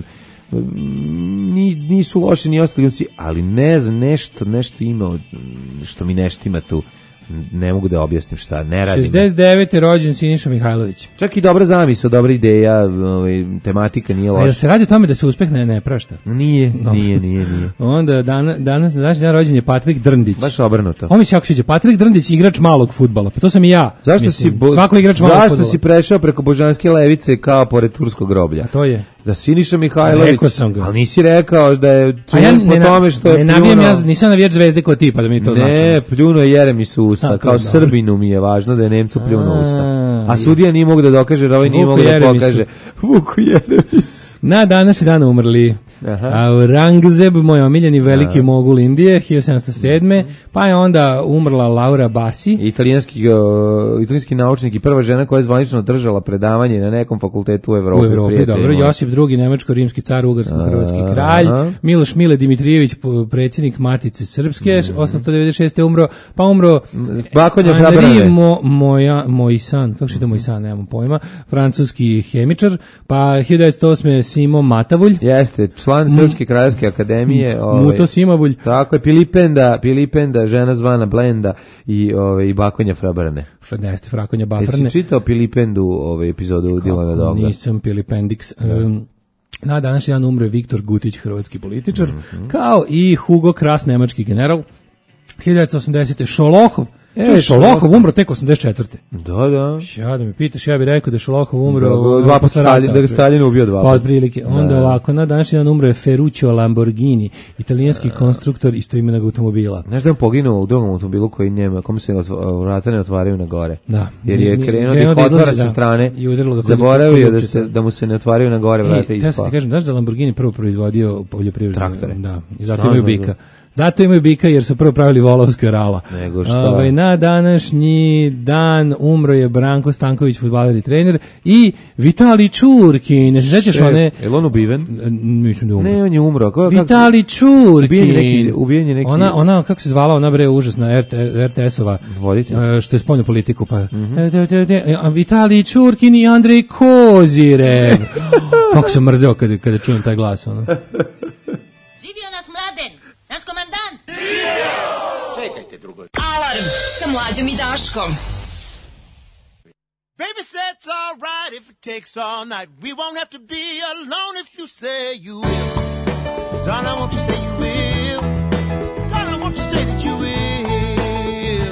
Ni, nisu loši ni ostali glumci, ali ne znam, nešto, nešto ima od- što mi nešto ima tu. ne mogu da objasnim šta, ne radim. šezdeset devete rođen Siniša Mihajlović. Čak i dobra zamisao, dobra ideja, ovaj, tematika nije A jel loša. se radi o tome da se uspeh ne, ne prašta? Nije, No. nije, nije, nije. Onda dan, danas na današnji dan rođen je Patrik Drndić. Baš obrnuto. On mi se jako sviđa. Patrik Drndić, igrač malog fudbala. Pa to sam i ja. Zašto mislim. si bo- Svako igrač malog Zašto fudbala. si prešao preko božanske levice kao pored turskog groblja? A to je. Da Siniša Mihajlović. Rekao sam ga. Ali nisi rekao da je A ja čuvan po ne, na- tome što je ne navijam, pljunuo- ja nisam navijač Zvezde kod tipa da mi to znači. Ne, nešto. pljunuo je Jeremić u usta, A, to kao je dobro. Srbinu mi je važno da je Nemcu pljunuo u usta. A, A sudija nije mogu da dokaže, da ovaj nije Vuku mogu da Jeremiću. pokaže. Vuku Jeremić. Na današnji dan umrli Aha. Aurangzeb, moj omiljeni veliki mogul Indije, hiljadu sedamsto sedme. Pa je onda umrla Laura Bassi. Italijanski, uh, italijanski naučnik i prva žena koja je zvanično držala predavanje na nekom fakultetu u Evropi. U Evropi, prijatelji dobro. moji. Josip drugi, nemačko-rimski car, ugarsko-hrvatski A, kralj. aha. Miloš Mile Dimitrijević, po- predsjednik Matice Srpske, osamsto devedeset šeste umro. Pa umro Bakonja Henri Brabrane. Mo, moja, Moisan, kako se to Moisan, nemam pojma, francuski hemičar. Pa hiljadu devetsto osme Simo Matavulj. Jeste, član Srpske kraljevske akademije. Ovaj, Muto Simavulj. Tako je, Pilipenda, Pilipenda, žena zvana Blenda i, ovaj, i Bakonja Frabrane. Jeste, Frakonja Jesi Bafrne. čitao Pilipendu ovaj, epizodu Dilana Doga? Nisam Pilipendix. Um, na današnji dan umre Viktor Gutić, hrvatski političar, kao i Hugo Kras, nemački general. hiljadu devetsto osamdesete Šolohov. E, Čuj, Šolohov Šolohov. umro tek osamdeset četvrte. Da, da. Ja da me pitaš, ja bih rekao da je Šolohov umro Da, dva posle puta Stalin- rata. da ga Stalin ubio dva Pa puta. otprilike. Onda Da. ovako, na današnji dan umre Ferruccio Lamborghini, italijanski konstruktor istoimenog automobila. Znaš da je on poginuo u drugom automobilu koji njema, kom se otv- vrata ne otvaraju na gore. Da. Jer je Ni- krenuo da krenuo ih da otvara izlazi, sa da. strane, I udarilo ga kod- zaboravio kod da, lupčeta. se, da mu se ne otvaraju na gore vrata E, i ja sam ispao. ti kažem, znaš da Lamborghini prvo proizvodio poljoprivredne Traktore. Da, i zato Znam, imaju znam, bika. znam. Zato imaju bika jer su prvo pravili volovska rala. Nego šta? Ovaj, na današnji dan umro je Branko Stanković, fudbaler i trener, i Vitali Čurkin. Ne se sećaš Šef, one... je li on ubiven? Mislim da je umro. Ne, on je umro. Kako, Vitali Čurkin. Ubijen je neki- ubijen je neki- Ona, ona, kako se zvala, ona bre užasna R T, R T S-ova, Voditelj. e, što je spoljnu politiku, pa... Mhm. E, te, te, te, a Vitali Čurkin i Andrej Kozirev. Kako sam mrzeo kada, kada čujem taj glas, ono. Živio nas Mladen, naš komandant. Alarm sa Mlađom i Daškom. Baby said it's all right if it takes all night. We won't have to be alone if you say you will. Darling, won't you say you will? Darling, won't you say that you will?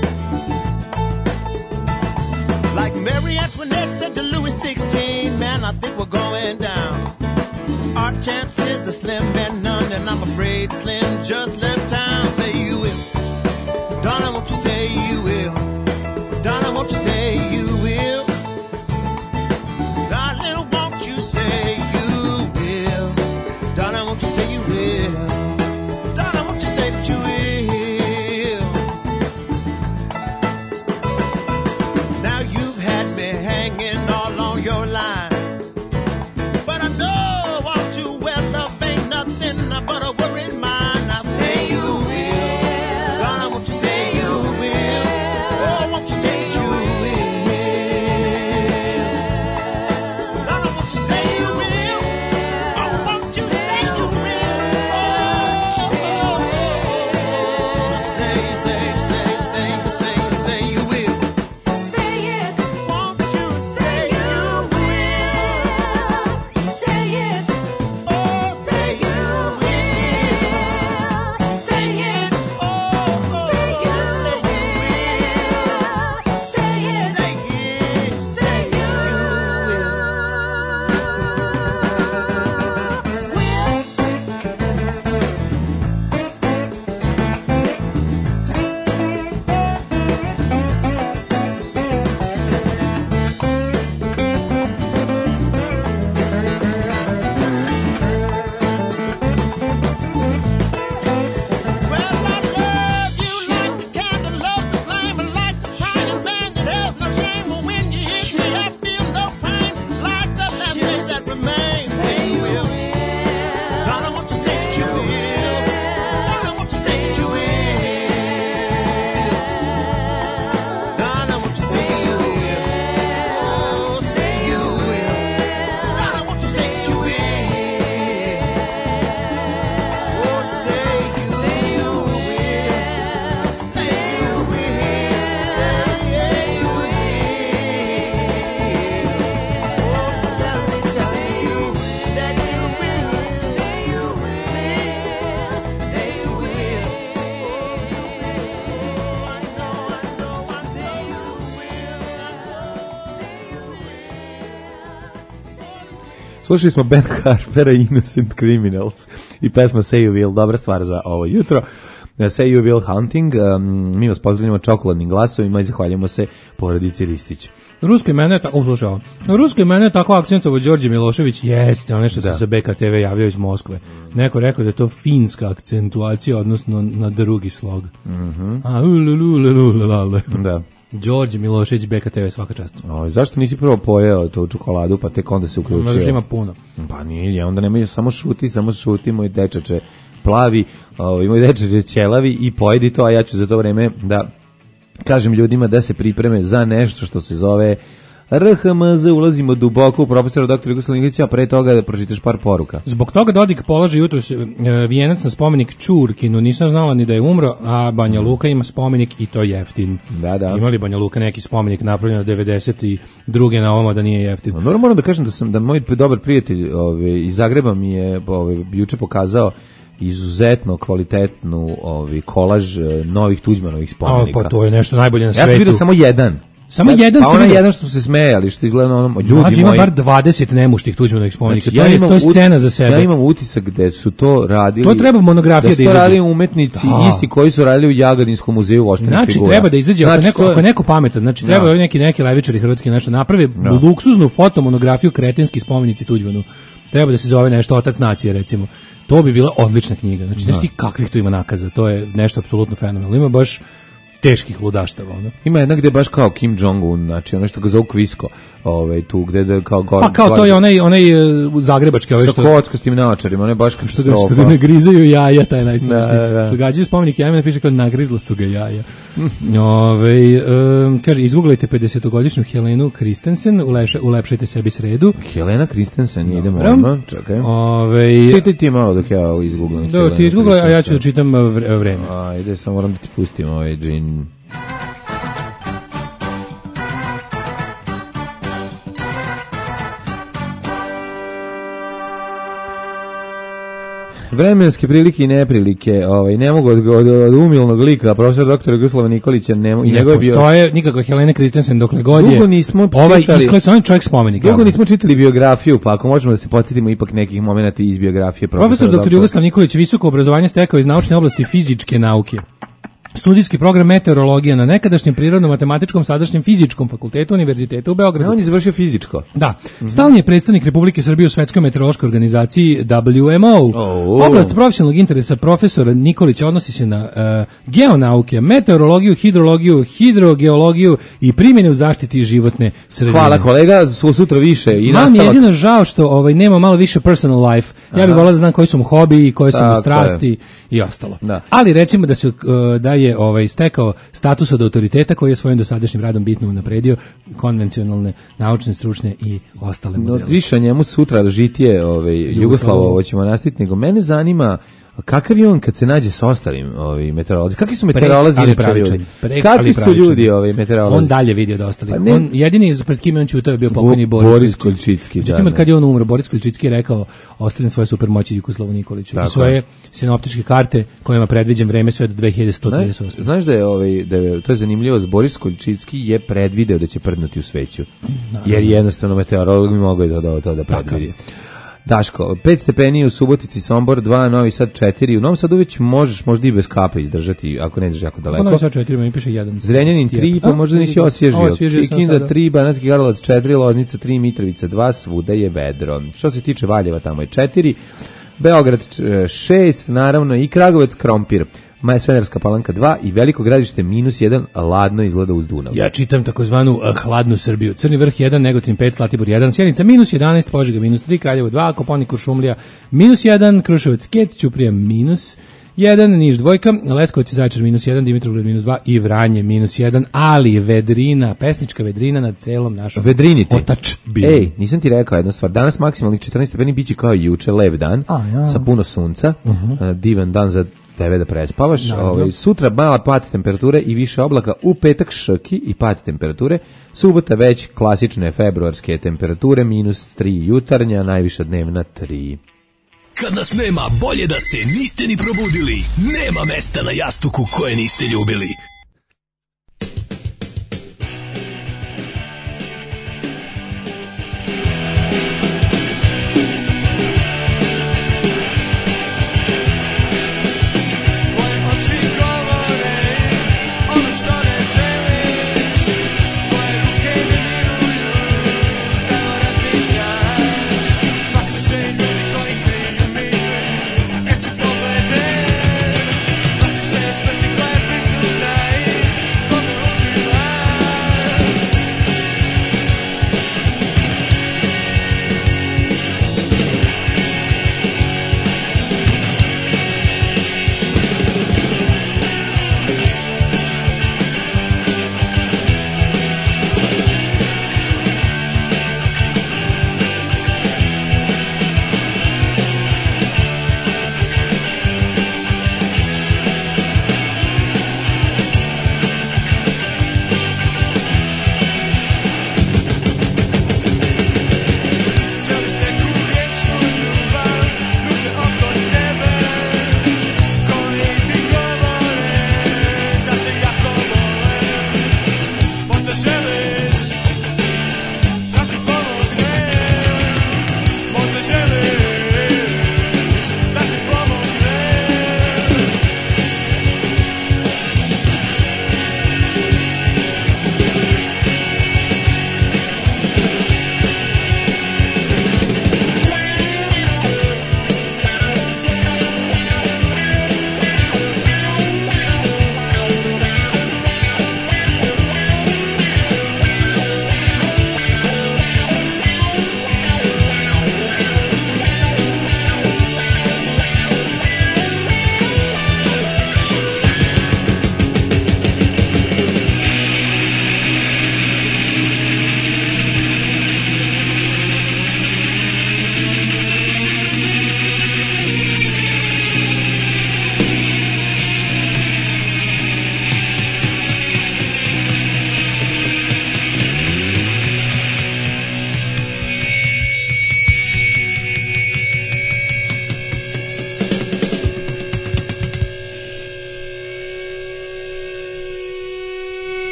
Like Mary Antoinette said to Louis sixteen, man, I think we're going down. Our chances are slim and none, and I'm afraid Slim just left town. Say you will. Darling, won't you say you will? Darling, won't you say you will? Darling, won't you say you will? Darling, won't you say you will? Darling, won't you say that you will? Now you've had me hanging all on your line, but I know all too well love ain't nothing but a worried mind. I say you Slušali smo Ben Harpera, Innocent Criminals i pesma Say You Will, dobra stvar za ovo jutro. Say You Will Hunting, um, mi vas pozdravljamo čokoladnim glasovima i zahvaljujemo se porodici Ristić. Rusko imeno je tako, slušao, rusko imeno je tako akcentovo Đorđe Milošević, jeste, ono što se sa B K T V javio iz Moskve. Neko rekao da je to finska akcentuacija, odnosno na drugi slog. Mm-hmm. A, ululululululule. Da. Đorđe Milošević, B K T V, svaka čast. O, zašto nisi prvo pojeo tu čokoladu, pa tek onda se uključio? Možda ima puno. Pa nije, onda nemoj, samo šuti, samo šuti, moj dečače plavi, ovaj, moj dečače ćelavi i pojedi to, a ja ću za to vreme da kažem ljudima da se pripreme za nešto što se zove R H M Z, ulazimo duboko u profesora doktora Jugoslava Nikolića, a pre toga da pročitaš par poruka. Zbog toga Dodik polaže jutros e, vijenac na spomenik Ćurkinu, nisam znala ni da je umro, a Banja Luka ima spomenik i to jeftin. Da, da. Imali Banja Luka neki spomenik napravljen od devedeset druge na ovamo da nije jeftin. No, moram da kažem da sam da moj dobar prijatelj ovaj, iz Zagreba mi je ovaj, juče pokazao izuzetno kvalitetnu ovaj, kolaž novih Tuđmanovih spomenika. A, pa to je nešto najbolje na svetu. Ja sam vidio samo jedan. Samo ja, jedan pa se onaj vidi. jedan što smo se smejali, što izgleda ono, ljudi Mlađi ima moji. bar dvadeset nemuštih Tuđmanovih spomenika. Znači, to, ja je, imam to je scena ut, za sebe. Ja imam utisak gde su to radili. To treba monografija da, da izađe. to radili umetnici da. isti koji su radili u Jagodinskom muzeju voštenih znači, figura. treba da izađe, znači, ako, neko, je... ako neko pametan, znači treba da. ovi neki, neki levičari hrvatski, znači naprave da. luksuznu fotomonografiju kretenski spomenici Tuđmanu. Treba da se zove nešto Otac nacije, recimo. To bi bila odlična knjiga. Znači, znaš ti kakvih tu ima nakaza, to je nešto apsolutno fenomenalno. Ima baš teških ludaštava, ono. Ima jedna gde baš kao Kim Jong-un, znači ono što ga zovu Kvisko, ovaj, tu gde da kao gor... Pa kao gor, to je onaj, onaj uh, zagrebački, ovaj što... Sa kockastim naočarima, on je baš katastrofa. Što ga, što ga nagrizaju jaja, taj najsmešniji. Da, da, da. Što gađaju spomenik jajima, napiše kao nagrizla su ga jaja. Ove, um, kaže, izgooglajte pedesetogodišnju Helenu Kristensen, ulepša, ulepšajte sebi sredu. Helena Kristensen, no, idemo odmah, čekaj. Ove, Čitaj ti malo dok ja ovo izgooglam. Da, ti izgooglaj, a ja ću da čitam vre, vreme. Ajde, samo moram da ti pustim ovaj džin. Vremenske prilike i neprilike, ovaj ne mogu od, od, od umilnog lika profesora doktora Jugoslava Nikolića ne, i ne njegov bio postoje nikakva Helena Kristensen dokle god je. Dugo nismo ovaj čitali. Ovaj isključivo čovjek spomenik. Dugo nismo čitali biografiju, pa ako možemo da se podsjetimo ipak nekih momenata iz biografije profesora. Profesor doktor Jugoslav Nikolić visoko obrazovanje stekao iz naučne oblasti fizičke nauke. Studijski program meteorologija na nekadašnjem prirodno-matematičkom, sadašnjem fizičkom fakultetu Univerziteta u Beogradu. Ne, on je završio fizičko. Da. Mm-hmm. Stalni je predstavnik Republike Srbije u Svetskoj meteorološkoj organizaciji W M O. Oh. Oblast profesionalnog interesa profesora Nikolića odnosi se na uh, geonauke, meteorologiju, hidrologiju, hidrogeologiju i primjene u zaštiti životne sredine. Hvala kolega, su sutra više i nastavak. nastavak. Mam je jedino žao što ovaj, nema malo više personal life. Ja bih volao da znam koji su mu hobiji, koje su mu Tako strasti je. i ostalo. Da. Ali recimo da se uh, da je ovaj stekao status od autoriteta koji je svojim dosadašnjim radom bitno unapredio konvencionalne, naučne, stručne i ostale modele. No, više njemu sutra žitije ovaj, Jugoslavo, ovo ćemo nastaviti, nego mene zanima kakav je on kad se nađe sa ostalim ovaj, meteorolozi? Kakvi su meteorolozi inače ljudi? Kakvi su ljudi ovaj, meteorolozi? On dalje vidi od ostalih. Pa on, jedini pred kim je on čutao je bio pokojni Bo, Boris, Boris Koljčicki. Međutim, da, kad je on umro, Boris Koljčicki je rekao ostavljam svoje supermoći Jugoslavu Nikoliću. Tako I svoje sinoptičke karte kojima predviđam vreme sve do dve hiljade sto trideset osam. Znaš da je, ovaj, da je, to je zanimljivo, Boris Koljčicki je predvideo da će prdnuti u sveću. Jer jednostavno meteorolog mi mogao da to da, da predvidi. Daško, pet stepeni u Subotici, Sombor dva, Novi Sad četiri. U Novom Sadu već možeš možda i bez kape izdržati, ako ne ideš jako daleko. Novi Sad četiri, meni piše jedan. Zrenjanin tri, pa možda nisi osvježio. Kikinda tri, Banatski Karlovac četiri, Loznica tri, Mitrovica dva, svuda je vedro. Što se tiče Valjeva, tamo je četiri, Beograd šest, naravno i Kragovec Krompir. Maja Svenerska Palanka dva i Veliko Gradište minus jedan, ladno izgleda uz Dunav. Ja čitam takozvanu uh, hladnu Srbiju. Crni vrh jedan, Negotin pet, Zlatibor jedan, Sjenica minus jedanaest, Požega minus tri, Kraljevo dva, Koponik Kuršumlija minus jedan, Kruševac Ket, Ćuprija minus jedan, Niš dvojka, Leskovac i Zaječar minus jedan, Dimitrovgrad minus dva i Vranje minus jedan, ali vedrina, pesnička vedrina na celom našom Vedrinite. otač bilo. Ej, nisam ti rekao jednu stvar. Danas maksimalnih četrnaest stepeni biće kao i juče, lep dan, A, ja. sa puno sunca, Uh-huh. divan dan za tebe da prespavaš. Ovaj, sutra mala pad temperature i više oblaka, u petak šrki i pad temperature, subota već klasične februarske temperature, minus tri jutarnja, najviša dnevna tri. Kad nas nema, bolje da se niste ni probudili. Nema mesta na jastuku koje niste ljubili.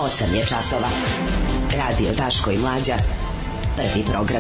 osam je časova. Radio Daško i Mlađa. Prvi program.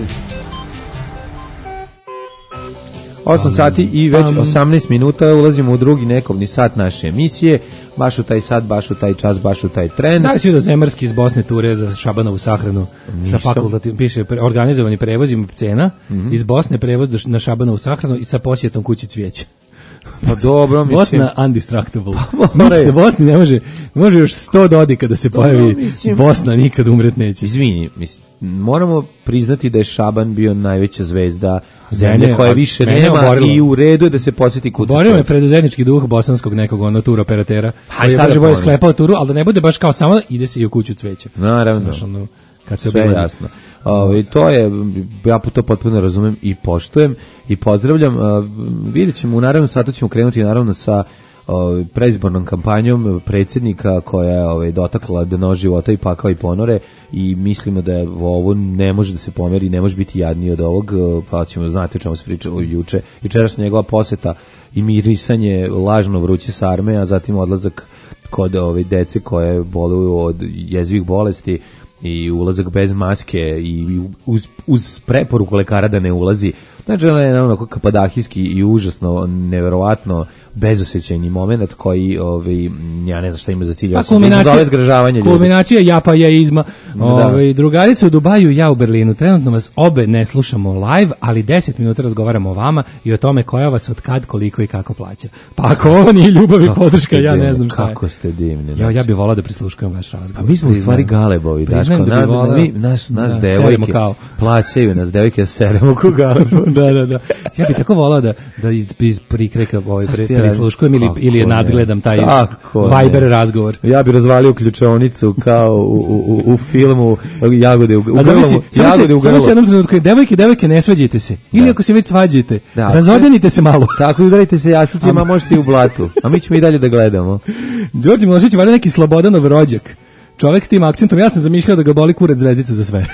osam sati i već osamnaest minuta ulazimo u drugi nekovni sat naše emisije. Baš u taj sat, baš u taj čas, baš u taj tren. Da li si vidio Zemarski iz Bosne ture za Šabanovu sahranu? Sa fakultativnim, piše pre, organizovani prevozim cena mm-hmm. iz Bosne prevoz do, na Šabanovu sahranu i sa posjetom kući cvijeća. Pa dobro, mislim. Bosna undistractable. Pa Mislite, Bosni ne može, može još sto dodika da se pojavi. Dobro, mislim, Bosna nikad umret neće. Izvini, mislim, moramo priznati da je Šaban bio najveća zvezda zemlje koje više nema oborilo. I u redu je da se posjeti kući. Oborio me preduzetnički duh bosanskog nekog ono tur operatera. Koji je brže bolje sklepao turu, ali da ne bude baš kao samo ide se i u kuću cveća. Naravno. Znaš, ono, kad se sve obilazi. Jasno. Ove, to je, ja to potpuno razumem i poštujem i pozdravljam. Uh, vidjet ćemo, u naravno satu ćemo krenuti naravno sa uh, preizbornom kampanjom predsjednika koja je ovaj, dotakla dno života i pakao i ponore i mislimo da je ovo ne može da se pomeri, ne može biti jadniji od ovog, uh, pa ćemo znati o čemu se pričalo juče. Jučerašnja njegova poseta i mirisanje lažno vruće sarme, a zatim odlazak kod ove dece koje boluju od jezivih bolesti i ulazak bez maske i uz, uz preporuku lekara da ne ulazi. Znači, ono je onako kapadahijski i užasno, neverovatno bezosećajni moment koji, ovaj, ja ne znam šta ima za cilj, osim da zove zgražavanje ljudi. Kulminacija japa jaizma. Ovaj, drugarice u Dubaju, ja u Berlinu. Trenutno vas obe ne slušamo live, ali deset minuta razgovaramo o vama i o tome koja vas od kad, koliko i kako plaća. Pa ako ovo nije ljubav i podrška, ja ne znam šta je. Kako ste divni. Ja, ja bih volao da prisluškujem vaš razgovor. Pa mi smo u stvari galebovi, Daško. Da volao, mi, nas nas da, devojke plaćaju, nas devojke da seremo ko galebovi. Da, da, da. Ja bih tako volao da, da iz, iz prikreka ovaj, pre, prisluškujem ili, ili nadgledam taj tako Viber ne. razgovor. Ja bih razvalio ključaonicu kao u, u, u filmu Jagode u grlu. A zamisli, samo se jednom trenutku, devojke, devojke, ne svađajte se. Ili da. Ako se već svađajte, da, razodenite se malo. Tako, udarite se jasnicima, možete i u blatu. A mi ćemo i dalje da gledamo. Đorđe Milošić je valjda neki Slobodanov rođak. Čovek s tim akcentom, ja sam zamišljao da ga boli kurac zvezdica za sve.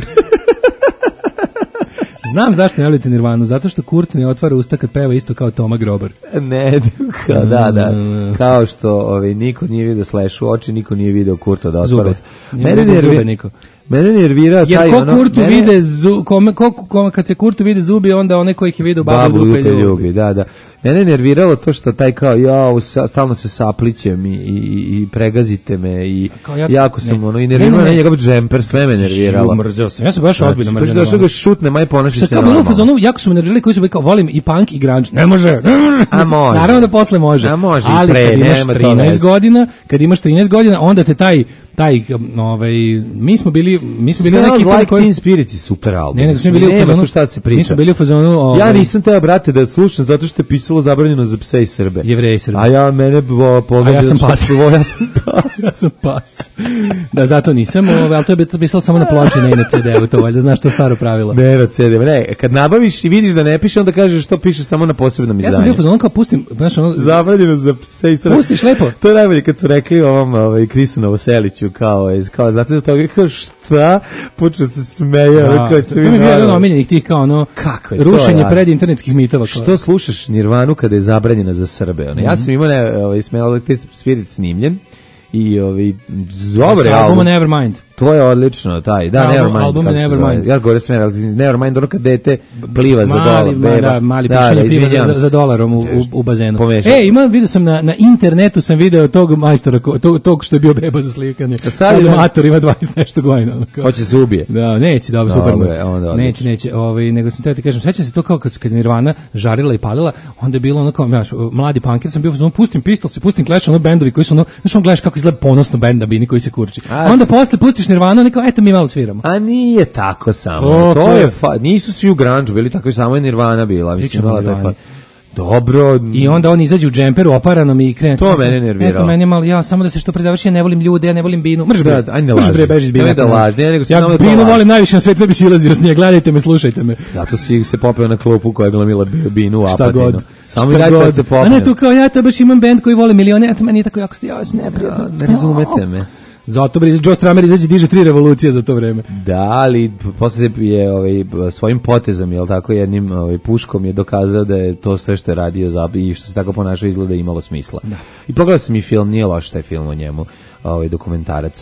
Znam zašto ne volite Nirvanu, zato što Kurt ne otvara usta kad peva isto kao Toma Grobar. Ne, kao, da, da. Kao što ovaj, niko nije vidio Slash u oči, niko nije vidio Kurta da otvara usta. Mene ne zube niko. Mene nervira taj jer ko ono, Kurtu mene... vide zu, kome, ko, ko, kad se Kurtu vide zubi, onda one koji ih je vidio babu, babu dupe, dupe ljubi. ljubi. Da, da. Mene je nerviralo to što taj kao, ja stalno se saplićem i, i, i pregazite me i ja, jako sam ne, ono, i nerviralo ne, ne, njegov džemper, sve me nerviralo. Mrzeo sam, ja sam baš ozbiljno mrzeo. Znači, došao ga šutne, maj ponaši se normalno. Što kao bilo u jako su me nervirali koji su bili kao, volim i punk i grunge. Ne može, ne može. A može. Naravno da posle može. A može ali i pre, kad imaš trinaest godina, kad imaš trinaest godina, onda te taj taj ovaj mi smo bili mi smo bili neki like koji Teen Spirit je super album. Ne, ne, smo bili u fazonu šta se priča. Mi smo bili u fazonu ovaj, ja nisam teo brate da slušam zato što je pisalo zabranjeno za pse i Srbe. Jevreji Srbe. A ja mene pogađa. Ja sam pas. Ja sam pas. Ja sam pas. Da zato nisam, ovaj, al to je pisalo samo na ploči, ne na ce de-u, to valjda znaš to staro pravilo. Ne na ce de, ne, kad nabaviš i vidiš da ne piše, onda kažeš što piše samo na posebnom izdanju. Ja sam bio u fazonu kao pustim, znaš, ono zabranjeno za pse i Srbe. Pustiš lepo. To je najbolje kad su rekli ovom ovaj Krisu Novoseliću kao iz kao znate za toga kao šta počeo se smeje da, kao ste vi. To mi je jedan omiljenih tih kao ono kakve rušenje to, pred internetskih mitova. Kao. Što slušaš Nirvanu kada je zabranjena za Srbe? Ono, mm-hmm. Ja sam imao ne, ovaj smelo taj Spirit snimljen i ovaj dobre album Nevermind. To je odlično, taj. Da, album, Nevermind. Album Nevermind. Ja gore smem, Nevermind, ono kad dete pliva za dolar. Mali, da, mali da, pišenje pliva za, za dolarom u, u, u bazenu. Pomešam. E, ima, vidio sam na, na internetu sam video tog majstora, tog, tog što je bio beba za slikanje. Sad, sad je mator, ima dvadeset nešto godina. Hoće se ubije. Da, neće, dobro, super. Neće, neće. Ovaj, nego sam teo ti kažem, sećam se to kao kad, kad Nirvana žarila i palila, onda je bilo ono kao, znaš, mladi punker sam bio, ono, pustim Pistol, se pustim Clash, ono bendovi koji su, ono, znaš, on gledaš kako izgleda ponosno bend na bini koji se kurči. A onda posle pustiš Nirvanu, neko, eto mi malo sviramo. A nije tako samo. O, to je fa, nisu svi u grunge bili tako, samo je Nirvana bila, mislim imala taj fa. Dobro. I onda on izađe u džemperu oparanom i krene. To mene nerviralo. Eto mene malo, ja samo da se što pre završi, ja ne volim ljude, ja ne volim binu. Mrš bre, ajde laži. Mrš bre, beži iz bine. Da laži, ne, nego se ja samo binu volim najviše na svetu, da bi silazio s nje. Gledajte me, slušajte me. Zato si se popeo na klupu koja je glumila binu u Apatinu. God. Samo i dajte da se popeo. A ne tu kao ja, to baš imam bend koji voli milione, eto meni je tako jako stijavac, neprijatno. Ne razumete me. Zato bre, Joe Stramer izađe diže tri revolucije za to vreme. Da, ali posle je ovaj svojim potezom, je l' tako, jednim ovaj puškom je dokazao da je to sve što je radio za i što se tako ponašao izgleda imalo smisla. Da. I pogledao sam i film, nije loš taj film o njemu, ovaj dokumentarac.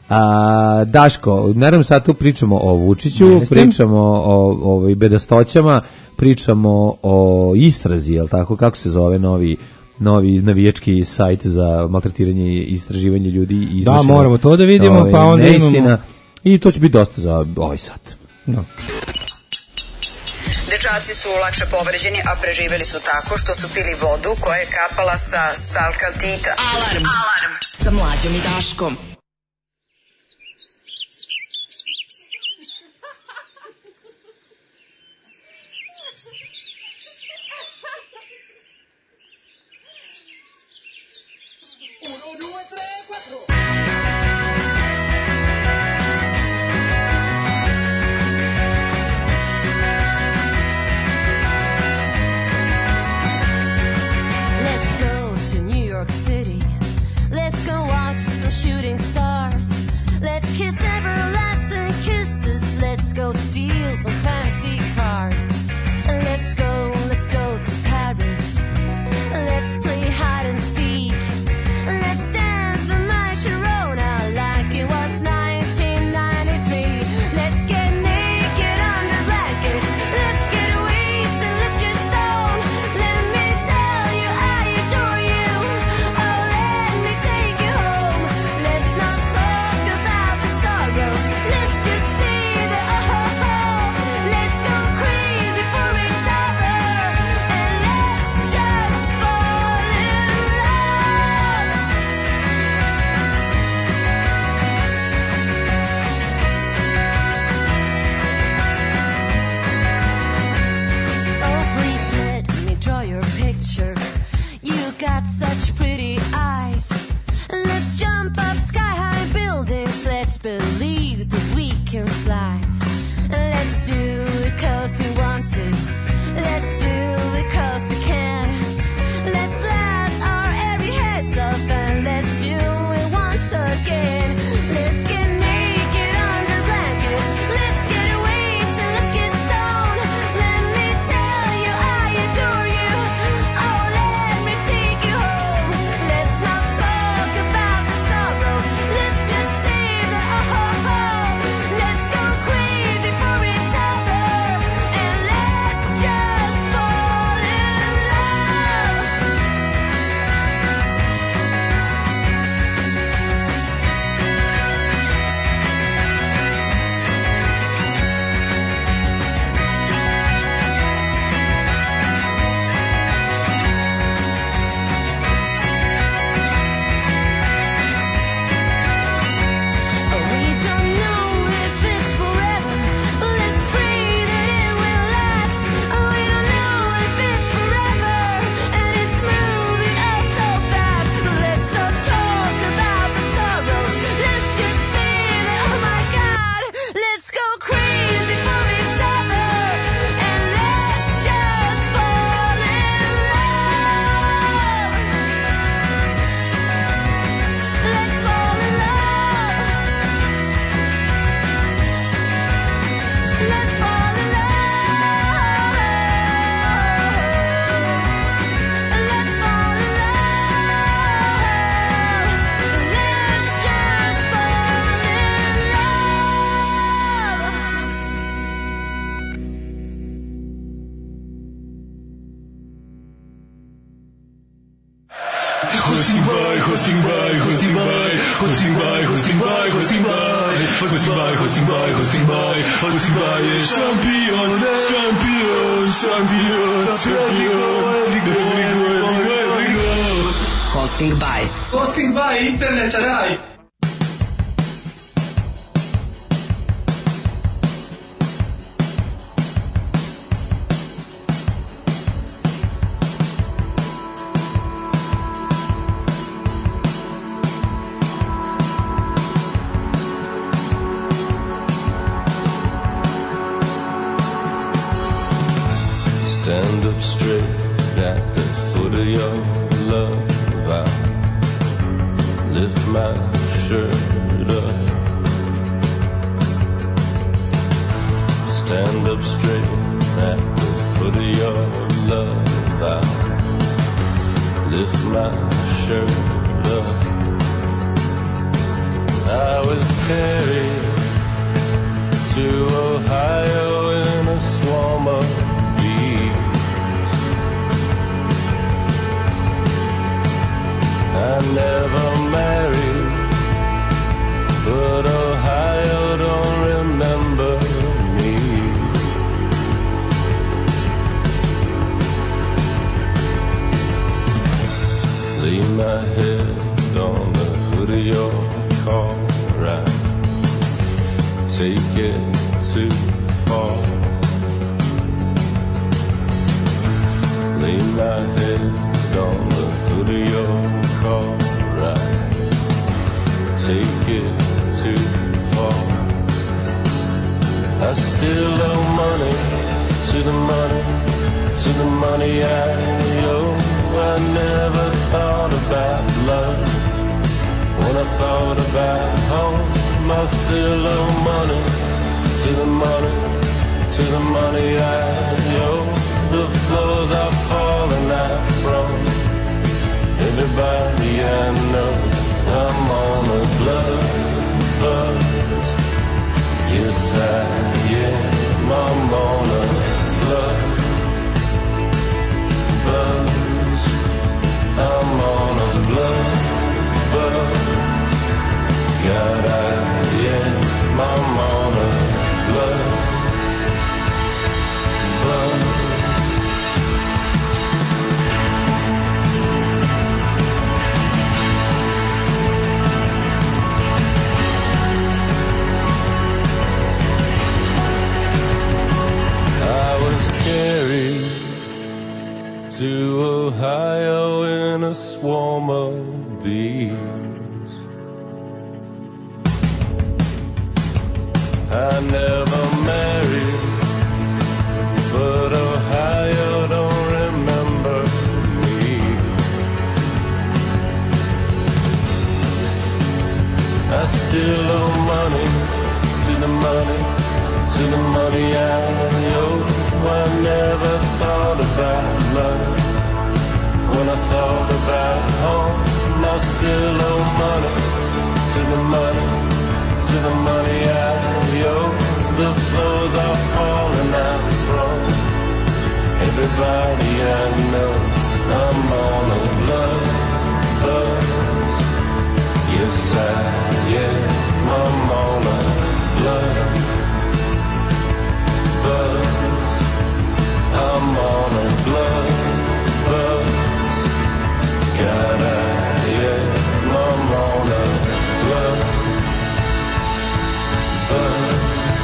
A, Daško, u naravnom satu pričamo o Vučiću, Jeste. pričamo o ovaj bedastoćama, pričamo o istrazi, jel tako, kako se zove novi novi navijački sajt za maltretiranje i istraživanje ljudi i Da, iznošenje, moramo to da vidimo, ovaj, pa onda neistina. imamo... I to će biti dosta za ovaj sat. No. Dečaci su lakše povređeni, a preživeli su tako što su pili vodu koja je kapala sa stalkaltita. Alarm. Alarm. Sa Mlađom i Daškom. Let's go to New York City. Let's go watch some shooting stars. Let's kiss everlasting kisses. Let's go steal some fancy cars. And let's go, let's go to Paris. Let's play hide and seek. Let's dance the Macarona like it was nineteen ninety-three. Let's get naked under blankets. Let's get wasted, let's get stoned. Let me tell you I adore you. Oh, let me take you home. Let's not talk about the sorrows. Let's just say that oh, oh, oh. Let's go crazy for each other. And let's just fall in love. Oh, please let me draw your picture. You got such pretty eyes. Let's jump up sky-high buildings. Let's believe that we can fly. Let's do it 'cause we want to. Let's do it 'cause we can. Let's let our airy heads up and let's do it once again. Let's get naked under blankets. Let's get wasted, let's get stoned. Let me tell you I adore you. Oh, let me take you home. Let's not talk about the sorrows. Let's just say that oh, oh, oh. Let's go crazy for each other. And let's just fall in love. We don't know if it's forever, but let's pray that it will last. We don't know if it's forever, and it's moving oh so fast. But let's not talk about the sorrows. Let's just say that oh my God, let's go crazy for each other, and let's just fall in love. Let's fall in love. Let's fall in love. Let's fall in love. Let's just fall Hosting by, hosting by, hosting by, hosting by, hosting by, hosting by, hosting by, hosting by, hosting by, hosting by je šampion, šampion, šampion, šampion, ligo, ligo, ligo, ligo. Hosting by. Hosting by internet raj. Stand up straight at the foot of your love. I lift my shirt up. Stand up straight at the foot of your love. I lift my shirt up. I was carried to Ohio in a swarm of bees. I never married, but Ohio don't remember me. Lay my head on the hood of your car, right? Take it too far. Lay my head on the hood of your car, right? Take it too far. I still owe money to the money, to the money I owe. I never thought about love when I thought about home. I still owe money to the money, to the money I owe. The floors are falling out from everybody I know. I'm on a blood buzz. Yes, I am. I'm on a blood buzz. I'm on a blood buzz. God, I am. I'm on a blood buzz. Carried to Ohio in a swarm of bees. I never married, but Ohio don't remember me. I still owe money to the money, to the money I owe. I never thought about love when I thought about home. I still owe money to the money, to the money I owe. The floors are falling out from everybody I know. I'm on a blood buzz. Yes, I am. I'm on a blood buzz. I'm on a blood buzz. God, I am. I'm on a blood buzz.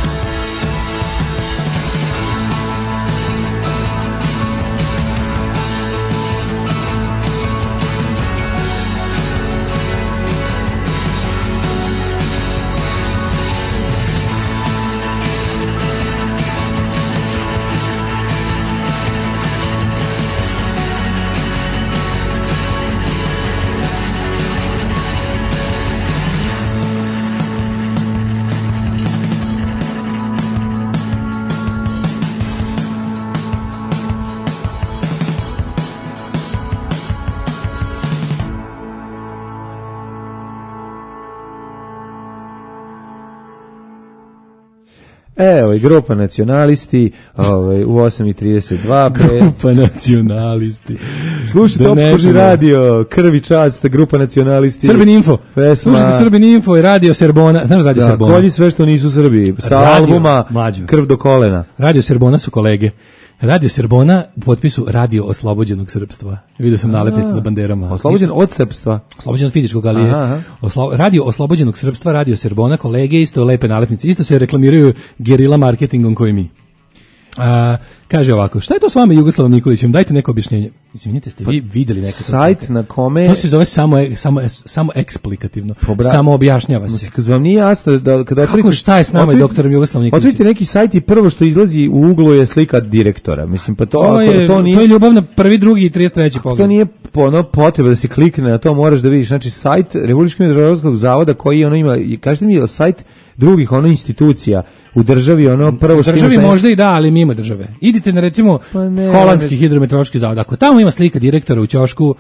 Evo i grupa nacionalisti ovaj, u osam i trideset dva. Grupa nacionalisti. Slušajte Opskoži radio, Krvi čast, grupa nacionalisti. Srbin Info. Pesma... Slušajte Srbin Info i radio Serbona. Znaš radio da, Serbona? Kolji sve što nisu Srbi. Sa radio, albuma mlađu. Krv do kolena. Radio Serbona su kolege. Radio Serbona u potpisu Radio oslobođenog srpstva. Vidio sam nalepnice na banderama. Oslobođen od srpstva? Oslobođen od fizičkog, ali je oslo, Radio oslobođenog srpstva, Radio Serbona, kolege, isto lepe nalepnice. Isto se reklamiraju gerila marketingom koji mi. A, kaže ovako, šta je to s vama Jugoslavom Nikolićem? Dajte neko objašnjenje. Izvinite, ste vi videli neke sajt na kome... To se zove samo, samo, samo eksplikativno. Pobra... Samo objašnjava se. Kad vam nije jasno... Da, kada Kako šta je s nama i doktorom Jugoslavom Nikolićem? Otvorite neki sajt i prvo što izlazi u uglu je slika direktora. Mislim, pa to... To je, to nije, to je ljubav na prvi, drugi i trideset treći pogled. To nije ono potreba da se klikne na to, moraš da vidiš. Znači, sajt Republičkog meteorološkog zavoda koji ono ima... Kažete mi, sajt drugih ono institucija u državi, ono prvo u državi možda i da, ali mimo države. Idite na recimo pa ne, Holandski ne, hidrometeorološki zavod. Ako tamo ima slika direktora u ćošku,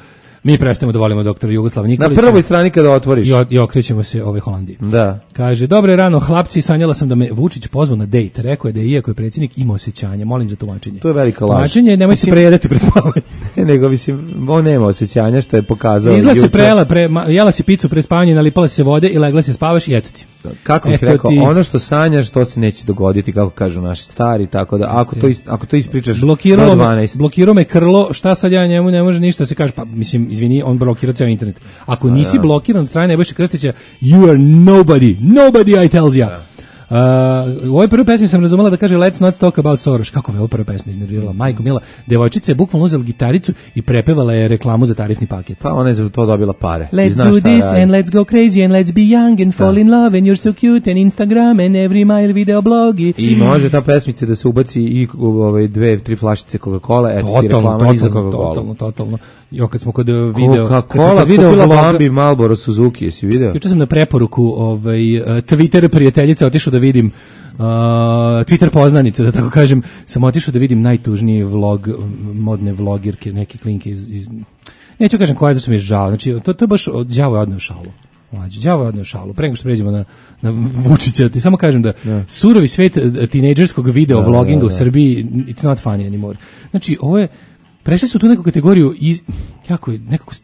Mi prestajemo da volimo doktora Jugoslava Nikolića. Na prvoj strani kada otvoriš. I, o, i okrećemo se ove Holandiji. Da. Kaže, dobre rano, hlapci, sanjala sam da me Vučić pozvao na dejt. Rekao je da je, iako je predsjednik, ima osjećanje. Molim za tumačenje. To je velika laž. Tumačenje, nemoj se prejedati pred spavanje. Nego, mislim, on nema osjećanja, što je pokazao. Izla se prela, pre, ma, jela si picu pre spavanja, nalipala se vode i legla se spavaš i eto ti. Kako bih rekao, ti... ono što sanjaš, to se neće dogoditi, kako kažu naši stari, tako da, ako to, is, ako to ispričaš blokiralo me, blokirao me Krlo, šta sad ja njemu ne može ništa da se kaže, pa mislim, izvini, on blokirao ceo internet. Ako nisi blokiran od strane Nebojše Krstića, you are nobody, nobody I tells ya. Uh, u ovoj prvoj pesmi sam razumela da kaže let's not talk about Soros. Kako me ova prva pesma iznervirala, majko mila. Devojčica je bukvalno uzela gitaricu i prepevala je reklamu za tarifni paket. Pa ona je za to dobila pare. Let's do this radi. And let's go crazy and let's be young and fall da. In love and you're so cute and Instagram and every mile video blogi. I može ta pesmica da se ubaci i ove dve, tri flašice Coca-Cola, eto ti reklama i za Coca-Cola. Totalno, totalno. Jo, kad smo kod video, Coca-Cola kupila Bambi Marlboro Suzuki, jesi video? Juče sam na preporuku ovaj, Twitter prijateljica otišao da vidim uh, Twitter poznanice, da tako kažem, sam otišao da vidim najtužniji vlog modne vlogirke, neke klinke iz, iz neću kažem koja je, zašto mi je žao, znači to, to je baš, đavo je odneo šalu. Mlađe, đavo je odneo šalu. Pre nego što pređemo na, na Vučića, ti samo kažem da yeah. surovi svet tinejdžerskog video da, vloginga da, da. u Srbiji, it's not funny anymore. Znači, ovo je, prešli su tu neku kategoriju i, kako je, nekako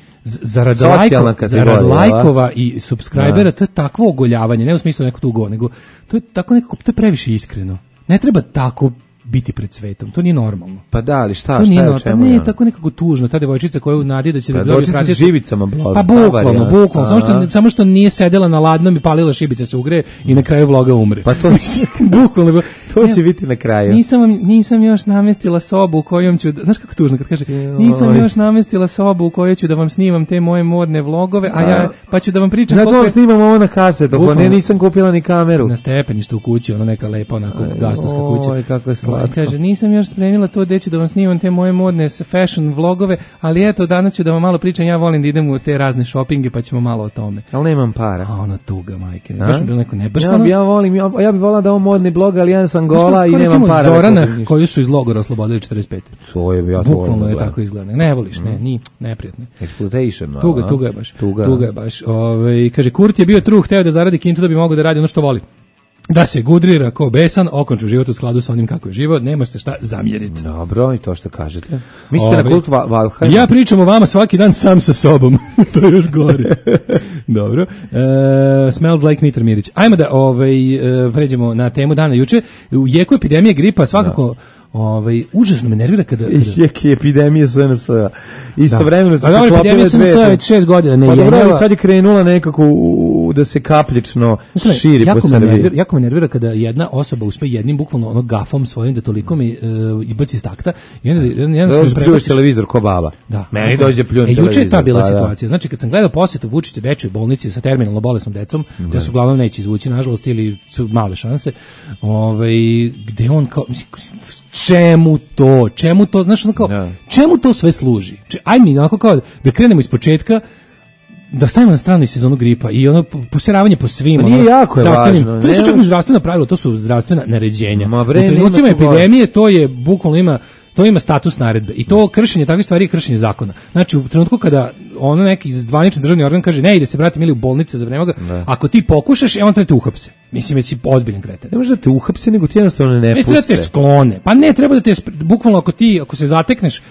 zarad, lajko, zarad lajkova i subscribera, da. To je takvo ogoljavanje, ne u smislu neko tugo, nego to je tako nekako, to je previše iskreno. Ne treba tako biti pred svetom, to nije normalno. Pa da, ali šta, to šta je o čemu? Pa ne, tako nekako tužno, ta devojčica koja u nadi da će pa da dobije pratice. Pa živicama blog. Pa bukvalno, bukvalno, samo što, samo što nije sedela na ladnom i palila šibice se ugreje i na kraju vloga umre. Pa to bukvalno. To će biti na kraju. Nisam, nisam još namestila sobu u kojom ću, znaš kako tužno kad kaže, nisam još namestila sobu u kojoj ću da vam snimam te moje modne vlogove, a ja, pa ću da vam pričam koliko... Ja to snimam ovo na kasetu, ne, nisam kupila ni kameru. Na stepeništu u kući, ono neka lepa, onako, gastovska kuća. Oj, kako je slatko. Kaže, nisam još spremila to gde ću da vam snimam te moje modne fashion vlogove, ali eto, danas ću da vam malo pričam, ja volim da idem u te razne shoppinge, pa ćemo malo o tome. Ali nemam para. A ono tuga, majke. Baš mi bilo neko ne, baš ja, ono... ja volim, ja, ja bih volala da ovo modni blog, ali ja sam gola i nemam para. Zorana, koju su iz logora oslobodili četrdeset pete. To je, ja to bukvalno je tako izgleda. Ne voliš, ne, ni, neprijatno. Exploitation. Tuga, tuga je baš. Tuga, tuga je baš. Ove, kaže, Kurt je bio true, hteo da zaradi kintu da bi mogao da radi ono što voli. Da se gudrira ko besan, okonču život u skladu sa onim kako je život, nemaš se šta zamjeriti. Dobro, i to što kažete. Mislite na kult Valheim? Ja pričam o vama svaki dan sam sa sobom. To je još gore. Dobro. Uh, smells like Mitar Mirić. Ajmo da ovaj, uh, pređemo na temu dana juče. U jeku epidemije gripa svakako... Da. Ovaj užasno me nervira kada kada je epidemija S N S-a. Istovremeno se poklopile epidemija S N S-a već šest godina ne je. Pa dobro, sad je krenula nekako u, u, da se kapljično znači, širi po Srbiji. Nervira, jako me nervira kada jedna osoba uspe jednim bukvalno ono gafom svojim da toliko mi uh, izbaci iz takta i onda jedan jedan se pljuješ televizor ko baba. Da. Meni dođe pljun televizor. E juče je ta bila pa, situacija. Znači kad sam gledao posetu Vučića dečjoj bolnici sa terminalno bolesnom decom, da su uglavnom neće izvući nažalost ili su male šanse. Ovaj gde on kao mislim, čemu to, čemu to, znaš, ono kao, no. čemu to sve služi? Če, ajde mi, onako kao, da krenemo iz početka, da stavimo na stranu i sezonu gripa i ono poseravanje po svim, ono, jako je važno. To nisu čak ni zdravstvena pravila, to su zdravstvena naređenja. Ma bre, u trenucima epidemije to je, bukvalno ima, to ima status naredbe i to kršenje takvih stvari je kršenje zakona. Znači u trenutku kada ono neki zvanični državni organ kaže ne ide se brate mili u bolnice za vreme, ako ti pokušaš, e on te uhapse. Mislim već si ozbiljan kreten. Ne može da te uhapse, nego ti jednostavno ne puste. Ne treba da te sklone. Pa ne treba da te bukvalno ako ti ako se zatekneš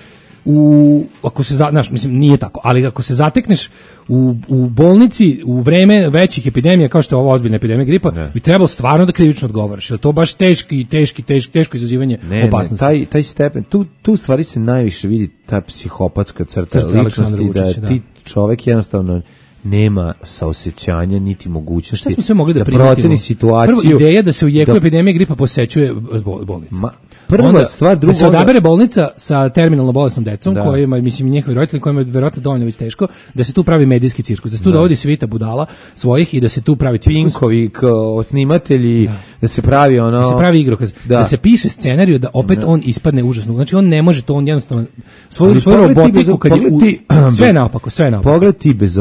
u ako se znaš, mislim nije tako, ali ako se zatekneš u, u bolnici u vreme većih epidemija kao što je ova ozbiljna epidemija gripa, ne. bi trebalo stvarno da krivično odgovaraš. Jer to baš teški, teški, teški, teško izazivanje ne, opasnosti. Ne, taj taj stepen, tu tu stvari se najviše vidi ta psihopatska crta, crta ličnosti da, Vučić, da ti čovjek jednostavno nema saosećanja niti mogućnosti. Šta smo sve mogli da, da proceni situaciju. Prvo ideja da se u jeku da, epidemije gripa posećuje bolnicu. Ma, prva onda, stvar, druga, da se odabere bolnica sa terminalno bolesnom decom, da. kojima, mislim, i njihovi roditelji, kojima je verovatno dovoljno već teško, da se tu pravi medijski cirkus, da se tu da. dovodi svita budala svojih i da se tu pravi cirkus. Pinkovi, snimatelji, da. da se pravi ono... Da se pravi igrokaz, da. da se piše scenariju da opet da. on ispadne užasno. Znači on ne može to, on jednostavno svoju, svoju robotiku, kad je u, sve naopako, sve naopako. Pogled ti bezo, bezo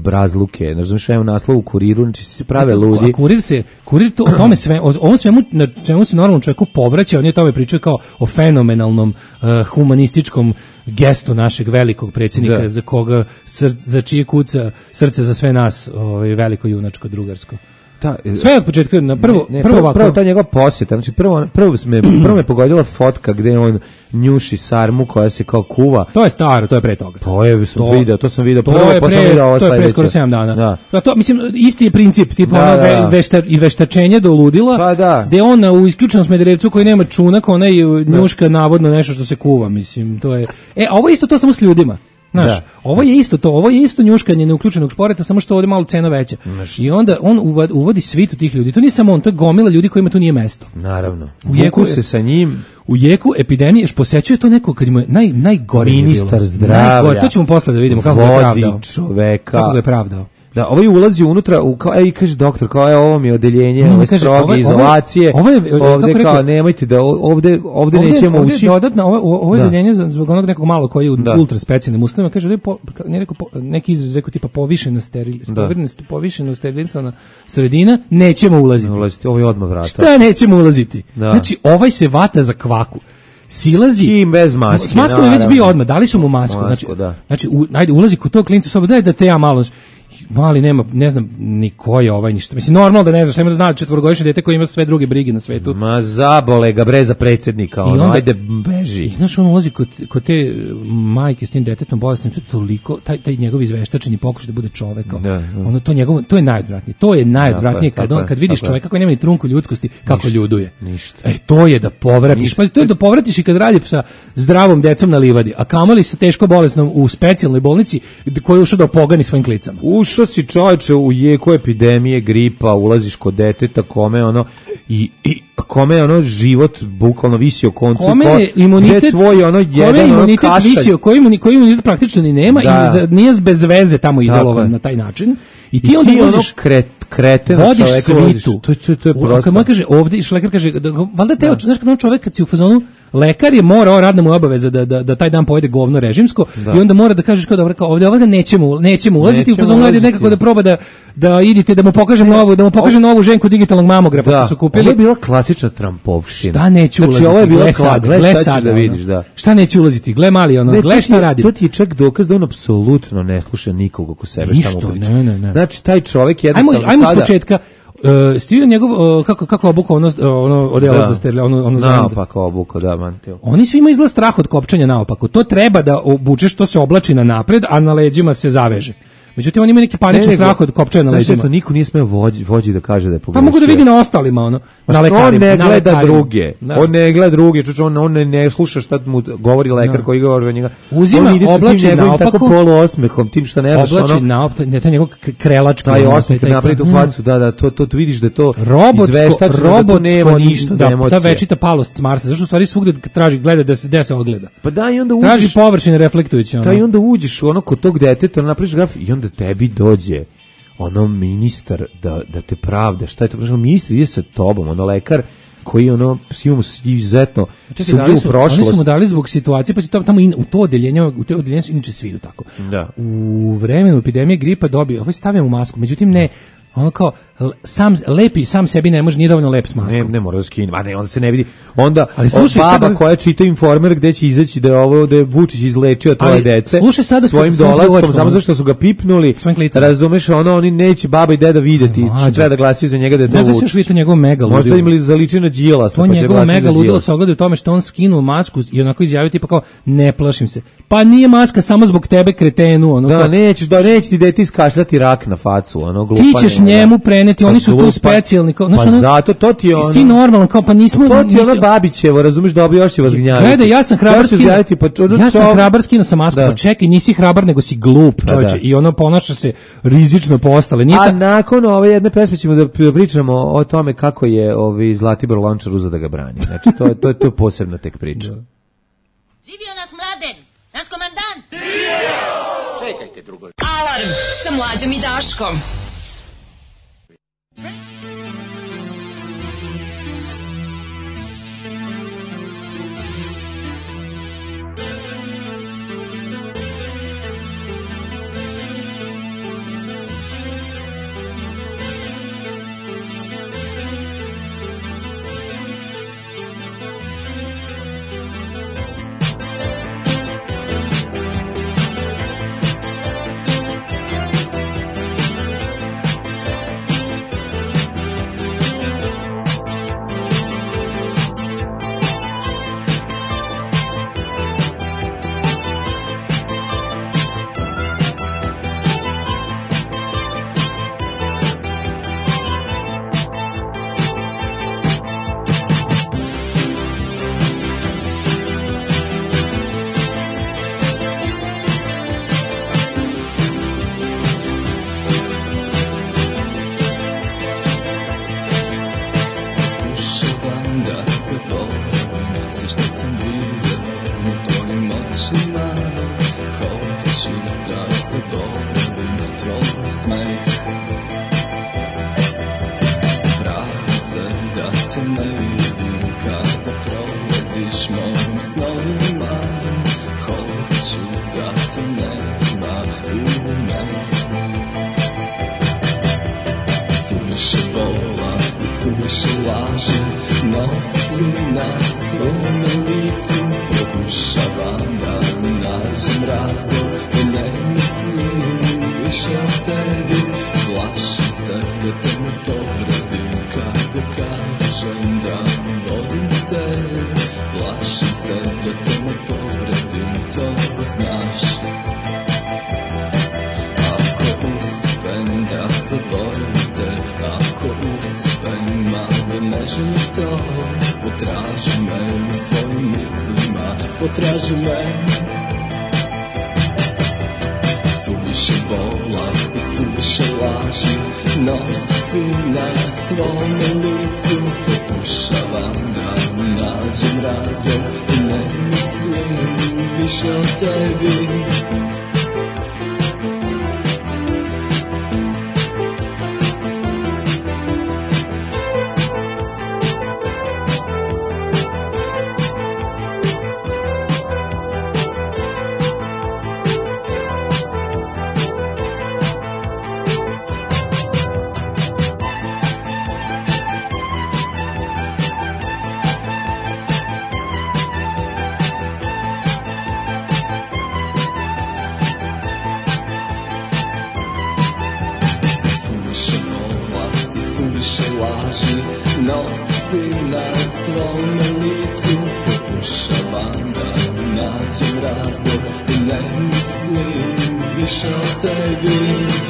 bezobrazluke, ne razumiješ, evo naslov u Kuriru, znači se prave ludi. A Kurir se, Kurir to, o tome sve, o ovom svemu na čemu se normalnom čovjeku povraća, on je tome pričao kao o fenomenalnom uh, humanističkom gestu našeg velikog predsjednika, da. za koga, sr, za čije kuca srce za sve nas, ovaj, veliko junačko drugarsko. Ta, sve od početka na prvo ne, ne, prvo ovako. Prvo ta njegova posjeta, znači prvo prvo me prvo me pogodila fotka gde on njuši sarmu koja se kao kuva. To je staro, to je pre toga. To je sam to, video, to sam video to prvo, pa sam video ovo sledeće. To je pre skoro sedam dana. Da. Da, to mislim isti je princip, tipa da, ono da. Vešta, i veštačenje do ludila. Pa da. Gde on u isključenom Smederevcu koji nema čunak, onaj njuška navodno nešto što se kuva, mislim, to je. E, a ovo isto to samo s ljudima. Znaš, da. ovo je isto to, ovo je isto njuškanje neuključenog šporeta, samo što ovdje malo cena veća. Znaš. I onda on uvodi, uvodi svitu tih ljudi. To nije samo on, to je gomila ljudi kojima tu nije mesto. Naravno. U jeku se sa njim. U jeku epidemije posećuje to neko kad mu je naj, najgore ministar zdravlja. Najgore, to ćemo posle da vidimo kako ga je pravdao. Vodi čoveka. Kako ga je pravdao. Da, ovaj ulazi unutra, u, kao, ej, kaže doktor, kao je ovo mi je odeljenje, no, ove kaže, stroge ovaj, izolacije, ovaj, ovaj, ovde kao, rekao, nemojte da, ovde, ovde, ovde nećemo ovde ući. Dodatno, ovo, ovo je odeljenje zbog onog nekog malo koji je u da. ultra specijalnim uslovima, kaže, ovde po, ne rekao, po, neki izraz rekao tipa povišena steril, da. povišena sterilisana sredina, nećemo ulaziti. ulaziti. Ovo je odmah vrata. Šta nećemo ulaziti? Da. Znači, ovaj se vata za kvaku. Silazi. Kim bez maske. S maskom je već bio odmah, dali su mu masku. Znači, da. znači u, ajde, ulazi kod tog klinca u sobu, daj da te ja malo... Mali nema, ne znam ni ko je ovaj ništa. Mislim, normalno da ne znaš, nema da zna četvorogodišnje dete koji ima sve druge brige na svetu. Ma zabole ga bre za predsjednika, ono, onda, ajde beži. I znaš, on ulazi kod, kod te majke s tim detetom bolesnim, to je toliko, taj, taj njegov izveštačeni pokušaj da bude čovek. Da, da. Ono, to, njegov, to je najodvratnije. To je najodvratnije kad, on, kad vidiš čoveka koji nema ni trunku ljudskosti, kako ništa, ljuduje. Ništa. E, to je da povratiš. Pa to je da povratiš i kad radi sa zdravom decom na livadi, a kamoli sa teško bolesnom u specijalnoj bolnici koji je ušao da opogani svojim klicama. Ušao si čovječe u jeku epidemije, gripa, ulaziš kod deteta, kome ono i, i kome ono život bukvalno visi o koncu, kome je imunitet, tvoj ono jedan kome imunitet ono kašalj, visio, koji imunitet, koji imunitet praktično ni nema da. i nije bez veze tamo izolovan na taj način. I ti, I onda ti voziš, ono kret, kreten vodiš svitu. To, to, to je prosto. Kad moj kaže ovdje, što lekar kaže, da, valjda te, da. Znaš kad on čovjek kad si u fazonu, lekar je morao, radna mu je obaveza da, da, da taj dan pojede govno režimsko da. I onda mora da kažeš kao dobro, kao ovdje ovoga nećemo, nećemo ulaziti, nećemo u fazonu ulaziti. Nekako da proba da, da idite, da mu pokažem novu, da mu pokažem novu ženku digitalnog mamografa da. Što su kupili. Ovo je bila klasična Trampovština. Šta neću ulaziti? Znači ovo je bila gle sad, gle, gle sad, sad da vidiš, da. Šta neću ulaziti? Gle mali ono, ne, gle šta radi. To ti je čak dokaz da on apsolutno ne sluša nikog oko sebe šta mu priča. Ne, ne, ne. Znači taj čovjek jednostavno ajmo, ajmo sada... s početka. Uh, Stivio njegov, uh, kako, kako obuka ono, ono odelo za steril, ono, ono naopako obuka, da, manteo. Oni svi imaju izgleda strah od kopčanja naopako. To treba da obučeš, to se oblači na napred, a na leđima se zaveže. Međutim, on ima neki paničan strah od kopčanja na leđima. Znači, niko nije smeo vođi, vođi da kaže da je pogrešio. Pa mogu da vidi na ostalima, ono, pa na lekarima. On ne gleda lekarima. druge, da. On ne gleda druge, čuč, on, on ne, ne sluša šta mu govori lekar no. koji govori o njega. Uzima, oblači naopako. Tako poluosmehom, tim što ne znaš, ono. Oblači naopako, ne, taj njegov krelački. Taj osmeh kad napravi tu facu, da, da, to, to, to vidiš da to izveštač, da to nema ništa da emocije. Ta večita palost s Marsa, zašto u stvari svugde traži, gleda da se, da se ogleda. Pa da, i onda uđeš. Traži površine reflektujući, ono. Da, i onda uđeš ono kod tog deteta, napraviš graf i onda tebi dođe ono ministar da, da te pravda, šta je to, ministar ide sa tobom, ono lekar koji ono, imamo izuzetno sumnju u prošlost. Oni su mu dali zbog situacije, pa si tamo, tamo in, u to odeljenje, u to odeljenje su inače svi idu tako. Da. U vremenu epidemije gripa dobio, ovo stavljam u masku, međutim ne, ono kao sam lepi sam sebi ne može, nije dovoljno lep s maskom. Ne, ne mora da skine, a ne, onda se ne vidi. Onda ali slušaj, baba da... koja čita Informer gde će izaći da je ovo da je Vučić izlečio troje dece. Slušaj sada svojim dolaskom, samo zašto su ga pipnuli. Razumeš, ono oni neće baba i deda videti, što treba da glasaju za njega da je to Vučić. Ne znaš vidite njegov mega ludilo. Možda im li zaliči na Đilasa, pa će njegov mega ludilo se ogleda u tome što on skinuo masku i onako izjavio tipa kao ne plašim se. Pa nije maska samo zbog tebe kretenu, ono. Da, nećeš, da neće ti dete iskašljati rak na facu, ono glupa. Ti ćeš njemu preneti, oni su tu specijalni, kao, znači, pa ono, zato to ti je ono. Isti normalno, kao pa nismo. To ti je ono Babićevo, razumeš, dobio još će vas gnjaviti. Gledaj, ja sam hrabar skino. Pa, ono, ja sam hrabar skino sa maskom, pa čekaj, nisi hrabar nego si glup, čoveče. I ono ponaša se rizično po ostale. Nije a ta... nakon ove jedne pesme ćemo da pričamo o tome kako je ovi Zlatibor Lončar uzeo da ga brani. Znači to to to je posebna tek priča. Živio nas Mladen, naš komandant. Čekajte drugo. Alarm sa Mlađom i Daškom. nosi na svome licu, pokušavam da nađem razlog, ne mislim više o tebi, plašim se da te ne povredim kada kažem da volim te, plašim se da te ne povredim, to znaš. Ako uspem da zaboravim te, ako uspem malo neželim to, potraži me u svojim mislima, potraži me. Suviše bola i suviše laži nosim na svome licu, pokušavam da nađem razlog, ne mislim više o tebi. Nosim na svome licu, pokušavam da nađem razlog, ne mislim više o tebi.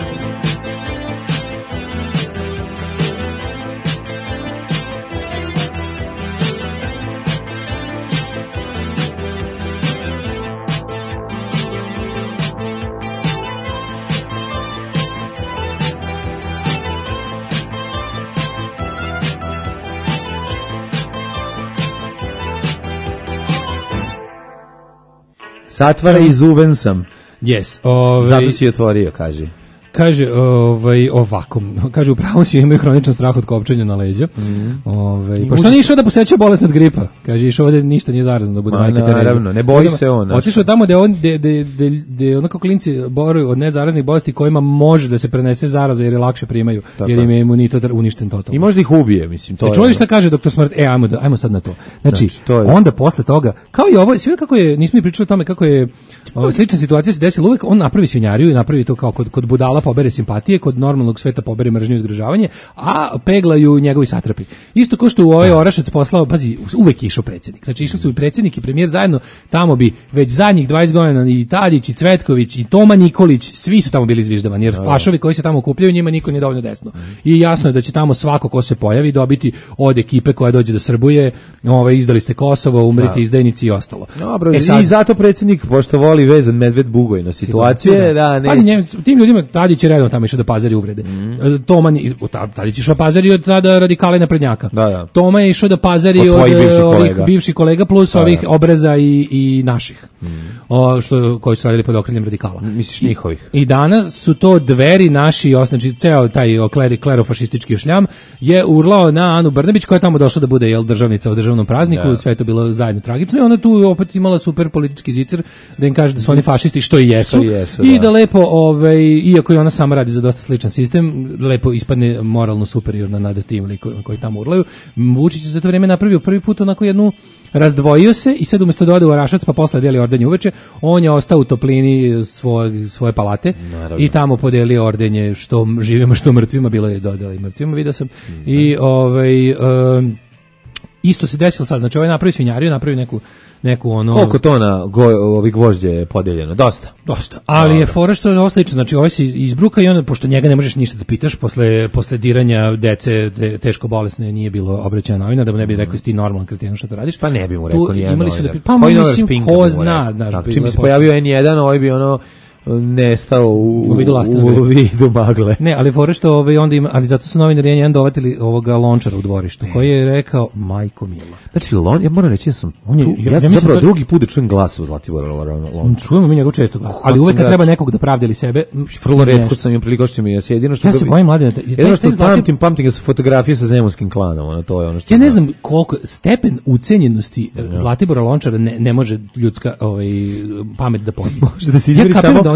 Satvara izuven sam. Yes, ovaj zato si otvorio, kaže. Kaže, ovaj ovako, kaže upravo si imaju hroničan strah od kopčenja na leđa. Mm. Ovaj pošto nije išao da posećuje bolest od gripa. Kaže išao ovde ništa nije zarazno da bude majka Tereza. Naravno, ne boji se on. Otišao tamo gde on gde gde gde onako klinci boruju od nezaraznih bolesti kojima može da se prenese zaraza jer je lakše primaju, tako jer im je imunitet uništen totalno. I možda ih ubije, mislim, to. Čuješ šta kaže doktor Smrt? E, ajmo da, ajmo sad na to. Znači, znači to je... onda posle toga, kao i ovo, sve kako je, nismo ni pričali o tome kako je ova slična situacija se desila uvek, on napravi svinjariju i napravi to kao kod kod budala pobere simpatije, kod normalnog sveta pobere mržnju i zgražavanje, a peglaju njegovi satrapi. Isto kao što u ovaj Orašac poslao, pazi, uvek je išao predsjednik. Znači išli su i predsjednik i premijer zajedno, tamo bi već zadnjih dvadeset godina i Tadić i Cvetković i Toma Nikolić, svi su tamo bili zviždavani, jer fašovi koji se tamo okupljaju, njima niko nije dovoljno desno. I jasno je da će tamo svako ko se pojavi dobiti od ekipe koja dođe da srbuje, ovaj izdali ste Kosovo, umrite izdajnici i ostalo. Dobro, e sad, i zato predsjednik pošto voli vezan medved bugoj na situacije, da, ne. Pazi, njem, tim ljudima Tadić je redom tamo išao da pazari uvrede. Mm. Toma Tadić išao pazari od tada radikala i naprednjaka. Da, da. Toma je išao da pazari od, od bivših ovih kolega. bivših kolega plus da, ovih da. obreza i, i naših. Mm. O, što koji su radili pod okriljem radikala. Misliš njihovih. I, I danas su to dveri naši, znači ceo taj kleri, klerofašistički šljam je urlao na Anu Brnabić koja je tamo došla da bude jel državnica u državnom prazniku, da. sve je to bilo zajedno tragično i ona tu opet imala super politički zicer da im kaže da su oni fašisti što i jesu, jesu i da, da lepo, ovaj, iako i ona sama radi za dosta sličan sistem, lepo ispadne moralno superiorna nad tim likovima koji tamo urlaju. Vučić je za to vreme napravio prvi put onako jednu, razdvojio se i sad umjesto da ode u Orašac pa posle deli ordenje uveče, on je ostao u toplini svoje, svoje palate. Naravno. I tamo podelio ordenje što živima što mrtvima, bilo je dodala i mrtvima, vidio sam. Mm, I ovaj um, isto se desilo sad, znači ovaj napravi svinjariju, napravi neku neku ono koliko tona go, ovih gvožđe je podeljeno, dosta dosta ali Dobre. Je fora što je oslično, znači ovaj se izbruka i onda pošto njega ne možeš ništa da pitaš posle posle diranja dece te, teško bolesne nije bilo obraćanja novina da mu ne bi rekao ti normalan kreten što to radiš, pa ne bi mu rekao ni jedan imali su da pa mislim ko zna, znaš, čim se pojavio en jedan ovaj bi ono nestao u, u, vidu, u vidu magle. Ne, ali fore što ovaj onda ima, ali zato su novinari jedan dovatili ovoga Lončara u dvorištu, e. koji je rekao majko mila. Znači Lon, ja moram reći da sam on je, tu, ja, ja sam zapravo da, drugi put da čujem glas u Zlatibora Lončara. Čujemo mi njegov često glas, ali uvek kad treba nekog da pravdali sebe, vrlo retko sam im priliko što mi je jedino što ja se bojim mladen, jedino što pamtim, pamtim ga su fotografije sa zemunskim klanom, ono to je ono što ja ne znam koliko stepen ucenjenosti Zlatibora Lončara ne, ne može ljudska ovaj pamet da pojmi. Može da se izmeri samo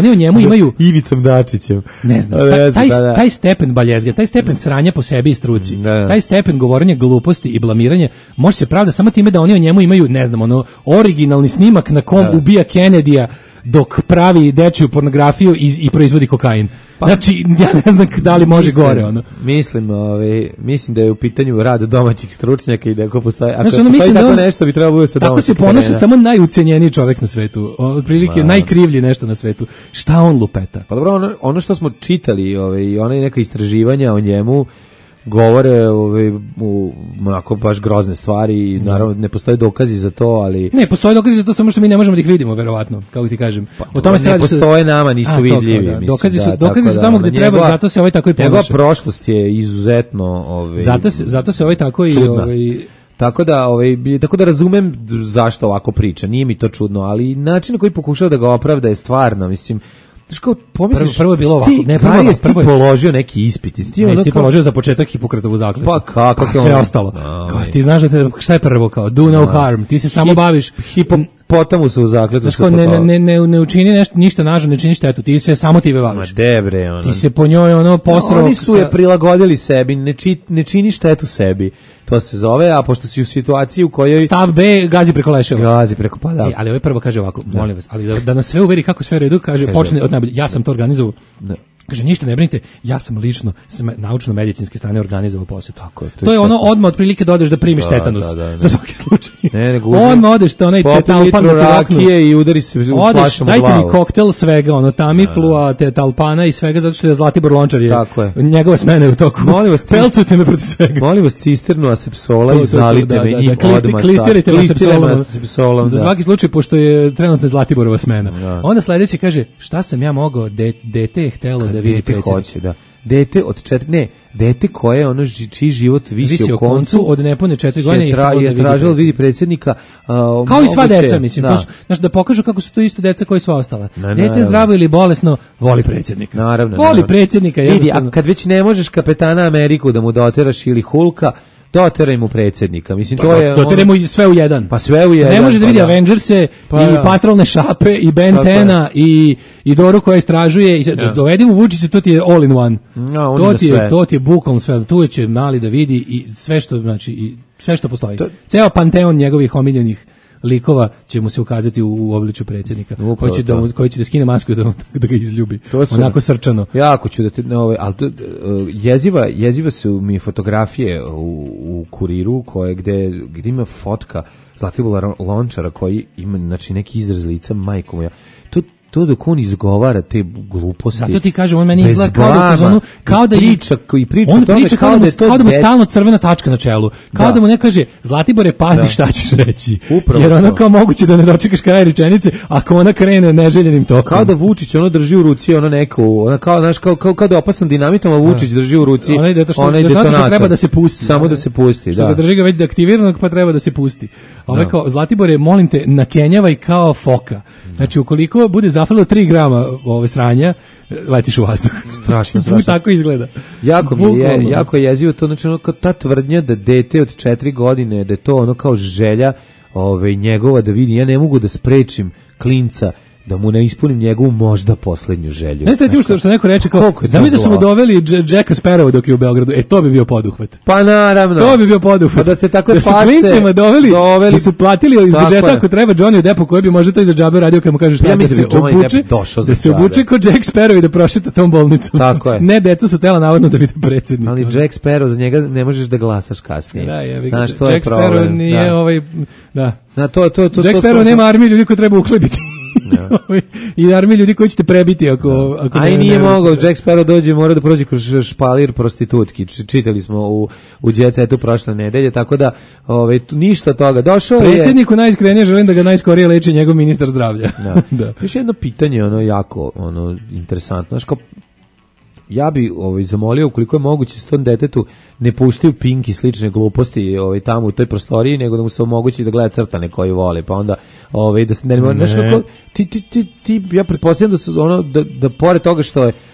oni u njemu imaju Ivicom Dačićem. Ne znam, taj, taj, taj stepen baljezge, taj stepen sranja po sebi i struci, da. taj stepen govorenja gluposti i blamiranja, može se pravda samo time da oni u njemu imaju, ne znam, ono, originalni snimak na kom da. ubija Kennedyja dok pravi dečiju pornografiju i, i proizvodi kokain. Pa, znači, ja ne znam da li može mislim, gore ono. Mislim, ovaj, mislim da je u pitanju rad domaćih stručnjaka i da ako postoji, ako znači, ono, postoji tako da on, nešto bi trebalo bude sa tako se ponaša samo najucenjeniji čovjek na svetu. Otprilike Ma. najkrivlji nešto na svetu. Šta on lupeta? Pa dobro, ono, ono što smo čitali, ovaj, one neka istraživanja o njemu govore ovaj u onako baš grozne stvari i naravno ne postoje dokazi za to, ali ne postoje dokazi za to, samo što mi ne možemo da ih vidimo verovatno, kako ti kažem. Pa, o tome se ne postoje, nama nisu a, vidljivi, da. mislim. Dokazi su da, dokazi su tamo gde da, treba, njegova, zato se ovaj tako i ponaša. Njegova prošlost je izuzetno ovaj zato se zato se ovaj tako i ovaj tako da ovaj tako da razumem zašto ovako priča. Nije mi to čudno, ali način na koji pokušava da ga opravda je stvarno, mislim. Što pomisliš, prvo je bilo ovako, ne, prvo je prvo je položio neki ispit, ti ono položio za početak Hipokratovu zakletvu. Pa kako, pa sve ostalo. Kao ti znaš da te, šta je prvo kao do no harm, ti se samo Hip, baviš hipopotamusa u zakletvu. Znaš, ne, ne, ne, ne učini nešto, ništa nažno, ne čini štetu, ti se samo ti baviš. Ma debre, ono. Ti se po njoj ono posrao. No, oni su je prilagodili sebi, ne, či, ne čini štetu sebi. To se zove, a pošto si u situaciji u kojoj stav B gazi preko leševa. Gazi preko, pa da. E, ali ovaj prvo kaže ovako, da. molim vas, ali da, da nas sve uveri kako sve u redu, kaže, kaže počne od najbolje, ja sam to organizovao. Da. Kaže, ništa ne brinite, ja sam lično s naučno-medicinske strane organizovao posjet. Tako je, to, to je ono odmah otprilike da odeš da primiš da, tetanus da, da, da. za svaki slučaj. Ne, nego odmah odeš to onaj tetalpan da rakije i udari se u flašom u glavu. Dajte mi koktel svega, ono Tamiflua, tetalpana i svega, zato što je Zlatibor Lončar je, njegova smena je u toku. Molim vas, pelcujte me protiv svega. Molim vas cisternu asepsola i zalite me njim odmah. Klistirajte me asepsolom. Za svaki slučaj, pošto je trenutno Zlatiborova smena. Onda sledeći kaže, šta sam ja mogao, dete je htelo da vidi predsjednik. Hoće, da. Dete od četiri, ne, dete koje ono čiji život visi, visi o koncu, koncu od nepune četiri godine je, tra, je tražilo da vidi predsjednika. Uh, kao i sva deca, mislim. Da. Znaš, da pokažu kako su to isto deca koji sva ostala. Na, dete naravno. Zdravo ili bolesno, voli predsjednika. Naravno. Voli naravno. predsjednika. Vidi, a kad već ne možeš kapetana Ameriku da mu doteraš ili Hulka, doteraj mu predsjednika. Mislim, to je doteraj mu sve u jedan. Pa sve u jedan. Ne može da vidi pa Avengerse pa i da. patrolne šape i Ben Tena i i Doru koja istražuje i ja. dovedi mu Vučića, to ti je all in one. No, to ti je to ti je bukvalno sve. Tu će mali da vidi i sve što znači i sve što postoji. To... Ceo panteon njegovih omiljenih likova će mu se ukazati u, u obličju predsjednika. Upravo koji će da mu, koji će da skine masku i da, da ga izljubi. Onako srčano. Jako ću da te ovaj al to, jeziva jeziva su mi fotografije u, u Kuriru koje gde gde ima fotka Zlatibora Lončara koji ima znači neki izraz lica, majko moja. To to dok on izgovara te gluposti. Zato ti kažem, on meni izgleda kao da zonu, kao da priča, koji priča on tome, priča kao, kao da, da, kao da mu stalno crvena tačka na čelu. Kao da, da mu ne kaže, Zlatibore, pazi da. šta ćeš reći. Upravo jer ono to. Kao moguće da ne dočekaš kraj rečenice, ako ona krene neželjenim tokom. Kao da Vučić ono drži u ruci ono neku, ona kao, znaš, kao, kao, kao da opasan dinamitom, a Vučić da. drži u ruci onaj detonator. Treba da se pusti. Samo da se pusti, da. Što da drži ga već deaktiviranog, pa treba da se pusti. A ovaj kao, Zlatibore, molim te, nakenjavaj kao foka. Znači, ukoliko bude zafalilo tri grama ove sranja, letiš u vazduh. Strašno, strašno. Tako izgleda. Jako mi je, jako je jezivo to, znači ono kao ta tvrdnja da dete od četiri godine, da je to ono kao želja ove, njegova da vidi, ja ne mogu da sprečim klinca da mu ne ispunim njegovu možda poslednju želju. Znaš recimo što, što neko reče kao, zamisli da su mu doveli Jacka Sparrowa dok je u Beogradu, e to bi bio poduhvat. Pa naravno. To bi bio poduhvat. Pa da ste tako da su pace, klincima doveli, doveli, da su platili iz budžeta ako treba Johnny Deppu koji bi možda to iza džabe radio kad mu kažeš ja mislim da obuče, da se obuče kod Jack Sparrow i da prošeta tom bolnicom. Tako je. Ne, deca su tela navodno da vide predsjednika. Ali Jack Sparrow, za njega ne možeš da glasaš kasnije. Da, je, znaš, to Jack je problem. Sparrow nije da. ovaj, da. Na to, to, to, Jack to, Sparrow to, nema armiju ljudi koji treba uhlebiti. Ja. I armije ljudi koji ćete prebiti ako, no. ako a i nije mogao, Jack Sparrow dođe, mora da prođe kroz špalir prostitutki. Čitali smo u, u Jet Setu prošle nedelje, tako da ove, ništa toga. Došao je... Predsjedniku najiskrenije želim da ga najskorije leči njegov ministar zdravlja. Da. Da. Još jedno pitanje, ono jako ono, interesantno. Znaš, kao, ja bi ovaj zamolio ukoliko je moguće s tom detetu ne puštaju Pink i slične gluposti ovaj tamo u toj prostoriji, nego da mu se omogući da gleda crtane koje vole, pa onda ovaj da se ne, ne. Znaš, kako, ti, ti, ti, ti ja pretpostavljam da su ono da, da pored toga što je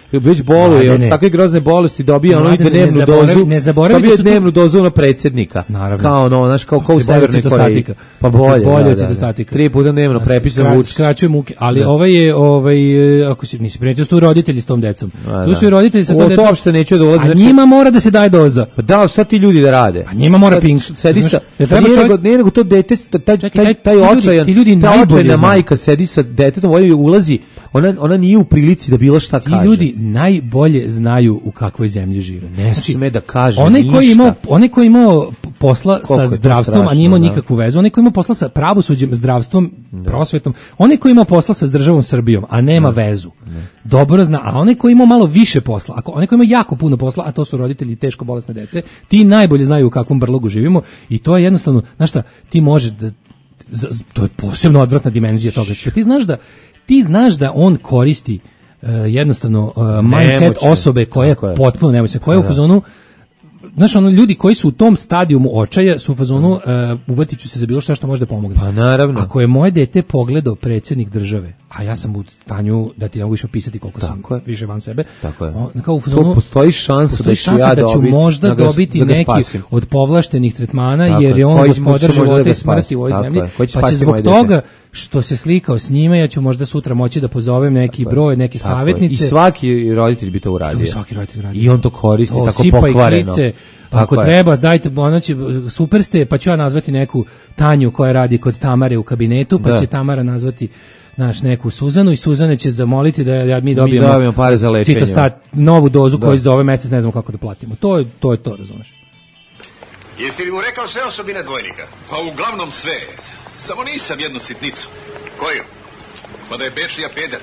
već boluje od takve grozne bolesti, dobija ono i dnevnu dozu, ne zaboravi dobija dnevnu dozu ono predsjednika, kao ono, znaš, kao, kao u Severnoj Koreji. Pa bolje, bolje da, da, da. Tri puta dnevno prepisan Vučić. Skraćuje muke, ali ovaj je, ovaj, ako si, nisi primetio, su roditelji s tom decom. A, tu su i roditelji sa tom decom. To uopšte neću da ulazi. A znači, njima mora da se daje doza. Pa da, šta ti ljudi da rade? A njima mora pink. Sedi sa, nije nego to dete, taj, taj, taj očajan, ta očajna majka sedi sa detetom, ovaj ulazi, ona, ona nije u prilici da bilo šta kaže. Ti ljudi najbolje znaju u kakvoj zemlji žive. Ne znači, sme da kaže onaj ništa. Koji imao, onaj koji imao posla Koliko sa zdravstvom, strašno, a nije imao nikakvu vezu, onaj koji imao posla sa pravosuđem, zdravstvom, da. prosvetom, onaj koji imao posla sa državom Srbijom, a nema da. vezu, da. dobro zna, a onaj koji imao malo više posla, ako onaj koji ima jako puno posla, a to su roditelji teško bolesne dece, ti najbolje znaju u kakvom brlogu živimo i to je jednostavno, znaš šta, ti možeš da, to je posebno odvratna dimenzija toga, što ti znaš da ti znaš da on koristi uh, jednostavno uh, mindset nemoćne. Osobe koja je potpuno nemoćna, koja je u fazonu, znaš, ono, ljudi koji su u tom stadijumu očaja su u fazonu, uh, uvatit ću se za bilo šta što može da pomogne. Pa naravno. Ako je moje dete pogledao predsjednik države, a ja sam u stanju da ti ne mogu više opisati koliko tako sam je. više van sebe, tako je. On, kao u fazonu, to postoji šansa postoji da ću, šansa ja da ću dobiti, možda da ga, dobiti da neki spasim. od povlaštenih tretmana, tako jer je on koji gospodar života da i smrti u ovoj tako zemlji, je. pa će zbog toga što se slikao s njime, ja ću možda sutra moći da pozovem neki tako broj, neke tako savjetnice. I svaki roditelj bi to uradio. To bi svaki roditelj uradio. I on to koristi o, tako pokvareno. Klice, ako je. Treba, dajte, ono će, super ste, pa ću ja nazvati neku Tanju koja radi kod Tamare u kabinetu, pa da. će Tamara nazvati naš neku Suzanu i Suzane će zamoliti da ja, mi dobijemo, mi dobijemo pare za lečenje. Citostat, novu dozu da. koju za ovaj mjesec ne znamo kako da platimo. To je to, je to razumeš. Jesi li mu rekao sve osobine dvojnika? Pa uglavnom sve. Samo nisam jednu sitnicu. Koju? Pa da je Bečija peder.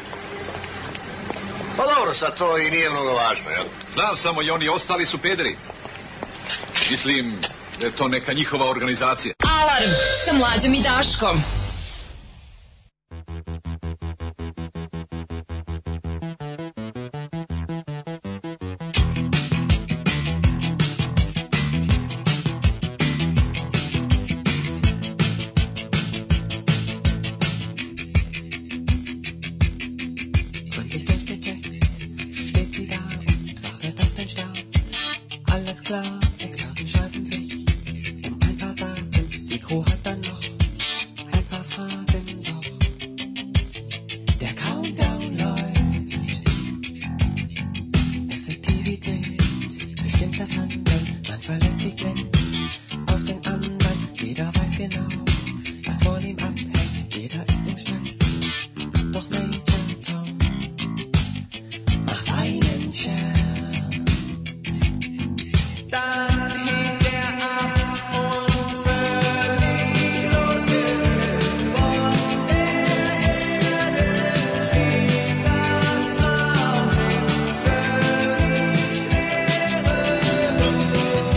Pa dobro, sad to i nije mnogo važno, jel? Znam samo i oni ostali su pederi. Mislim da je to neka njihova organizacija. Alarm sa Mlađom i Daškom. Alles klar, Experten schreiben sich um ein paar Daten. Die Crew hat dann noch ein paar Fragen, doch der Countdown läuft. Effektivität bestimmt das Handeln. Man verlässt sich blind auf den anderen. Jeder weiß genau, was von ihm abhängt. Jeder ist im Stress. Doch Major Tom macht einen Scherz. Dann hebt er ab und völlig losgelöst von der Erde schwebt das Raumschiff völlig schwerelos.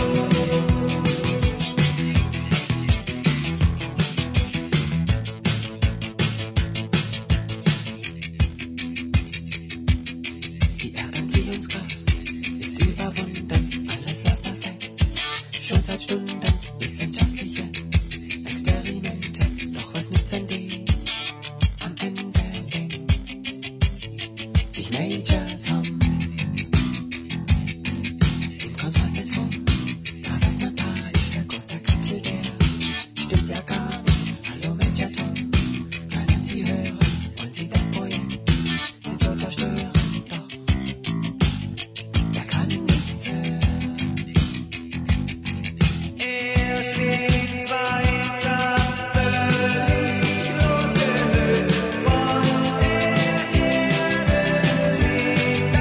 Die Erdanziehungskraft ist überwunden. Alles läuft perfekt, schon seit Stunden. Wissenschaftliche Experimente, doch was nützen die? Am Ende denkt sich Major Tom im Kontrollzentrum. Da wird man panisch, der Kurs der Kapsel, der stimmt ja gar nicht. Hallo Major Tom, können Sie hören? Wollen Sie das Projekt nicht so zerstören? Doch er kann nichts hören. Er schwebt weiter, völlig losgelöst von der Erde, schwebt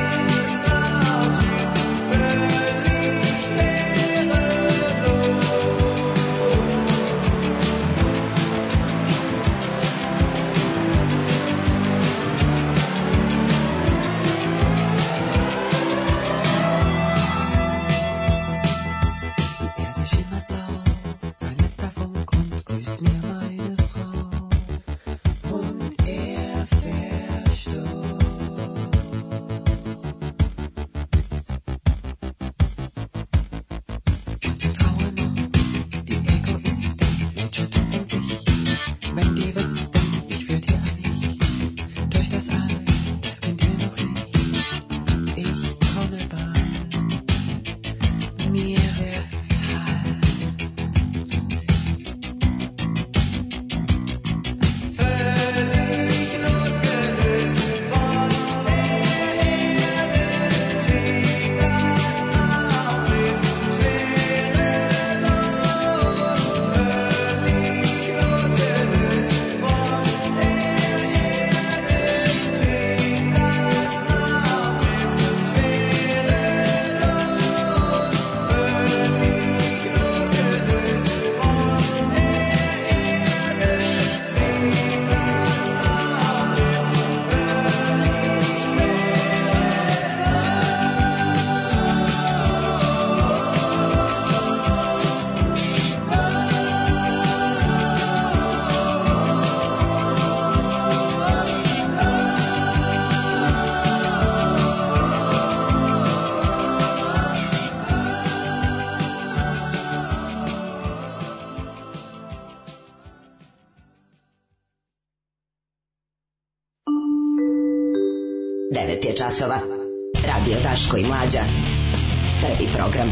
devet je časova. Radio Daško i Mlađa. Prvi program.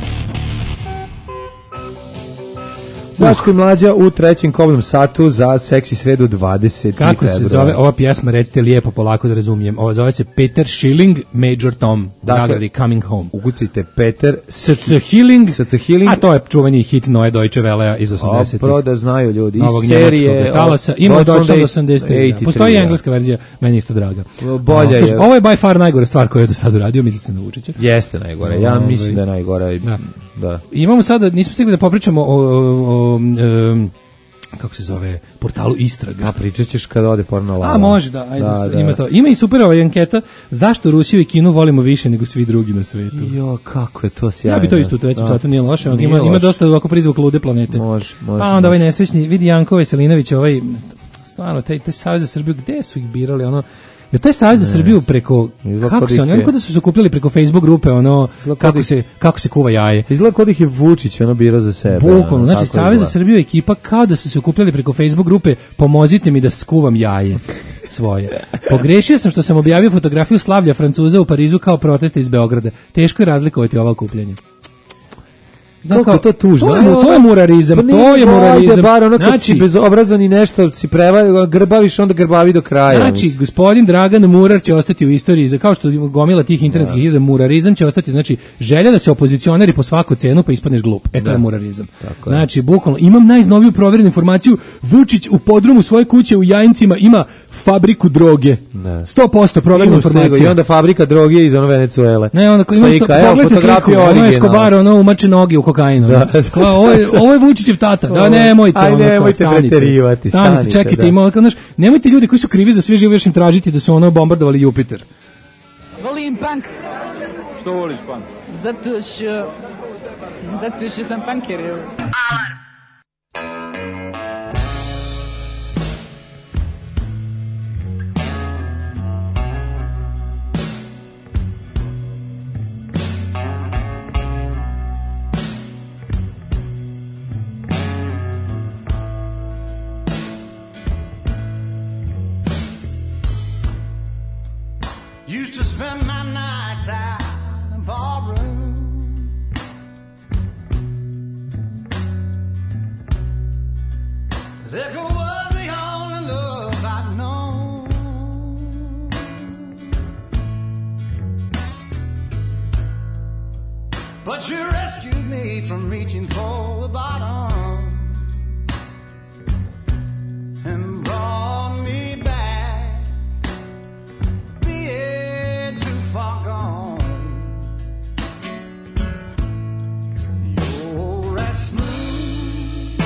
Daško i Mlađa u trećem kobnom satu za seksi sredu dvadesetog Kako februara. se zove ova pjesma, recite lijepo, polako da razumijem. Ova zove se Peter Schilling, Major Tom, zagradi Coming Home. Ukucite Peter S C Healing, S C Healing, a to je čuveni hit Noe Deutsche Wellea iz osamdesetih. Opro da znaju ljudi. Novog Iz serije Talasa, ima Deutschland osamdeset tri. Postoji i engleska verzija, meni isto draga. Bolja je. Ovo je by far najgora stvar koju je do sada uradio, mislim se na Vučića. Jeste najgora, ja mislim da je najgora. Da. Da. Imamo sada, nismo stigli da popričamo o, o, o um, kako se zove, portalu Istraga. A pričat ćeš kad ode porno lava. A može da, ajde, da, da. ima to. Ima i super ova anketa, zašto Rusiju i Kinu volimo više nego svi drugi na svetu. Jo, kako je to sjajno. Ja bi to isto u trećem satu, nije loše. Nije ima, loše. ima dosta ovako prizvuk lude planete. Može, može. Pa onda ovaj nesrećni, vidi Janko Veselinović, ovaj, stvarno, taj, taj Savez za Srbiju, gde su ih birali, ono, je taj Savez za Srbiju preko, kako se oni, oni kada su se okupljali preko Facebook grupe, ono, kako se, kako se kuva jaje. Izgleda kod ih je Vučić, ono biro za sebe. Bukvalno, znači Savez za Srbiju ekipa kao da su se okupljali preko Facebook grupe, pomozite mi da skuvam jaje svoje. Pogrešio sam što sam objavio fotografiju slavlja Francuza u Parizu kao protesta iz Beograda. Teško je razlikovati ova okupljanja. Kako je to tužno. To je, to je murarizam, pa to je murarizam. Bar ono kad znači, si bezobrazan i nešto si prevar, grbaviš, onda grbavi do kraja. Znači, gospodin Dragan Murar će ostati u istoriji, za kao što gomila tih internetskih izraza, murarizam će ostati, znači, želja da se opozicioneri po svaku cenu pa ispadneš glup. E, to je murarizam. Tako znači, bukvalno, imam najnoviju proverenu informaciju, Vučić u podrumu svoje kuće u Jajincima ima fabriku droge. sto posto proverena informacija. I onda fabrika droge iz ono Venecuele. Ne, onda ima isto, pogledajte sliku, ono je Escobar, ono umače noge u kokainu. Da. Ovo je, ovo je Vučićev tata. Da, nemojte. Aj, ono, nemojte stanite, preterivati. Stanite, stanite čekajte, da. ima, znaš, nemojte ljudi koji su krivi za sve živo još im tražiti da su ono bombardovali Jupiter. Volim punk. Što voliš punk? Zato što... Zato što sam punker. Alarm! Used to spend my nights out in a barroom. Liquor was the only love I'd known. But you rescued me from reaching for the bottom and brought me back. Far gone. You're as smooth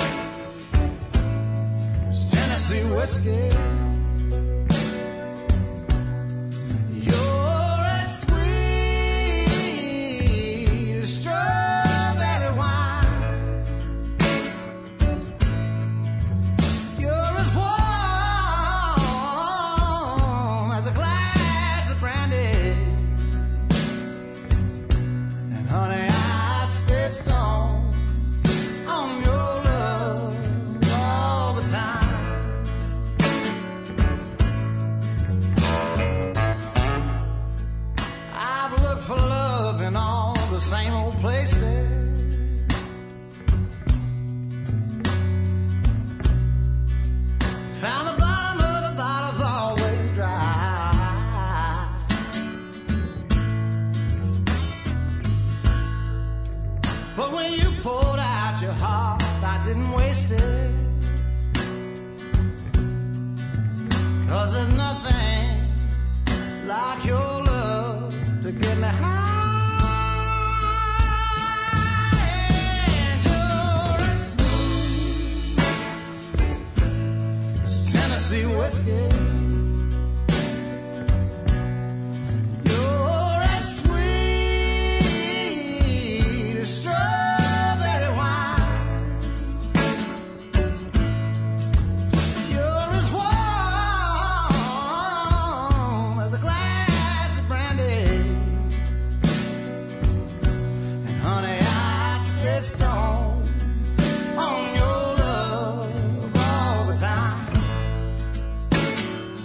as Tennessee whiskey. You're as sweet as strawberry wine. You're as warm as a glass of brandy. Honey, I stay strong on your love all the time. I've looked for love in all the same old places. Found the bottom of the bottle's always dry. But when you poured out your heart, I didn't waste it. 'Cause there's nothing like your love to get me high. And you're as smooth as Tennessee whiskey. You're as sweet as strawberry wine. You're as warm as a glass of brandy. And honey, I stay stoned on your love all the time.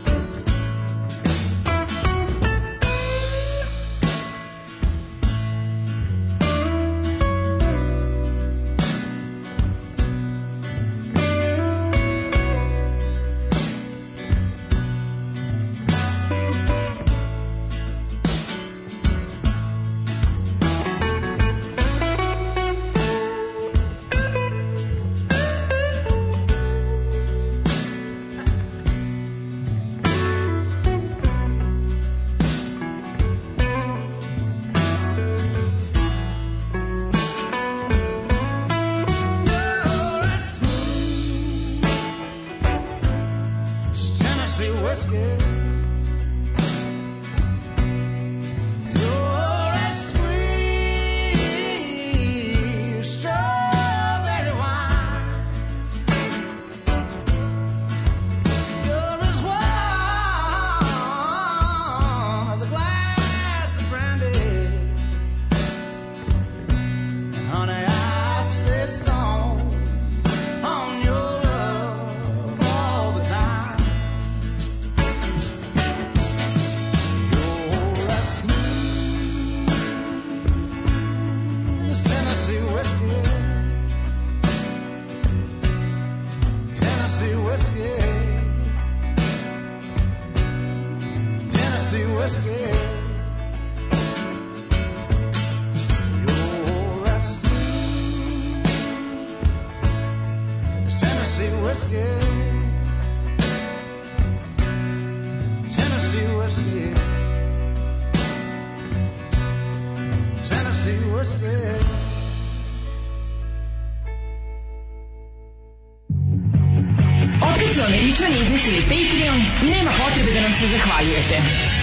Sunčani izmislili Patreon, nema potrebe da nam se zahvaljujete.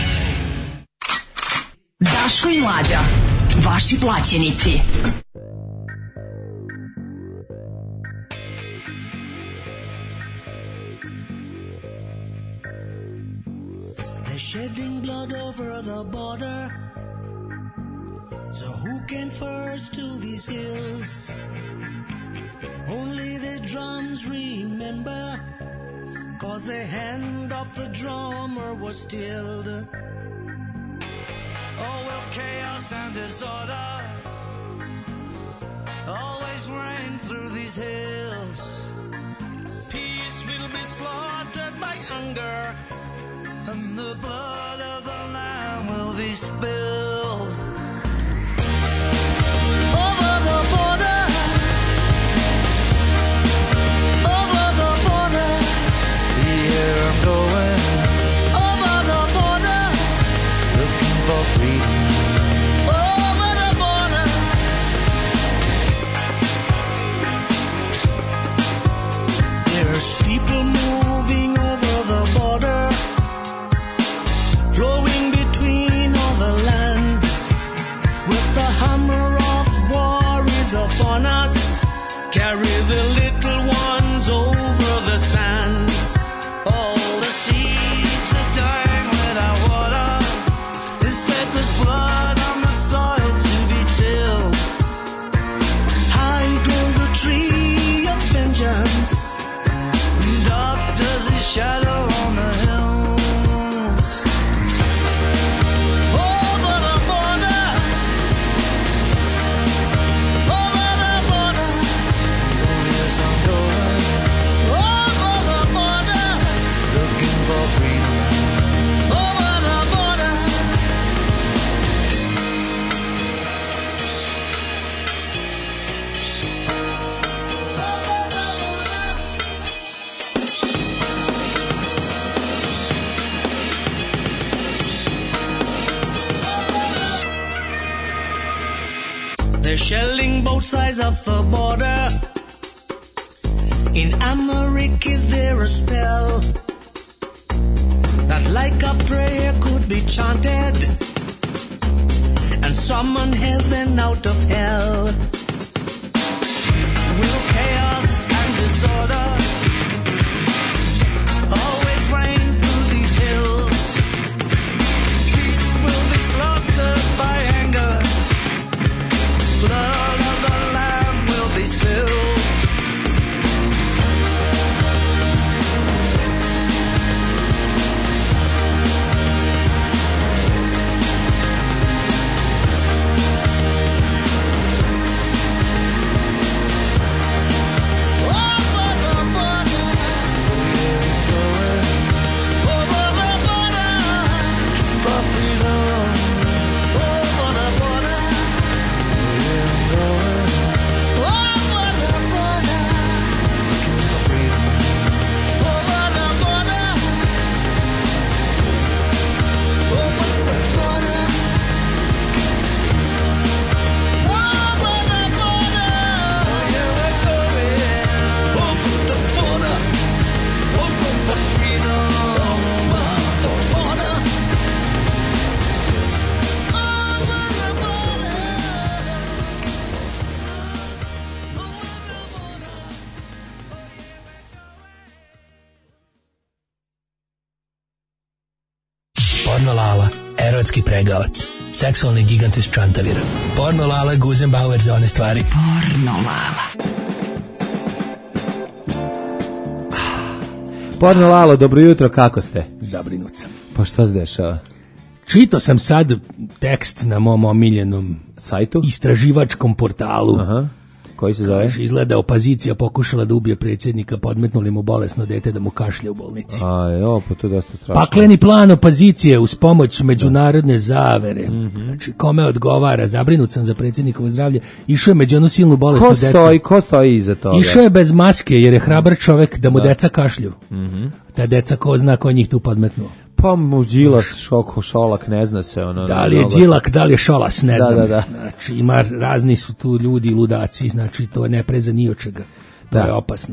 Daško i Mlađa, vaši plaćenici. They're shedding blood over the border. So who came first to these hills? Only the drums remember, 'cause the hand of the drummer was stilled. Oh, well, chaos and disorder always reign through these hills. Peace will be slaughtered by hunger, and the blood of the lamb will be spilled. Over the border, over the border, here I'm going. Over the border, looking for freedom. Over the border, there's people moving over the border, flowing between all the lands, with the hammer of war is upon us. Carry the little ones over the sands. All the seeds are dying without water. Instead there's blood on the soil to be tilled. High grows the tree of vengeance, dark does his shadow on the hills. Over the border, over the border, yes I'm going. Over the border, looking for freedom. Over the border. They're shelling both sides of the border. In America is there a spell that like a prayer could be chanted and summon heaven out of hell? Will chaos and disorder always reign through these hills? Peace will be slaughtered by anger, blood of the lamb will be spilled. Porno Lala, erotski pregavac, seksualni gigant iz Čantavira. Porno Lala, Guzenbauer za one stvari. Porno Lala. Porno Lalo, dobro jutro, kako ste? Zabrinut sam. Pa što se dešava? Čitao sam sad tekst na mom omiljenom sajtu, istraživačkom portalu. Aha. Koji se zove? Izgleda opozicija pokušala da ubije predsjednika, podmetnuli mu bolesno dete da mu kašlje u bolnici. A, jo, pa to je dosta strašno. Pakleni plan opozicije uz pomoć međunarodne zavere. Mm-hmm. Znači, kome odgovara? Zabrinut sam za predsjednikovo zdravlje. Išao je među onu silnu bolesnu ko decu. Stoji, ko stoji iza toga? Išao je bez maske jer je hrabar čovek da mu da. deca kašlju. Mm-hmm. Ta deca ko zna ko njih tu podmetnuo. Pa mu Đilas, Šoko, Šolak, ne zna se. Ono, da li je Đilak, da li je Šolas, ne znam. Da, da, da. Znači, ima, razni su tu ljudi, ludaci, znači to ne preza ni od čega. To da. je opasno.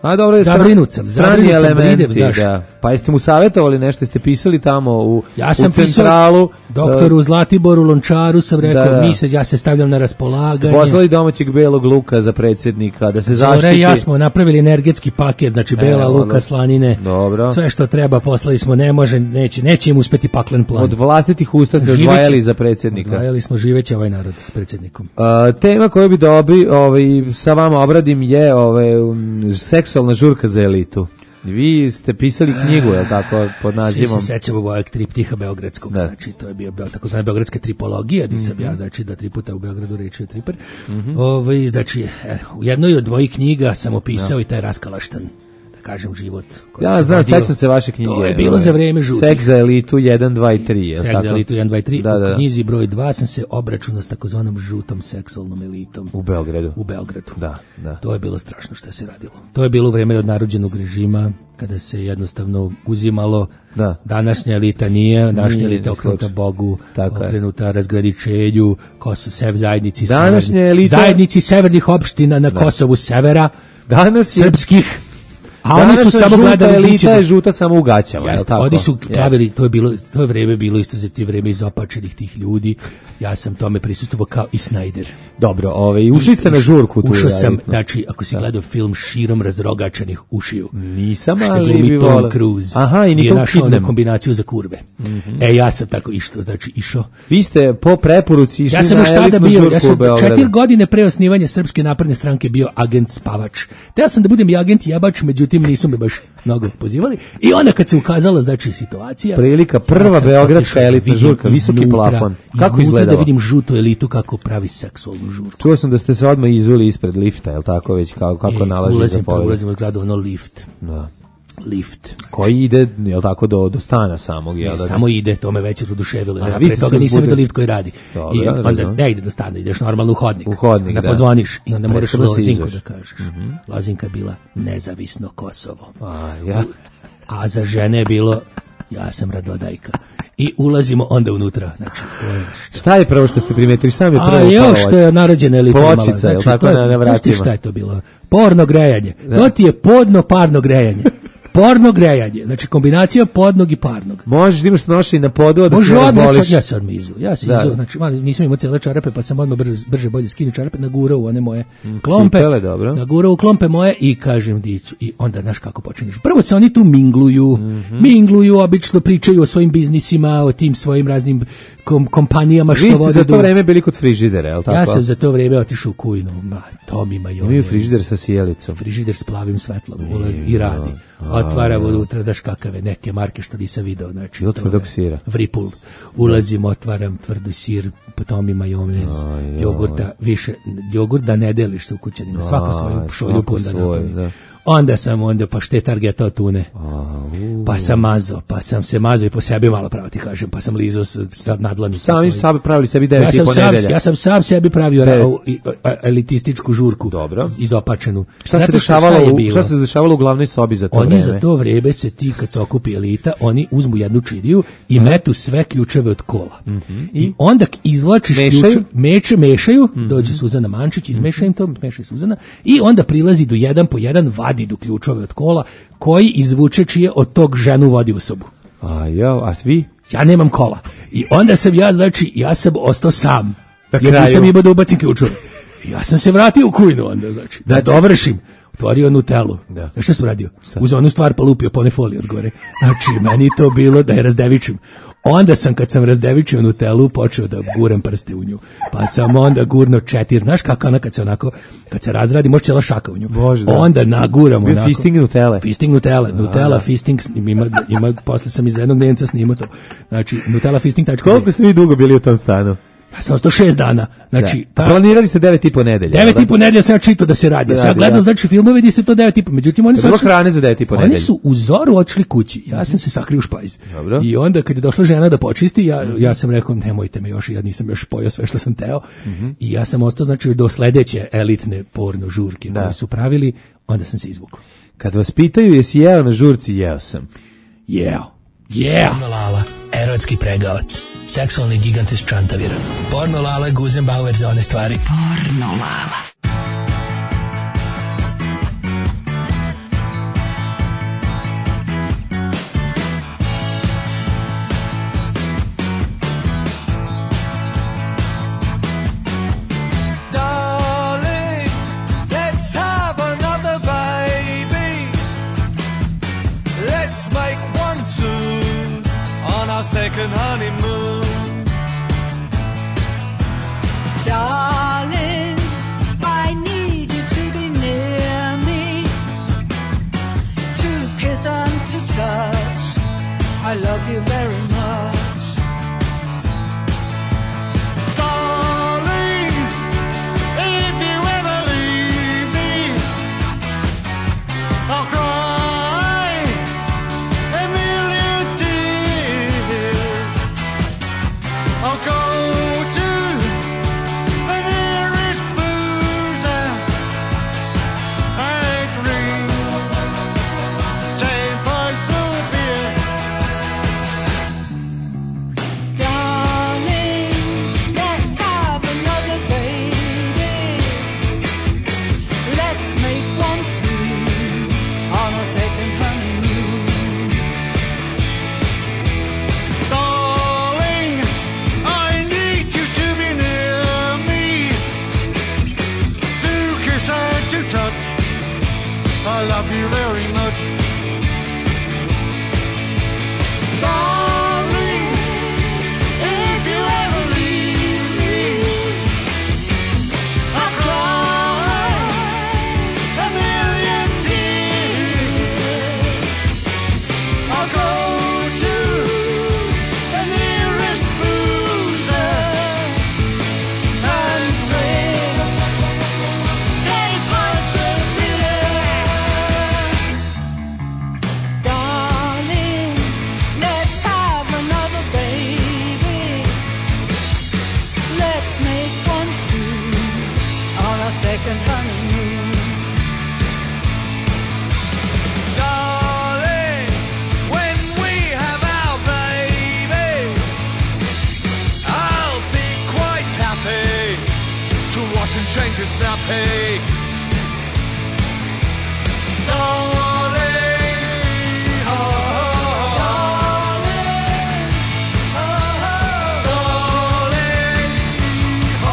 A dobro, zabrinut sam, strani elementi, znaš. Da. Pa jeste mu savjetovali nešto, ste pisali tamo u, ja sam u centralu. Doktoru Zlatiboru Lončaru sam rekao, da, da. mi se, ja se stavljam na raspolaganje. Ste poslali domaćeg belog luka za predsjednika, da se zaštiti. Zore, ja smo napravili energetski paket, znači bela e, luka, slanine, dobro. Sve što treba poslali smo, ne može, neće, neće im uspeti paklen plan. Od vlastitih usta ste odvajali za predsjednika. Odvajali smo živeći ovaj narod s predsjednikom. Uh, tema koju bi dobi, ovaj, sa vama obradim je ovaj, um, seksualna žurka za elitu. Vi ste pisali knjigu, je li tako, pod nazivom? Svi se sećamo ovog triptiha beogradskog, da. Znači, to je bio tako zvana beogradska tripologija, gdje sam mm-hmm. ja, znači, da tri puta u Beogradu rečio triper. Mm-hmm. Ovaj, znači, u jednoj od mojih knjiga sam opisao da. I taj raskalaštan, da kažem, život. Ja znam, sećam se vaše knjige. To je bilo za vreme žutih. Seks za elitu jedan, dva i tri. Seks tako? za elitu jedan, dva i tri. Da, da, da. U knjizi broj dva sam se obračunao s takozvanom žutom seksualnom elitom. U Beogradu. U Beogradu. Da, da. To je bilo strašno što se radilo. To je bilo u vreme od naruđenog režima, kada se jednostavno uzimalo. Da. Današnja elita nije, današnja elita okrenuta Bogu, tako okrenuta je. Razgraničenju, Kosovo, sev, zajednici, severni, elita... zajednici severnih opština na da. Kosovu severa, danas je... srpskih. A oni su samo gledali elita je žuta samo u gaćama. Jeste, oni su pravili, to je bilo, to je vreme bilo isto za ti vreme izopačenih tih ljudi. Ja sam tome prisustvovao kao i Snyder. Dobro, ovaj ušli ste na žurku tu. Ušao sam, znači, ako si gledao film Širom razrogačenih ušiju. Nisam, što ali glumi bi Tom volao. Cruise. Aha, i Nicole Kidman. Kombinaciju za kurve. Mm-hmm. E, ja sam tako išao, znači išao. Vi ste po preporuci išli ja sam na elitnu bio, žurku ja sam u Beogradu. Četiri godine pre osnivanja Srpske napredne stranke bio agent spavač. Teo sam da budem i agent jebač, međutim nisu me baš mnogo pozivali. I onda kad se ukazala, znači, situacija... Prilika, prva ja beogradska elitna žurka, visoki iznutra, plafon. Kako izgledalo? Da vidim žutu elitu kako pravi seksualnu žurku. Čuo sam da ste se odmah izveli ispred lifta, je li tako već, kako, kako e, nalaži ulazim, za poved? Ulazim u zgradu, ono lift. Da. Lift. Koji ide, je li tako, do, do stana samog? Ne, da, samo ide, to me već oduševilo. Ja pre toga nisam vidio lift koji radi. Dobre, I onda razum. Ne ide do stana, ideš normalno u hodnik. U hodnik, da. Da pozvoniš i onda moraš Lozinku da kažeš. Mm-hmm. Lozinka je bila nezavisno Kosovo. A, ja. A za žene je bilo ja sam Radodajka. I ulazimo onda unutra. Znači, to je što... Šta je prvo što ste primetili? Šta mi je prvo? A još što je narođena elita imala. Pločica, znači, tako to je, na, na vratima. Šta je to bilo? Porno grejanje. Da. To ti je podno parno grejanje. Porno grejanje, znači kombinacija podnog i parnog. Možeš da imaš noši na podu, a da Može se razboliš. Ja sam odmah izu. Ja sam izu, znači mali, nisam imao cijele čarape, pa sam odmah brže, brže bolje skinu čarape, nagurao u one moje klompe. Cipele, dobro. Nagurao u klompe moje i kažem dicu. I onda, znaš kako počinješ. Prvo se oni tu mingluju, mm-hmm. mingluju, obično pričaju o svojim biznisima, o tim svojim raznim kom, kompanijama što vode. Vi ste za to vreme bili kod frižidera, je li tako? Ja sam za to vreme otišao u Kujnu. Ma, to mi majonez. Imaju frižider sa sjelicom. Frižider s plavim svetlom, ulazi i radi. Otvara unutra, znaš kakave neke marke što nisam video, znači od tvrdog sira. Vripul. Ulazim, otvaram tvrdi sir, potom i majonez, jogurta, više jogurt da ne deliš sa ukućanima, svako svoju šoljupu onda napuni. Onda sam onda pa šte targeta od tune. Pa sam mazo, pa sam se mazo i po sebi malo pravo ti kažem, pa sam lizao na dlanu. Sami sebi pravili sebi devet ja i po nedelja. Ja sam sam sebi pravio ra, elitističku žurku. Dobro. Izopačenu. Šta se dešavalo u, šta se dešavalo u glavnoj sobi za to oni vreme? Oni za to vreme se ti kad se okupi elita, oni uzmu jednu čidiju i metu sve ključeve od kola. Mm-hmm. I onda izvlačiš ključ, meče, mešaju, mm-hmm. dođe Suzana Mančić, izmeša im to, meša Suzana i onda prilazi do jedan po jedan vadi do ključove od kola koji izvuče čije od tog ženu vodi u sobu. A ja, a vi? Ja nemam kola. I onda sam ja, znači, ja sam ostao sam. Jer nisam imao da ubacim ključove. Ja sam se vratio u Kujnu onda, znači, da dovršim. Otvorio Nutellu. Da. Šta sam radio? Uz onu stvar pa lupio pone folije od gore. Znači, meni to bilo da je razdevičim. Onda sam, kad sam razdevičio Nutellu, počeo da guram prste u nju. Pa sam onda gurno četir. Znaš kako ona kad se onako, kad se razradi, može cijela šaka u nju. Bože, da. Onda naguram Bio onako. Fisting Nutelle. Fisting Nutelle. Nutella fisting, ima, ima, posle sam iz jednog Nemca snimao to. Znači, Nutella fisting. Koliko ste vi dugo bili u tom stanu? Ja sam sto šest dana. Znači, da. Ta... Planirali ste devet i po nedelja. devet i po nedelja sam ja čitao da se radi. Da, ja gledam, znači, filmove vidi se to devet i po. Međutim, oni su... Bilo hrane za devet i po nedelja. Oni su u zoru otišli kući. Ja sam se sakrio u špajz. Dobro. I onda, kad je došla žena da počisti, ja, ja sam rekao, nemojte me još, ja nisam još pojao sve što sam teo. Mm-hmm. I ja sam ostao, znači, do sledeće elitne porno žurke koje su pravili, onda sam se izvukao. Kad vas pitaju jesi jeo na žurci, jeo sam. Jeo. Yeah. Porno Lala, erotski pregavac, seksualni gigant iz Čantavira. Porno Lala, Guzenbauer za one stvari. Porno Lala. I'll go to the nearest boozer. I drink ten pints of beer. Darling, let's have another baby. Let's make one soon on our second honeymoon. Darling, I need you to be near me, to kiss and to touch. I love you very much. Darling, if you ever leave me, I'll cry a million tears. I'll go to the nearest boozer and drink ten pints of beer. Darling, let's have another baby. Let's make one soon on our second honeymoon. Darling, when we have our baby, I'll be quite happy to wash and change its nappy. Darling, oh, darling, oh, darling, oh,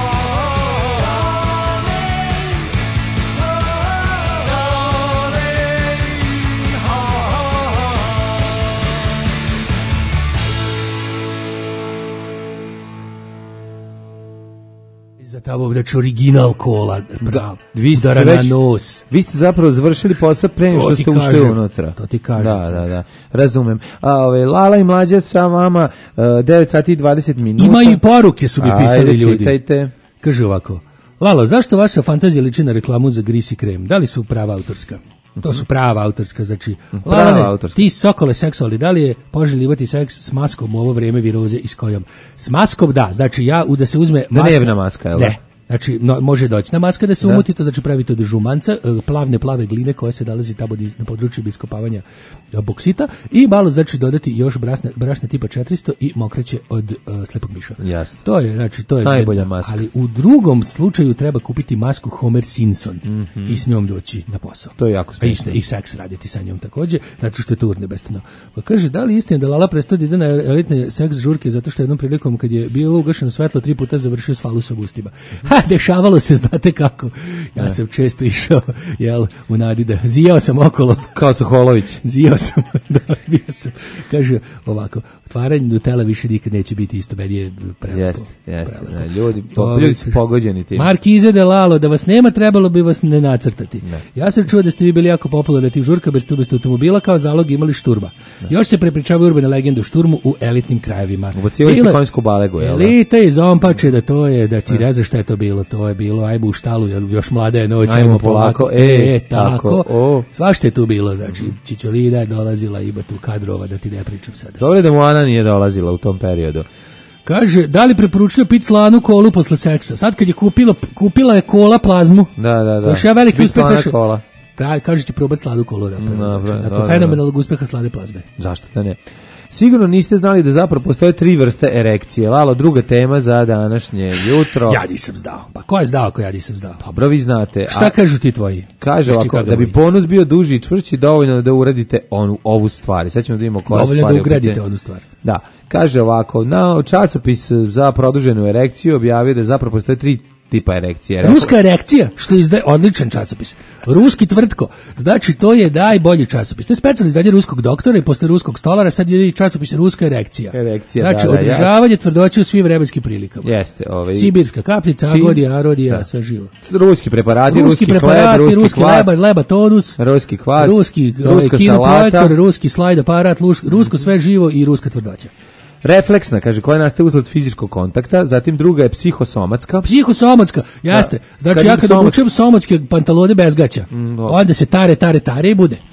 Za tamo, znači, original kola, prav, Vi ste udara na već- nos. Vi ste zapravo završili posao pre nego To što ti ste ušli kažem, unutra. to ti kažem. Da, da, da. Razumem. A ove Lala i Mlađa sa vama uh, devet sati i dvadeset minuta. Ima i poruke su mi pisali Ajde, ljudi. čitajte. Kaže ovako: Lalo, zašto vaša fantazija liči na reklamu za grisi krem? Da li su prava autorska? To su prava autorska, znači. Prava Lalane, autorska. ti sokole seksualni, da li je poželjivati seks s maskom u ovo vrijeme viroze i s kojom? S maskom da, znači ja u da se uzme maska. Dnevna maska, jel da? Ne. Znači, no, može doći na maska da se Da. umuti, to znači pravite od žumanca, e, plavne plave gline koja se nalazi tamo di- na području iskopavanja e, boksita i malo znači dodati još brašna, brašna tipa četiristo i mokreće od e, slepog miša. Jasno. To je, znači, to je Najbolja jedna, maska. ali u drugom slučaju treba kupiti masku Homer Simpson Mhm. i s njom doći na posao. To je jako A smešno. i, i seks raditi sa njom takođe, znači što je to urnebestano. Pa kaže, da li je istina da Lala prestao da ide na elitne seks žurke zato što jednom prilikom kad je bilo ugašeno svetlo tri puta završio s falusom u ustima? Ha, dešavalo se, znate kako. Ja sam često išao, jel, u nadi da zijao sam okolo. Kao Soholović. Zijao sam, da, bio sam. Kaže ovako, otvaranje Nutella više nikad neće biti isto, meni je prelepo. Jeste, jeste. prelepo. Ne, ljudi, To- ljudi su pogođeni tim. Markize de Lalo, da vas nema, trebalo bi vas ne nacrtati. Ja sam čuo da ste vi bili jako popularni tim žurka bez tubeste automobila, kao zalog imali šturma. Još se prepričavaju urbane legende o šturmu u elitnim krajevima. Ubacivali ste Bilo- konjsku balegu, jel da? Elita i zompače da to je, da ti ne znaš šta je to bilo, to je bilo, ajmo u štalu, jer još mlada je noć, Ajmo ajmo polako, polako, e, e, tako, tako, o. svašta je tu bilo, znači, Čičolina je dolazila, ima tu kadrova, da ti ne pričam sada. Dobro je da mu Ana nije dolazila u tom periodu. Kaže, da li preporučio pit slanu kolu posle seksa? Sad kad je kupila, kupila je kola plazmu. Da, da, da. To je još jedan veliki Bit uspeh slana naše. kola. Da, kaže će probati sladu kolu. Da, Dobro, znači, dobro, nakon fenomenalnog uspeha slade plazme. Zašto da ne? Sigurno niste znali da zapravo postoje tri vrste erekcije. Lalo, druga tema za današnje jutro. Ja nisam znao. Pa ko je znao ako ja nisam znao? Dobro, vi znate. Šta A- kažu ti tvoji? Kaže Iz ovako, Chicaga da bi moji. ponos bio duži i čvršći, dovoljno da uradite onu, ovu stvar. Sad ćemo da vidimo koja Dovoljno stvar da je u ugradite pitanju. onu stvar. Da, kaže ovako, na časopis za produženu erekciju objavio da zapravo postoje tri tipa erekcije. Ruska erekcija, što izdaje odličan časopis. Ruski tvrtko. Znači, to je najbolji časopis. To je specijalno izdanje ruskog doktora i posle ruskog stolara, sad je i časopis Ruska erekcija. Erekcija, Znači, da, da, održavanje tvrdoće u svim vremenskim prilikama. Jeste, ovaj. Sibirska kapljica, Čim- agodija, arodija, Da. sve živo. Ruski preparati, ruski, Ruski hleb, preparati, ruski, ruski kvas, leba, leba tonus, ruski kvas, ruski ovaj, ruska kinoprojektor, salata, ruski slajd aparat, luš- rusko sve živo i ruska tvrdoća. refleksna, kaže, koja nastaje usled fizičkog kontakta, zatim druga je psihosomatska. Psihosomatska, jeste. Da. Znači, Kad ja im kada somac- obučem somatske pantalone bez gaća, Mm, dobro. onda se tare, tare, tare i bude. Da.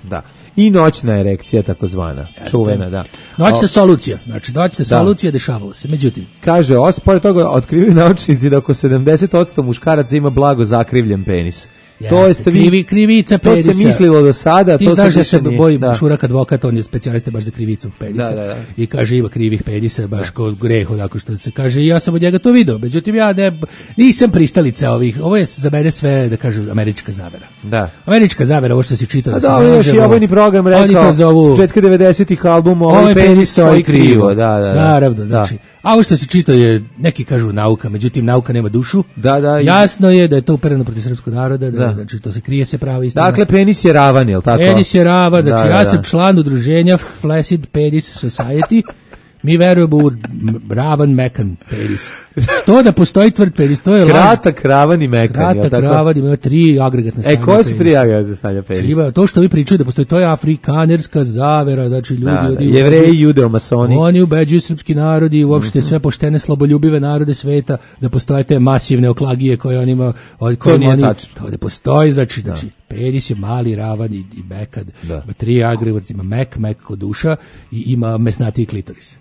i noćna erekcija takozvana, čuvena, da. Noćna solucija, znači noćna solucija dešavalo se. Međutim, kaže, os pored toga otkrivaju naučnici da oko sedamdeset posto muškaraca ima blago zakrivljen penis. Jeste, to jeste vi, krivi, krivica penisa. To se mislilo do sada. Ti to znaš da se nije, boji da. Šurak advokat, on je specijalista baš za krivicu penisa. Da, da, da. I kaže ima krivih penisa, baš kod greh, onako što se kaže. I ja sam od njega to video. Međutim, ja ne, nisam pristalica ovih. Ovo je za mene sve, da kažem, američka zavera. Da. Američka zavera, ovo što si čitao. A da, da, ovo je još i ovojni program rekao, s početka devedesetih albuma, ovaj penis stoji krivo. Da, da, da. Naravno, znači. Da. A ovo što se čita je, neki kažu nauka, međutim nauka nema dušu. Da, da. Jasno je da je to upereno protiv srpskog naroda, da, da. Znači to se krije se prava istina. Dakle, penis je ravan, je li tako? Penis je ravan, znači da, da, ja da. sam član udruženja Flaccid Penis Society. Mi verujemo u ravan mekan penis. Što da postoji tvrd penis? To je kratak, ravan i mekan. Kratak, ravan, ima tri agregatne stanja. E, koje su tri agregatne stanja penis? Ima, to što vi pričaju da postoji, to je afrikanerska zavera, znači ljudi... Da, da, oni, jevreji, judeomasoni. Oni ubeđuju srpski narodi i uopšte mm-hmm. sve poštene, sloboljubive narode sveta da postoje te masivne oklagije koje on ima... To nije oni, tačno. To ne postoji, znači, znači penis je mali, ravan i, i mekad. Da. Ima tri agregatne, ima mek, mek kod duša i ima mesnatiji klitoris.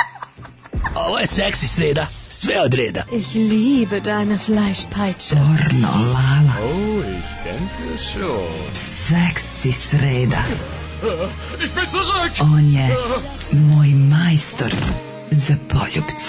Ovo je seksi sreda, sve od reda. Ich liebe deine Fleischpeitsche. Pornolala. Oh, ich denke schon. Seksi sreda. Ich bin zurück! On je moj majstor za poljubce.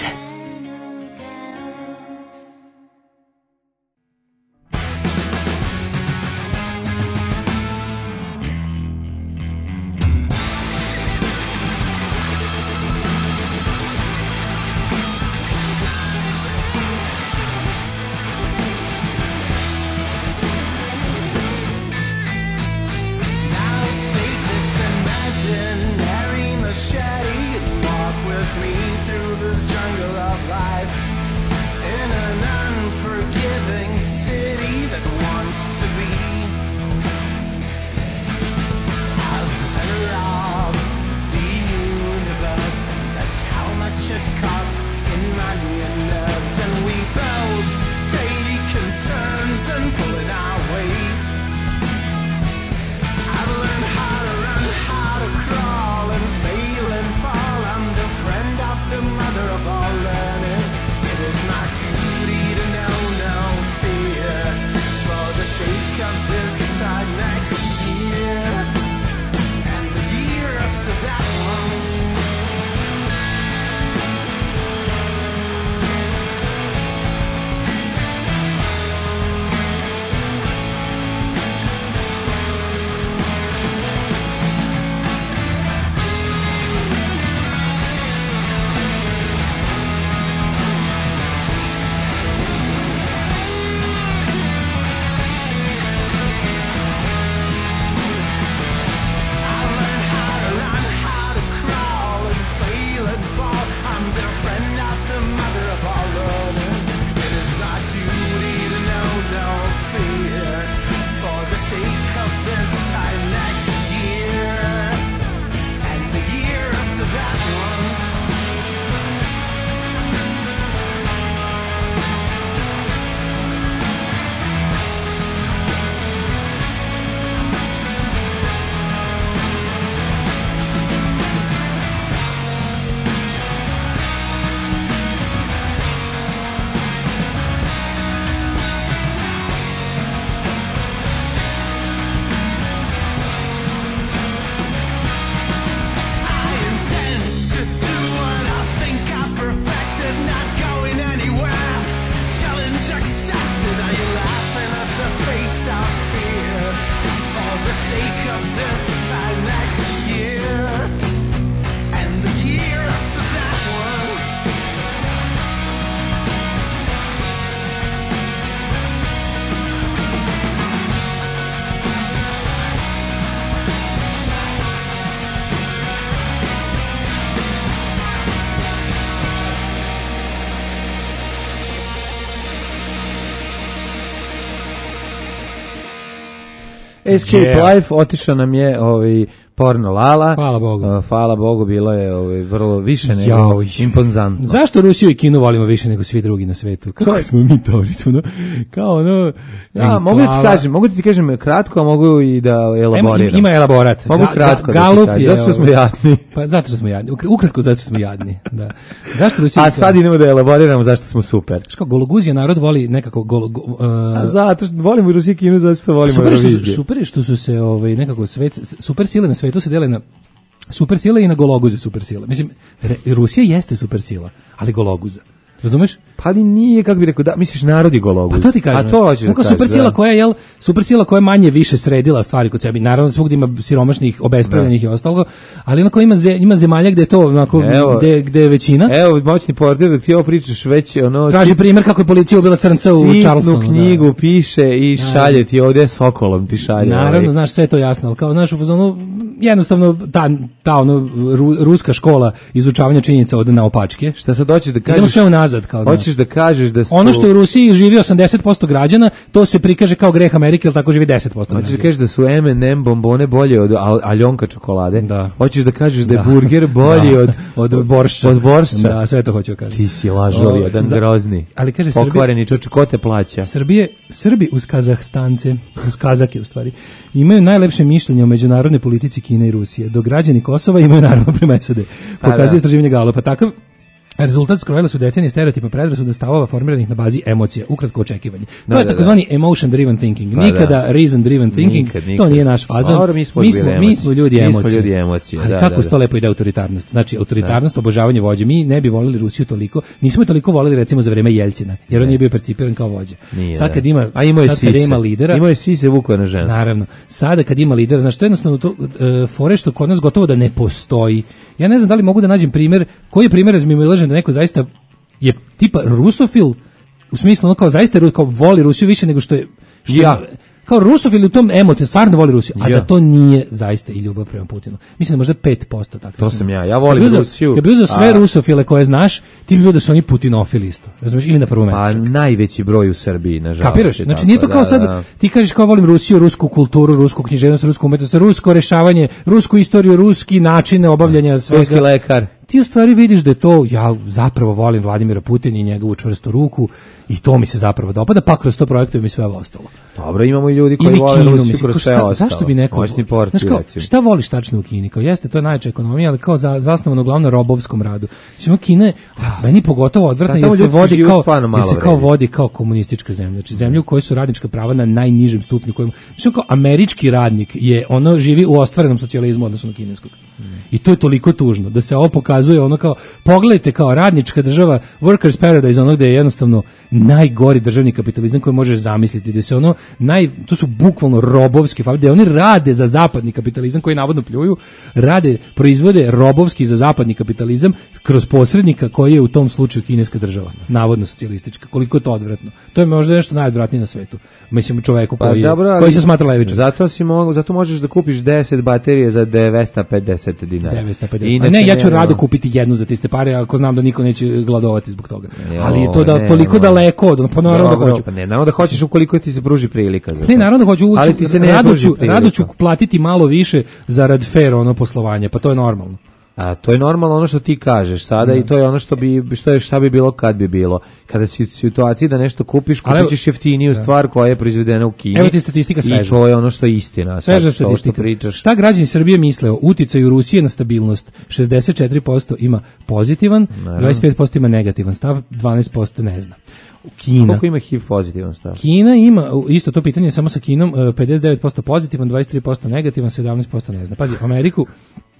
Escape yeah. Life otišao nam je ovaj Porno Lala. Hvala Bogu. Uh, hvala Bogu, bilo je ovaj, vrlo više nego Jauj. impozantno. Zašto Rusiju i Kinu volimo više nego svi drugi na svetu? Kako smo mi to? Smo, kao ono... Ja, mogu da ti kažem, mogu da ti kažem kratko, a mogu i da elaboriram. Ima, ima elaborat. Mogu Ga, kratko ga, da ti kažem. Zato što smo jadni. Pa zato što smo jadni. Ukratko zato što smo jadni. Da. Zašto Rusija? A sad idemo da elaboriramo zašto smo super. Što Gologuzija narod voli nekako golo, go, uh, a zato što volimo Rusiju i Kinu, zato što volimo super Euroviziju. Što, super je što su se ovaj nekako svet super sile na svetu se dele na super sile i na gologuze super sile. Mislim Rusija jeste super sila, ali gologuza. Razumeš? Pa ali nije, kako bi rekao, da, misliš narod je gologuz. Pa to ti kažem. A to hoćeš da kažeš. Super sila koja je, jel, super sila koja je manje više sredila stvari kod sebi. Naravno, svugdje ima siromašnih, obespravljenih i ostalo, ali onako ima, ze, ima zemalja gde je to, onako, gde, gde je većina. Evo, moćni portir, dok ti ovo pričaš već, ono... Traži primjer kako je policija ubila crnca u Charlestonu. Sitnu knjigu da. Piše i šalje ti ovdje sokolom ti šalje. Naravno, ovaj. Znaš, sve je to jasno, ali kao, znaš, ono, jednostavno, ta, ta ono, ru, ruska škola izučavanja činjenica ode na opačke. Šta sad hoćeš da kažeš? Idemo sve unazad, kao, znaš. Hoćeš da kažeš da su... Ono što u Rusiji živi osamdeset posto građana, to se prikaže kao greh Amerike, ili tako živi deset posto građana. Hoćeš da kažeš da su M and M bombone bolje od al Aljonka čokolade? Da. Hoćeš da kažeš da je da. burger bolji da. od od boršča? Od boršča. Da, sve to hoću da kažem. Ti si lažovi, jedan za... grozni. Ali kaže pokvareni čoče, ko te plaća? Srbije, Srbi uz Kazahstance, uz Kazake u stvari, imaju najlepše mišljenje o međunarodnoj politici Kine i Rusije, dok građani Kosova imaju naravno prema S A D. Pokazuje da. istraživanje Galupa. Takav rezultat skrojile su decenije stereotipa predrasuda stavova formiranih na bazi emocija, ukratko očekivanje. To da, je takozvani da. emotion driven thinking. Pa nikada da. reason driven thinking. Nikad, nikad. To nije naš fazon. Dobro, mi smo, mi smo, mi smo ljudi emocije. Mi smo ljudi emocije. Ali da, kako da, da. to lepo ide autoritarnost? Znači autoritarnost, da. obožavanje vođe. Mi ne bi volili Rusiju toliko. Nismo je toliko volili recimo za vreme Jeljcina, jer on je bio percipiran kao vođa. Nije, sad kad ima, a ima sad kad ima lidera, ima je sise vuko na žensko. Naravno. Sada kad ima lidera, znači to je jednostavno to uh, fore što kod nas gotovo da ne postoji. Ja ne znam da li mogu da nađem primjer, koji je primjer razmimoilažen da neko zaista je tipa rusofil, u smislu ono kao zaista kao voli Rusiju više nego što je, što ja. je kao rusofil u tom emotivno stvarno voli Rusiju, a ja. da to nije zaista i ljubav prema Putinu. Mislim da možda pet posto tako. To sam ja, ja volim uzao, Rusiju. Kad bi uzeo sve a... rusofile koje znaš, ti bi vidio da su oni putinofili isto. Razumeš, ili na prvo mesto. Pa najveći broj u Srbiji, nažalost. Kapiraš? Znači nije to kao da, sad, da. ti kažeš kao volim Rusiju, rusku kulturu, rusku književnost, rusku umetnost, rusko rešavanje, rusku istoriju, ruski načine obavljanja svega. Ruski lekar. Ti u stvari vidiš da je to, ja zapravo volim Vladimira Putina i njegovu čvrstu ruku i to mi se zapravo dopada, pa kroz to projektujem i sve ovo ostalo. Dobro, imamo i ljudi koji Ili vole Kinu, Rusiju kroz sve ostalo. Zašto bi neko... Porti, znaš kao, šta voliš tačno u Kini? Kao jeste, to je najjača ekonomija, ali kao za, zasnovano uglavnom robovskom radu. Znači, Kina, meni pogotovo odvratno, jer se vodi kao, jer se kao vodi kao komunistička zemlja. Znači, zemlja u kojoj su radnička prava na najnižem stupnju. Kojim, znači, kao američki radnik je, ono živi u ostvarenom socijalizmu odnosno na kineskog. Mm. I to je toliko tužno, da se ovo pokazuje ono kao, pogledajte kao radnička država, workers paradise, ono gde je jednostavno najgori državni kapitalizam koji možeš zamisliti, gde se ono, naj, to su bukvalno robovski fabrike, gde oni rade za zapadni kapitalizam koji navodno pljuju, rade, proizvode robovski za zapadni kapitalizam kroz posrednika koji je u tom slučaju kineska država, navodno socijalistička. Koliko je to odvratno. To je možda nešto najodvratnije na svetu. Mislim, čoveku koji, pa, dobro, koji se smatra levičan. Zato, si mogu, zato možeš da kupiš deset baterije za devetsto pedeset dinara. devetsto pedeset. A ne, ja ću rado kupiti jednu za te iste pare, ako znam da niko neće gladovati zbog toga. Jo, ali je to da ne, toliko ne, daleko, da pa naravno da hoću. Pa ne, naravno da hoćeš ukoliko ti se pruži prilika za to. Ne, naravno da hoću, ali ti se ne rado ću, rado ću platiti malo više zarad fair ono poslovanje, pa to je normalno. A to je normalno ono što ti kažeš sada ne. I to je ono što bi što je šta bi bilo kad bi bilo. Kada si u situaciji da nešto kupiš, kupiš jeftiniju da. stvar koja je proizvedena u Kini. Evo ti statistika sveža. I to je ono što je istina. Sveža statistika. Šta građani Srbije misle o uticaju Rusije na stabilnost? šezdeset četiri posto ima pozitivan, ne. dvadeset pet posto ima negativan stav, dvanaest posto ne zna. Kina. Koliko ima H I V pozitivan stav? Kina ima, isto to pitanje samo sa Kinom, pedeset devet posto pozitivan, dvadeset tri posto negativan, sedamnaest posto ne zna. Pazi, Ameriku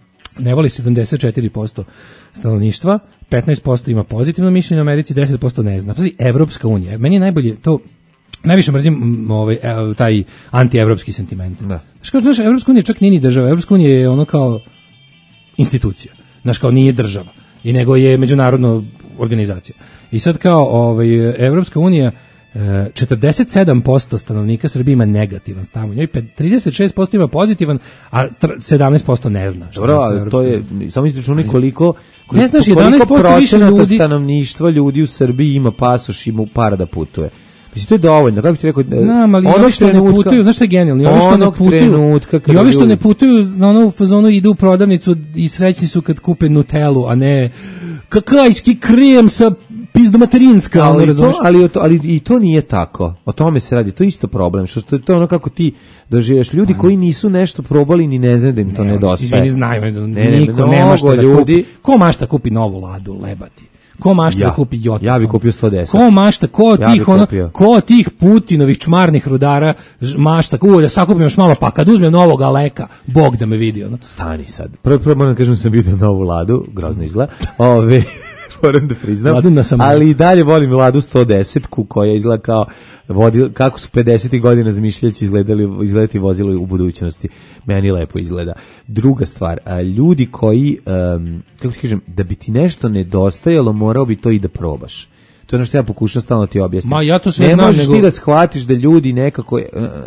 ne voli sedamdeset četiri posto stanovništva, petnaest posto ima pozitivno mišljenje o Americi, deset posto ne zna. Pazi, Evropska unija, meni je najbolje to, najviše mrzim ovaj, taj antievropski sentiment. Da. Znaš, znaš, Evropska unija čak nije ni država, Evropska unija je ono kao institucija, znaš, kao nije država, i nego je međunarodna organizacija. I sad kao ovaj, Evropska unija, četrdeset sedam posto stanovnika Srbije ima negativan stav u njoj, trideset šest posto ima pozitivan, a sedamnaest posto ne zna. Dobro, ali to je, samo izračunaj koliko, koliko, ne znaš, jedanaest posto više ljudi stanovništva ljudi u Srbiji ima pasoš, ima para da putuje. Mislim, to je dovoljno, kako ti rekao... Znam, ali ovi što ne putuju, znaš što je genijalni, ovi što ne putuju, i ovi što ne putuju na onu fazonu idu u prodavnicu i srećni su kad kupe Nutellu, a ne kakajski krem sa pizda materinska. Ali, to, ali, to, ali i to nije tako, o tome se radi, to je isto problem, što to je to ono kako ti doživeš, ljudi koji nisu nešto probali ni ne znaju da im to ne, nedostaje. Izvini, znaju, ne, niko ne, nema šta da ljudi, kupi. Ko mašta kupi novu Ladu, lebati? Ko mašta ja, da kupi Jota? Ja bih kupio sto deset. Ko mašta, ko ja tih ono, ko tih Putinovih čmarnih rudara mašta, ko da sakupim još malo, pa kad uzmem novog Aleka, Bog da me vidi, ono. Stani sad. Prvo prvo moram da kažem da sam vidio novu Ladu, grozno izgleda. Ove moram da priznam. Ali i dalje volim Ladu sto deset koja izgleda kao vodi, kako su pedesetih godina zamišljajući izgledali, izgledati vozilo u budućnosti. Meni lepo izgleda. Druga stvar, a, ljudi koji, um, kako ti kažem, da bi ti nešto nedostajalo, morao bi to i da probaš. To je ono što ja pokušam stalno ti objasniti. Ma ja to sve ne znam, možeš nego... ti da shvatiš da ljudi nekako,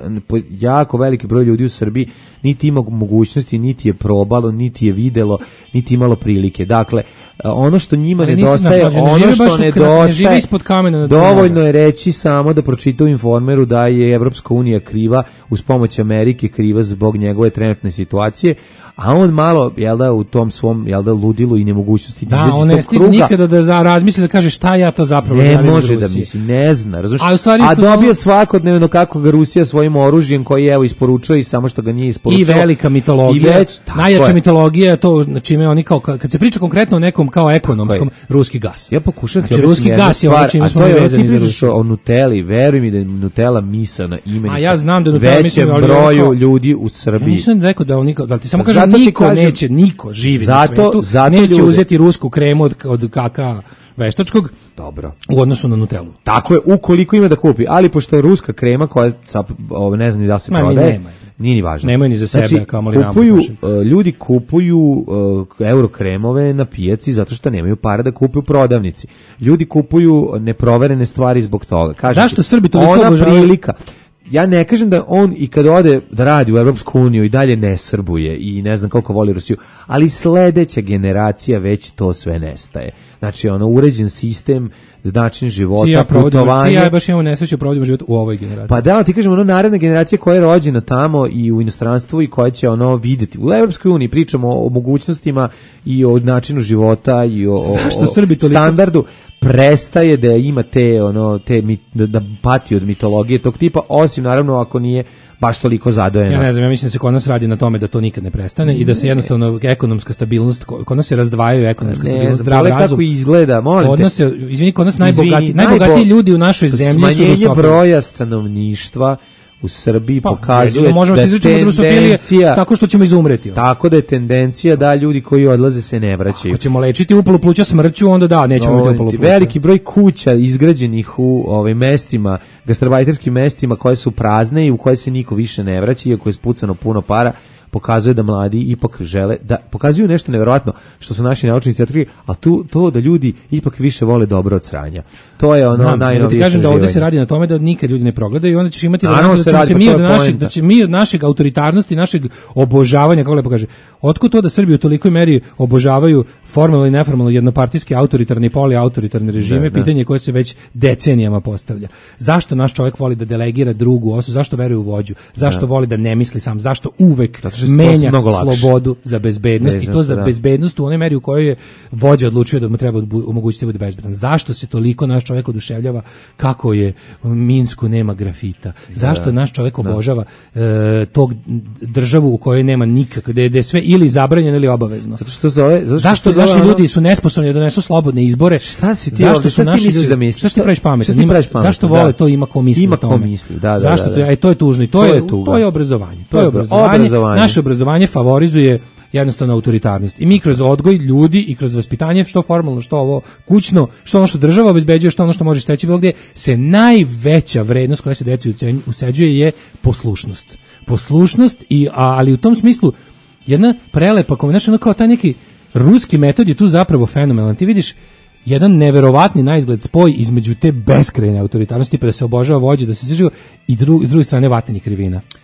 jako veliki broj ljudi u Srbiji niti ima mogućnosti, niti je probalo, niti je videlo, niti imalo prilike. Dakle, ono što njima ali nedostaje, naš, ono ne što nedostaje, ispod kamena dovoljno je reći samo da pročita u Informeru da je Evropska unija kriva, uz pomoć Amerike kriva zbog njegove trenutne situacije, a on malo, jel da, u tom svom, jel da, ludilu i nemogućnosti da, da on ne stigne nikada da za, razmisli da kaže šta ja to zapravo želim. Ne može da misli, ne zna, razumiješ? A, u stvari, a dobije svakodnevno kako ga Rusija svojim oružjem koji evo isporučuje i samo što ga nije isporučio. I velika mitologija, i već, najjača mitologija, to na čime oni kao, kad se priča konkretno o nekom kao ekonomskom, ruski gas. Ja pokušam znači, ruski gas je ono čime smo vezani za Rusiju. O Nutelli, veruj mi da je Nutella misaona imenica. A ja znam da Nutella većem broju ljudi u Srbiji. Ja nisam rekao da on niko, da ti samo kažem niko kažem, neće, niko živi zato, na svetu, zato neće ljude. uzeti rusku kremu od, od kaka veštačkog. Dobro. U odnosu na Nutellu. Tako je, ukoliko ima da kupi, ali pošto je ruska krema koja ovo ne znam ni da se Ma, prodaje. Nema. Nije ni važno. Nemoj ni za sebe, znači, kao mali kupuju, uh, ljudi kupuju uh, euro kremove na pijaci zato što nemaju para da kupuju u prodavnici. Ljudi kupuju neproverene stvari zbog toga. Kažete, zašto Srbi toliko ona obožavaju? Prilika. Ja ne kažem da on i kad ode da radi u Evropsku uniju i dalje ne srbuje i ne znam koliko voli Rusiju, ali sledeća generacija već to sve nestaje. Znači, ono, uređen sistem, način života, ja putovanje. Ti ja baš imamo nesreću provodimo život u ovoj generaciji. Pa da, ti kažemo, ono, naredna generacija koja je rođena tamo i u inostranstvu i koja će ono vidjeti. U Evropskoj uniji pričamo o, o mogućnostima i o načinu života i o, zašto o Srbi toliko... standardu. Prestaje da ima te, ono, te mit, da, da pati od mitologije tog tipa, osim naravno ako nije baš toliko zadojeno. Ja ne znam, ja mislim da se kod nas radi na tome da to nikad ne prestane i da se jednostavno ekonomska stabilnost, kod nas se razdvajaju ekonomska ne, stabilnost, zdrav razum. kako izgleda, molim kod nas se, izvini, kod nas najbogati, izvini, najbogatiji ljudi u našoj zemlji su smanjenje broja stanovništva u Srbiji pa, pokazuje jedino, možemo da se izrećemo drusofilije tako što ćemo izumreti. Tako da je tendencija da ljudi koji odlaze se ne vraćaju. Ako ćemo lečiti upalu pluća smrću, onda da, nećemo imati upalu pluća. Veliki broj kuća izgrađenih u ovaj mestima, gastarbajterskim mestima koje su prazne i u koje se niko više ne vraća, iako je spucano puno para, pokazuje da mladi ipak žele, da pokazuju nešto nevjerojatno što su naši naučnici otkrili, a tu, to da ljudi ipak više vole dobro od sranja. To je ono najnovije. Ti kažem da ovdje se radi na tome da nikad ljudi ne progledaju i onda ćeš imati varijantu da, da, se mi od našeg, da će mi od našeg autoritarnosti, našeg obožavanja, kako lepo kaže, otkud to da Srbiju u tolikoj meri obožavaju formalno i neformalno jednopartijske autoritarne i poliautoritarne režime, da, pitanje koje se već decenijama postavlja. Zašto naš čovjek voli da delegira drugu osobu, zašto veruje u vođu, zašto da. voli da ne misli sam, zašto uvek menja slobodu za bezbednost Beznost, i to za da. bezbednost u onoj meri u kojoj je vođa odlučio da mu treba omogućiti da bude bezbedan. Zašto se toliko naš čovjek oduševljava kako je u Minsku nema grafita? Zašto da. naš čovjek obožava e, tog državu u kojoj nema nikakve, da je sve ili zabranjeno ili obavezno? Zato što zove, zato zašto što naši zove, ljudi su nesposobni da donesu slobodne izbore? Šta si ti zašto ovdje, su šta naši misliš da misliš? Šta ti praviš pametno? pametno? Zašto vole da. to ima ko misli ima o tome? Ko misli, da, da, zašto da, to je, to je tužno i to, to je, je to je obrazovanje. To je obrazovanje. obrazovanje. Naše obrazovanje favorizuje jednostavno autoritarnost. I mi kroz odgoj ljudi i kroz vaspitanje, što formalno, što ovo kućno, što ono što država obezbeđuje, što ono što može steći bilo gdje, se najveća vrednost koja se deci useđuje je poslušnost. Poslušnost, i, ali u tom smislu jedna prelepa kombinacija, ono kao taj neki ruski metod je tu zapravo fenomenalan. Ti vidiš jedan neverovatni naizgled spoj između te beskrajne autoritarnosti, pa da se obožava vođa, da se sviđa, i dru, s druge strane vatanje krivina.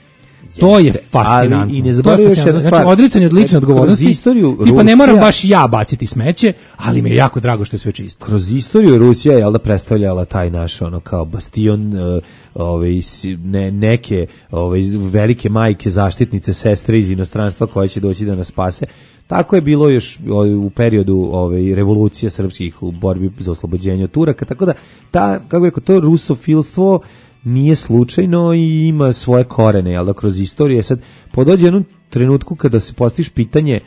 To je Jeste, fascinantno. ali i ne To je zaboravio još fascinantno. jednu Znači, stvar. odricanje od lične Kroz odgovornosti. istoriju Tipa, ne Rusija- moram baš ja baciti smeće, ali mi je jako drago što je sve čisto. Kroz istoriju Rusija je da predstavljala taj naš ono kao bastion uh, ovaj si- ne, neke ovaj velike majke zaštitnice sestre iz inostranstva koje će doći da nas spase. Tako je bilo još ovaj, u periodu ovaj revolucije srpskih u borbi za oslobođenje od Turaka, tako da ta kako bih rekao to rusofilstvo nije slučajno i ima svoje korene, jel da, kroz istoriju. Sad podođe jednom trenutku kada se postaviš pitanje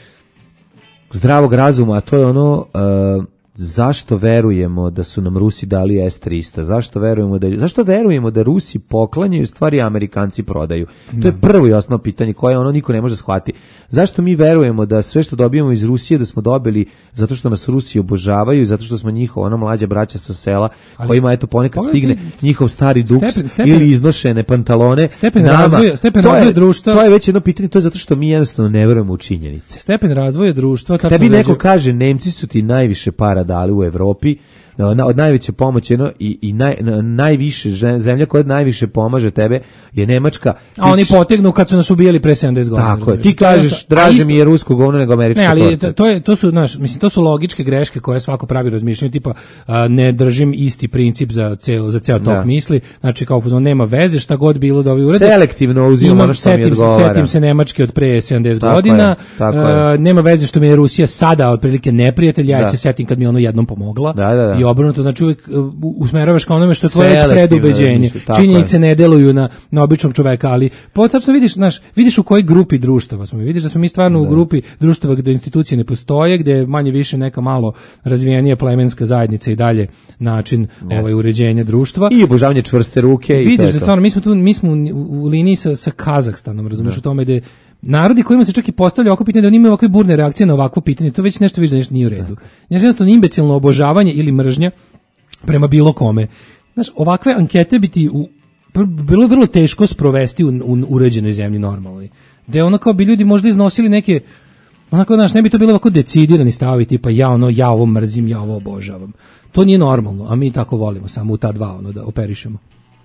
zdravog razuma, a to je ono uh, zašto verujemo da su nam Rusi dali S trista, zašto verujemo da zašto verujemo da Rusi poklanjaju stvari, a Amerikanci prodaju. To je prvo i osnovno pitanje koje ono niko ne može shvatiti. Zašto mi verujemo da sve što dobijamo iz Rusije da smo dobili zato što nas Rusi obožavaju, zato što smo njihova ona mlađa braća sa sela, Ali, kojima eto ponekad pogledaj, stigne njihov stari duks stepen- stepen- ili iznošene pantalone. Stepen nama. razvoja- stepen To je- razvoja društva- To je već jedno pitanje, to je zato što mi jednostavno ne verujemo u činjenice. Stepen razvoja društva, tačno Tebi neko određuje- kaže Nemci su ti najviše para dali u Evropi, na, od najveće pomoći jedno, i, i naj, na, najviše žen- zemlja koja najviše pomaže tebe je Nemačka. A oni Ti- potegnu kad su nas ubijali pre sedamdeset godina. Tako je. razumeš? Ti To je kažeš isto- a draže isto- mi je rusko govno nego američka Ne, ali torta. to, to je to su znaš, mislim to su logičke greške koje svako pravi razmišljanje, tipa a, ne držim isti princip za ceo za ceo tok Da. misli, znači kao fuzon nema veze šta god bilo da ovi urede. Selektivno uzimam Imam, ono što mi setim se, odgovara. setim se Nemačke od pre sedamdeset Tako godina. je, tako je. a, nema veze što mi je Rusija sada otprilike neprijatelj, ja Da. se setim kad mi je ono jednom pomogla. Da, da, da. I obrnuto, znači uvek uh, usmeravaš ka onome što je tvoje već Selektivno predubeđenje. razmišlja, tako Činjenice je. ne deluju na na običnog čoveka, ali potapno vidiš, znaš, vidiš u kojoj grupi društava smo. Vidiš da smo mi stvarno u grupi društava gde institucije ne postoje, gde je manje više neka malo razvijenija plemenska zajednica i dalje način ovaj uređenja društva. I obožavanje čvrste ruke i to Vidiš je da to. stvarno mi smo tu mi smo u, u liniji sa sa Kazahstanom, razumeš, u tome da je narodi kojima se čak i postavlja ovako pitanje da oni imaju ovakve burne reakcije na ovakvo pitanje, to već nešto vidiš da nešto nije u redu. Znači jednostavno imbecilno obožavanje ili mržnja prema bilo kome. Znaš, ovakve ankete bi ti u, pr- bilo vrlo teško sprovesti u, u uređenoj zemlji normalnoj. Gde ono kao bi ljudi možda iznosili neke, onako, znaš, ne bi to bilo ovako decidirani stavovi, tipa ja ono, ja ovo mrzim, ja ovo obožavam. To nije normalno, a mi tako volimo, samo u ta dva, ono, da operišemo.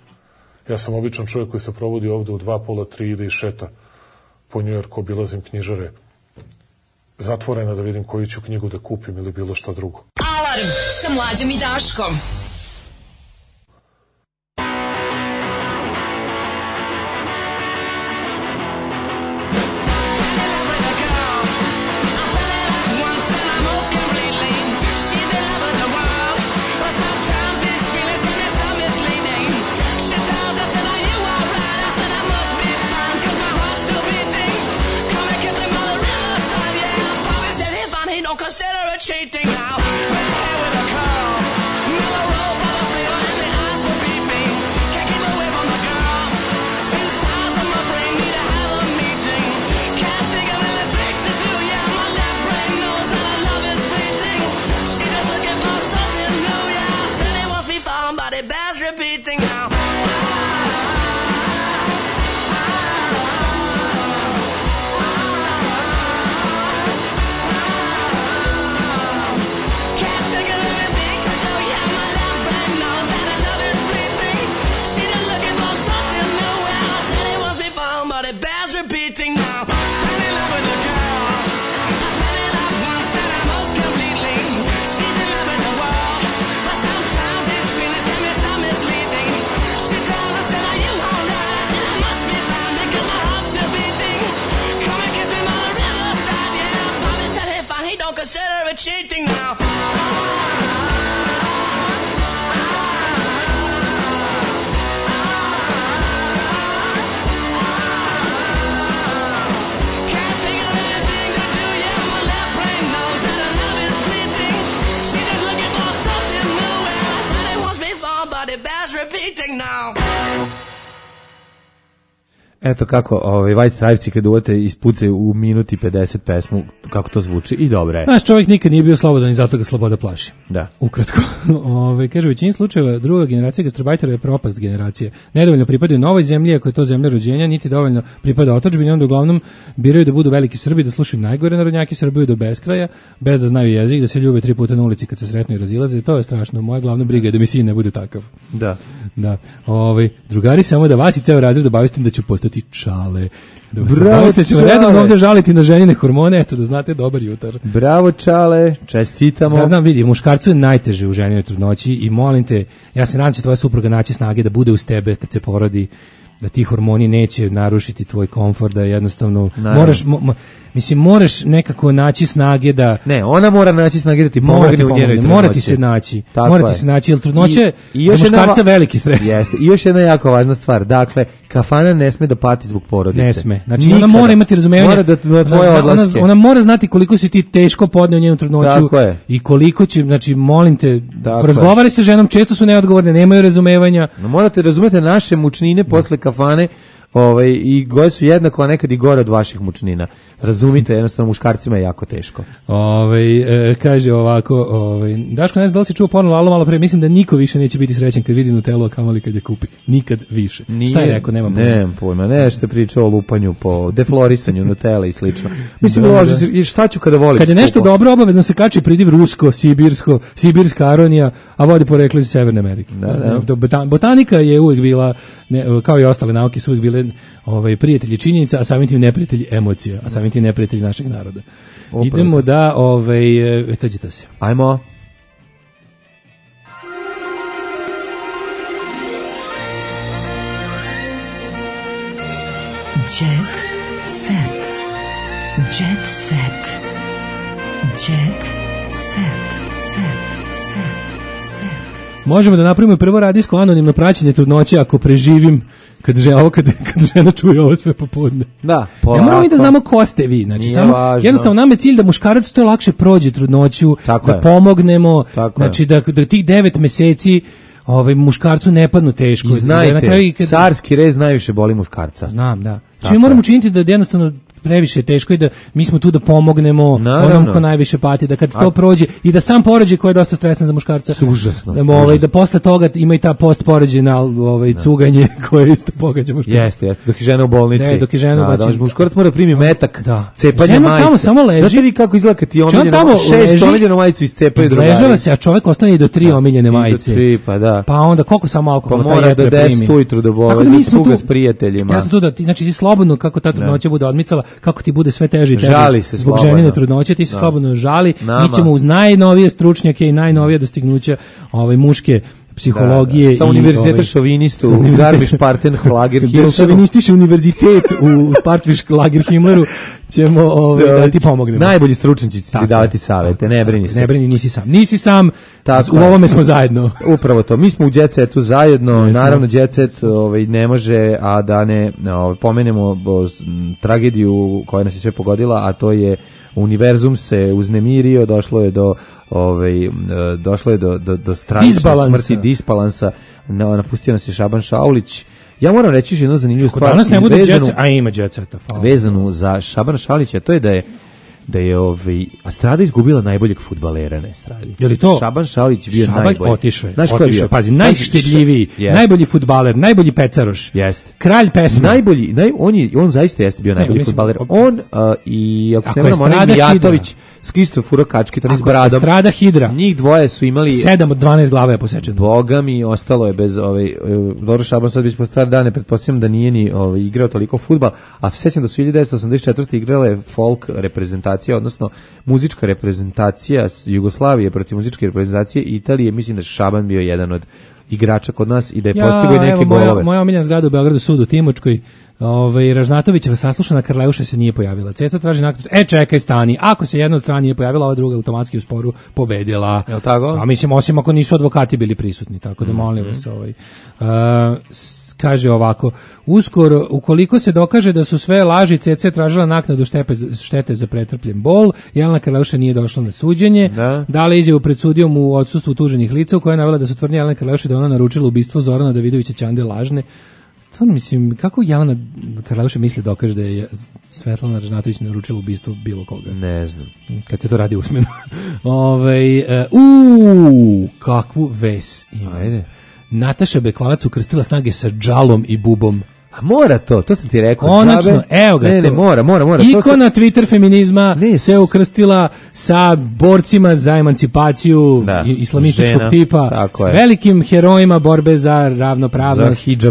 Ja sam običan čovjek koji se provodi ovde u dva, pola, tri, ide i šeta po Njujorku, obilazim knjižare zatvorena da vidim koju ću knjigu da kupim ili bilo šta drugo. Alarm sa Mlađom i Daškom. Don't consider it cheating now. Red hair with a curl, mellow roll for the flavor, and the eyes will beat me. Can't keep away from the girl. Two sides of my brain need to have a meeting. Can't think of anything to do. Yeah, my left brain knows that our love is fleeting. She just looking for something new. Yeah, I said it wants me falling, but it bears repeating now. Repeating now. Fell in love with a girl. I fell in love once and I most completely. She's in love with the world, but sometimes these feelings can be so misleading. She tells us that are you alright? I said I must be fine because my heart's still beating. Come and kiss me by the riverside, yeah. Bobby said hey fine, he don't consider it cheating now. Repeating now. Eto kako ovaj White Stripes kad uvate ispucaju u minuti pedeset pesmu, kako to zvuči i dobro je. Naš čovjek nikad nije bio slobodan i zato ga sloboda plaši. Da. Ukratko. Ove, kaže, u većini slučajeva druga generacija gastarbajtera je propast generacije. Nedovoljno pripadaju novoj zemlji, ako je to zemlja rođenja, niti dovoljno pripada otadžbini, onda uglavnom biraju da budu veliki Srbi, da slušaju najgore narodnjaki, srbuju do beskraja, bez da znaju jezik, da se ljube tri puta na ulici kad se sretnu i razilaze. To je strašno. Moja glavna briga je da mi sin ne bude takav. Da. Da. Ove, drugari, samo da vas i ceo razred obavestim da ću postati čestitati Čale. Da vas Bravo, obavestim da ćemo Čale. redovno ovde žaliti na ženine hormone, eto da znate, dobar jutar. Bravo Čale, čestitamo. Ja znam, vidi, muškarcu je najteže u ženinoj trudnoći i molim te, ja se nadam da će tvoja supruga naći snage da bude uz tebe kad se porodi, da ti hormoni neće narušiti tvoj komfor, da jednostavno Naravno. moraš, mo, mo, mislim, moraš nekako naći snage da... Ne, ona mora naći snage da ti Mora pomogne ti u njenoj pomogne, trudnoći. mora ti se naći, Tako mora je. ti se naći, jer trudnoće I- i za još jedna muškarca va- veliki stres. Jeste. I još jedna jako važna stvar. Dakle, kafana ne sme da pati zbog porodice. Ne sme. Znači Nikada. ona mora imati razumevanje. Mora da na tvoje ona, zna- odlaske. ona, ona mora znati koliko si ti teško podneo njenu trudnoću Tako je. i koliko će, znači molim te, Tako razgovaraj sa ženom, često su neodgovorne, nemaju razumevanja. No, morate razumete naše mučnine posle kafane, ovaj, i gore su jednako, a nekad i gore od vaših mučnina. Razumite, jednostavno muškarcima je jako teško. Ovaj e, kaže ovako, ovaj Daško, ne znam da li si čuo porno Lalo malo pre, mislim da niko više neće biti srećan kad vidi Nutellu, a kamoli kad je kupi. Nikad više. Šta je rekao, nemam pojma. Nemam pojma, nešto je pričao o lupanju po deflorisanju Nutelle i slično. Mislim, Da, uloži da. se, i šta ću kada volim Kad je nešto skupo? dobro, obavezno se kači pridiv rusko, sibirsko, sibirska aronija, a vodi poreklo iz Severne Amerike. Da, da. To botan- Botanika je uvijek bila, ne, kao i ostale nauke, su uvijek bile ovaj, prijatelji činjenica, a samim tim neprijatelji emocija, a samim tim neprijatelji našeg naroda. Upravo Idemo to. da, ovaj, e, tađite se. Ajmo. Jet set. Jet set. Jet set. Set. Set. Set. Možemo da napravimo prvo radijsko anonimno praćenje trudnoće ako preživim kad žena, ovo kad, kad žena čuje ovo sve popodne. Da, Ne polako. moramo mi da znamo ko ste vi, znači Nije samo važno. jednostavno nam je cilj da muškarac što lakše prođe trudnoću, Tako da je. pomognemo, Tako je. znači da, da tih devet meseci ovaj muškarcu ne padnu teško. I Da na znajte, kraju i kad- carski rez najviše boli muškarca. Znam, da. Tako Znači mi moramo je. učiniti da jednostavno previše je teško i da mi smo tu da pomognemo Naravno. onom ko najviše pati, da kad A- to prođe i da sam porođaj koji je dosta stresan za muškarca. Užasno, Da, ovaj, užasno. da posle toga ima i ta postporođena ovaj, cuganje koje isto pogađa muškarca. Jeste, jeste, dok je žena u bolnici. Ne, dok je žena u da, bolnici. da, muškarac mora primi metak, Da. cepanje Žena majice. tamo samo leži. Znate li kako izgleda kad ti Znači, on omiljeno, tamo šest leži, omiljenu majicu iscepaju drugari? Izležava se, a čovjek ostane i do tri omiljene I do majice. tri, pa da. Pa onda koliko samo Pa alkohola taj mora jedre do deset primi. ujutru da bole, Tako da mi da smo cuga tu- s prijateljima. Ja sam tu da ti, znači ti slobodno kako ta trudnoća bude odmicala, kako ti bude sve teže i teže. Žali se zbog slobodno. ženine trudnoće, ti se Da. slobodno žali. Nama. Mi ćemo uz najnovije stručnjake i najnovije dostignuća ovaj muške psihologije Sa i univerziteta ovaj, šovinistu sa u univerziteta- Garmisch-Partenkirchen. Der šovinistički univerzitet u Partviš Lager Himmleru ćemo ovaj, da ti pomognemo. Najbolji stručnjaci će Tako ti davati savete, ne brini se. Ne brini, nisi sam. Nisi sam, Tako u je. ovome smo zajedno. Upravo to. Mi smo u Jet Setu zajedno, Jesmo. naravno Jet Set ovaj, ne može, a da ne ovaj, pomenemo o, s- m, tragediju koja nas je sve pogodila, a to je univerzum se uznemirio, došlo je do ovaj e, došlo je do do do stravične Disbalansa. smrti, disbalansa. Na, napustio nas je Šaban Šaulić. Ja moram reći još jednu zanimljivu Ako stvar. danas ne bude vezanu- jet set, a ima jet seta, hvala. vezanu za Šabana Šaulića, to je da je da je ovaj Astrada izgubila najboljeg fudbalera na Estradi. Je li to? Šaban Šaulić je bio Šaban najbolji. otišao je. Znaš ko je Otišao bio? je, pazi, najštedljiviji, Jest. najbolji fudbaler, najbolji pecaroš. Jeste. Kralj pesme. Najbolji, naj, on je on zaista jeste bio najbolji mislim, fudbaler. op- On uh, i ako se Ako ne je varam, onaj Strada Mijatović Hidra. s Kristo Furo Kačkitan s Ako je bradom. Strada Hidra. Njih dvoje su imali sedam od dvanaest glava je posečeno. Boga mi, ostalo je bez ovaj dobro Šaban sad već po star dane, pretpostavljam da nije ni ovaj igrao toliko fudbal, a se sećam da su hiljadu devetsto osamdeset četvrte igrale folk reprezentacija, odnosno muzička reprezentacija Jugoslavije protiv muzičke reprezentacije Italije. Mislim da je Šaban bio jedan od igrača kod nas i da je postigao i neke evo, moja, golove. moja omiljena zgrada u Beogradu, sud u Timočkoj, ovaj, Ražnatovićeva saslušana Karleuša se nije pojavila. Ceca traži naknadu. E, čekaj, stani. Ako se jedna od strana nije pojavila, ova druga automatski u sporu pobedila. Jel' tako? A mislim, osim ako nisu advokati bili prisutni, tako da molim vas. Ovaj, uh, s- kaže ovako, uskoro, ukoliko se dokaže da su sve laži, Ceca je tražila naknadu štepe, štete za pretrpljen bol, Jelena Karleuša nije došla na suđenje, Da. dala je izjavu pred sudijom u odsustvu tuženih lica u kojoj je navela da su tvrdnje Jelene Karleuše da ona naručila ubistvo Zorana Davidovića Ćande lažne. Stvarno mislim, kako Jelena Karleuša misli dokaže da je Svetlana Ražnatović naručila ubistvo bilo koga? Ne znam. Kad se to radi usmeno. Ovaj uh, u kakvu ves ima. Ajde. Nataša Bekvalac ukrstila snage sa džalom i bubom. A mora to, to sam ti rekao. Konačno, džabe. evo ga. Ne, ne, to. mora, mora, mora. To Ikona Twitter feminizma Ne, se s- ukrstila sa borcima za emancipaciju Da, i- islamističkog žena, tipa, tako s je. velikim herojima borbe za za ravnopravnost. hidžab.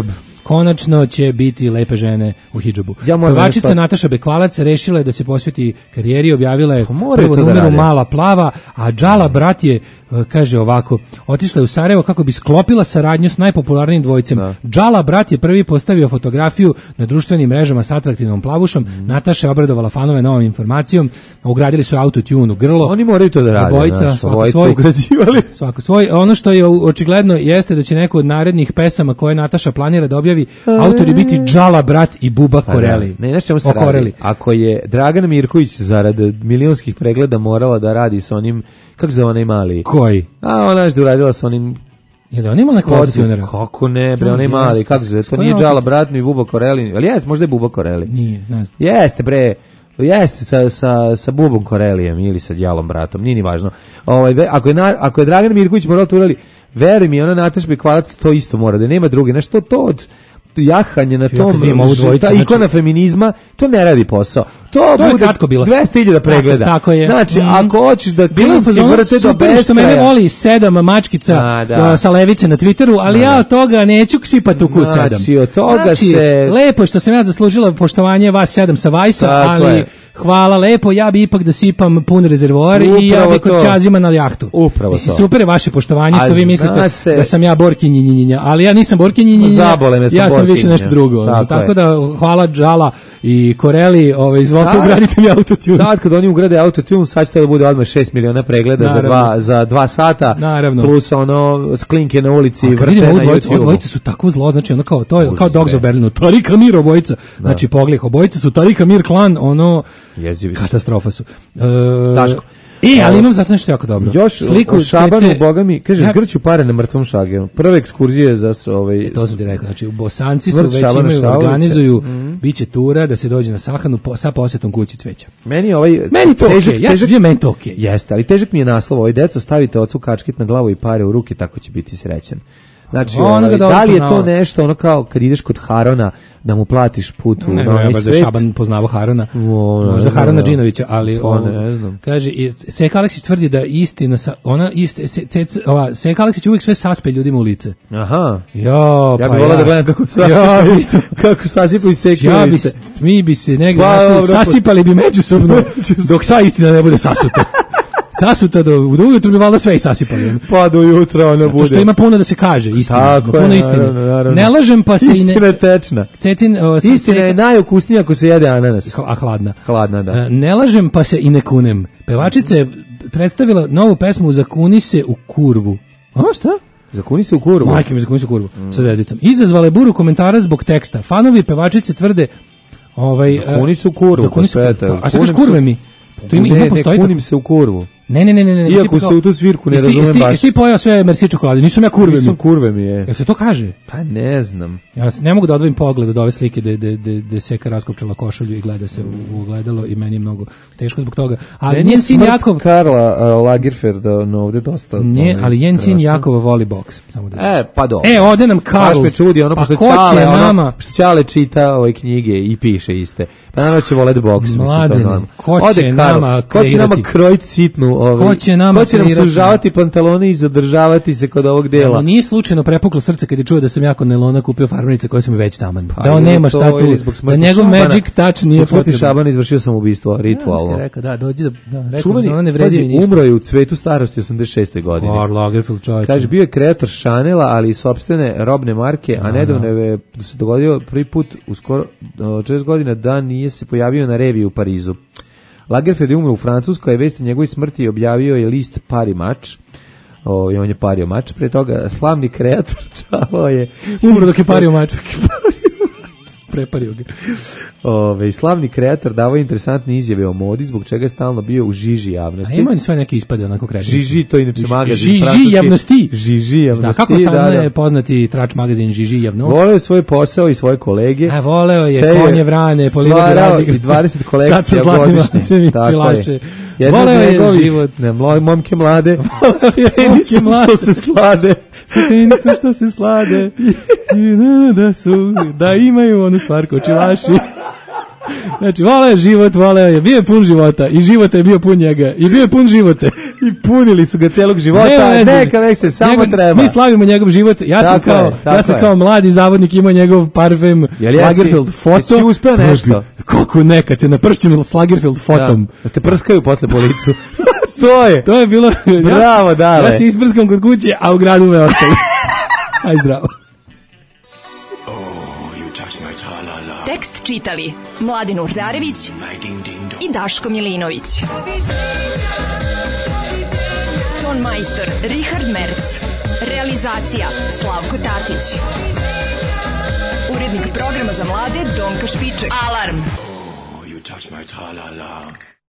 konačno će biti lepe žene u hidžabu. Ja moram Pevačica nešto- Nataša Bekvalac rešila je da se posveti karijeri, objavila je moraju prvo to da numeru rade. Mala plava, a Džala brat je, e, kaže ovako, otišla je u Sarajevo kako bi sklopila saradnju s najpopularnijim dvojicem. Džala brat je prvi postavio fotografiju na društvenim mrežama s atraktivnom plavušom. Nataša je obradovala fanove novom informacijom, ugradili su autotune u grlo. Oni moraju to da rade, Obojica, znaš, svako obojica svoj. ugrađivali. Svako svoj. Ono što je očigledno jeste da će neko od narednih pesama koje Nataša planira da objavi autori biti Džala brat i Buba Koreli. Ne, znaš čemu se O radi? Koreli. Ako je Dragana Mirković zarad milionskih pregleda morala da radi sa onim, kako se zove onaj mali? Koji? A ona je uradila sa onim... Je li on ima neko Spotu. autotunera? Kako ne, bre, Ja, onaj mali, jeste. kako se zove? S To kojim nije Džala auto- brat ni Buba Koreli, ali jeste, možda je Buba Koreli. Nije, ne znam. Jeste, bre, jeste sa, sa, sa Bubom Korelijem ili sa Djalom bratom, nije ni važno. Ovaj, ve- ako, je na, ako je Dragan Mirković morao to uradi, veruj mi, ona Nataša Bekvalac to isto mora, da nema druge. Znaš, to, to od jahanje na kad tom, vidim ovu dvojicu, ta znači- ikona feminizma, to ne radi posao. To, To je bude kratko bilo. dvesta hiljada pregleda. Tako, tako je. Znači, Mhm. ako hoćeš da Bilo je klinci fazonu vrte do super što mene beskraja, voli sedam mačkica A, da. a, sa levice na Twitteru, ali ja od toga neću ksipati u ku sedam. Znači, od toga Znači, se- lepo je što sam ja zaslužila poštovanje vas sedam sa Vajsa, Tako ali je. hvala lepo, ja bi ipak da sipam pun rezervoar i ja Upravo bi kod to. Ćazima na jahtu. Upravo Mislim, to. super je vaše poštovanje što A vi zna mislite se- da sam ja Borkinjinjinja, ali ja nisam Borkinjinjinja, Zabole me sa ja sam više Borkinjinja. nešto drugo. ono. Tako Tako je. da hvala Džala i Koreli, ovaj, izvolite Sad- ugradite mi autotune. Sad kad oni ugrade autotune, sad će to da bude odmah šest miliona pregleda za Naravno. dva, za dva sata, Naravno. plus ono sklinke na ulici i A kad vrte vidim na ovu dvojicu, ovu YouTube. dvojica su tako zlo, znači ono kao, to je Užas, kao Dogs bre. of Berlinu, Tarika Mir obojica, znači pogledaj, obojica su Tarika Mir klan, ono, Jezivi su. katastrofa su. E, Daško. E, ali Evo, imam zato nešto jako dobro. Još Sliku o Šabanu, C C boga mi, kaže, Ja- zgrću pare na mrtvom šagenu. Prve ekskurzije za s- ovaj... E, to sam ti rekao, znači u Bosanci su Smrt već Šabana imaju, Šaulića. organizuju, Mhm. biće tura da se dođe na sahranu po, sa posjetom kući cveća. Meni je ovaj... Meni to težak- okej, ja se težak- svijem, meni to okej. Jeste, ali težak mi je naslov. Ovaj deco, stavite ocu kačkit na glavu i pare u ruke, tako će biti srećan. Znači, Ono ovaj, ga dobro da li je poznao. to nešto, ono kao kad ideš kod Harona, da mu platiš put u Ne, na onaj ne, baš da je svet? Šaban poznavao Harona, O, ne možda znam, Harona ja. Džinovića, ali Pa, o, ne znam. kaže, i Seka Aleksić tvrdi da istina, sa, ona iste, se, se, ova, Seka Aleksić uvijek sve saspe ljudima u lice. Aha. Jo, Ja pa bih volao da gledam kako sasipaju, Ja, kako sasipaju i sekaju ja bi, lice. mi bi se negdje Pa, našli, dobro, sasipali bi međusobno, dok sa istina ne bude sasuta. Sasuta do, do ujutru bi valjda sve i sasipali. Pa do jutra ono bude. To što ima puno da se kaže, istina, Tako puno je, istine. naravno, naravno. Ne lažem pa se i ne... Istina je tečna. Cecin, o, sa- Istina je Seka- najukusnija ako se jede ananas. a hladna. Hladna, da. E, Ne lažem pa se i ne kunem. Pevačica je predstavila novu pesmu Zakuni se u kurvu. A šta? Zakuni se u kurvu. Majke mi zakuni se u kurvu. Sa zvezdicom. Izazvala je buru komentara zbog teksta. Fanovi pevačice tvrde ovaj, Zakuni se u kurvu, Zakuni se u posvete. kurvu. A šta Kunim kažeš kurve se- mi? To ima, ima Ne, ne, postoji. kunim se u kurvu. Ne, ne, ne, ne, ne. Iako tipa se kao- u tu svirku ne Jesi ti- razumem jesi ti- baš. Jesi ti pojao sve Merci čokolade? Nisam ja kurve Nisam mi. kurve mi je. Jel se to kaže? Pa ne znam. Ja se ne mogu da odvojim pogled od ove slike da da da da Seka raskopčala košulju i gleda se u, u ogledalo i meni je mnogo teško zbog toga. Ali Meni je njen sin smrt Jakov, Karla uh, Lagerfelda no, ovde dosta. ne, ono, ali njen sin strašno. Jakova voli boks. Samo da. E, pa dobro. E, ode nam Karl. Baš me čudi, ono, Pa pošto ko Ćale, će ono, nama? što Ćale čita ove knjige i piše iste. Pa naravno će volet boks, mislim, to je Mladene, normalno. ko će Ode Karl, nama ko će nama kreirati? krojiti sitnu, ovaj, Ko će nama ko će nam kreirati? sužavati pantalone i zadržavati se kod ovog Da dela. mu nije slučajno prepuklo srce kad je čuo da sam jako nelona kupio farmerice koje su mi već taman. Pa Da on ili nema to, šta tu. ili zbog Da smrti njegov Šabana. magic touch nije Zbog smrti potreban. Šabana izvršio sam ubistvo, ritualno. Ja, rekao, da, dođi da, da, rekao, Čuveni, ona ne vredi pazi, ništa. umro je u cvetu starosti osamdeset šeste godine. Karl Lagerfeld, čovječe. Kaže, bio je kreator Chanela, ali i sopstvene robne marke, a nedavno je se dogodio prvi put u skoro šest godina da nije se pojavio na reviji u Parizu. Lagerfeld je umro u Francuskoj, a vest o njegovoj smrti objavio je list Paris Match. O, i on je pario mač. Pre toga slavni kreator dao je... Umro dok je pario mač. Prepario ga. Ove, slavni kreator davao je interesantne izjave o modi, zbog čega je stalno bio u žiži A javnosti. ima on sve neke ispade onako kreativnosti. Žiži, to je inače magazin. Žiži francuski. javnosti. Žiži javnosti. Da, kako da, saznaje da. poznati trač magazin Žiži javnost? Voleo je svoj posao i svoje kolege. A voleo je te konje vrane, polivode stvarao razigre. i dvadeset Sad sa kolekcija zlatnim godišnje. lancem i Tako je. čilače. Jedna Voleo od je njegovih- život. Ne, mlo- momke mlade. je Penisom momke mlade. što se slade. Sa penisom što se slade. I da, da su, da imaju onu stvar ko čilaši. Znači, voleo je život, voleo je, bio je pun života i život je bio pun njega i bio je pun živote. I punili su ga celog života, ne, neka već se samo njegov, treba. Mi slavimo njegov život, ja sam, kao, je, ja sam kao mladi zavodnik imao njegov parfem Lagerfeld foto. Jesi uspeo nešto? Koliko nekad se napršćem s Lagerfeld fotom. Da, da te prskaju posle po licu. To je. To je bilo... Bravo, dale. Ja se isprskam kod kuće, a u gradu me ostali. Aj zdravo. Tekst čitali Mladin Urdarević i Daško Milinović. Ton majstor Richard Merc. Realizacija Slavko Tatić. Urednik programa za mlade Donka Špiček. Alarm! You touch my tra-la-la.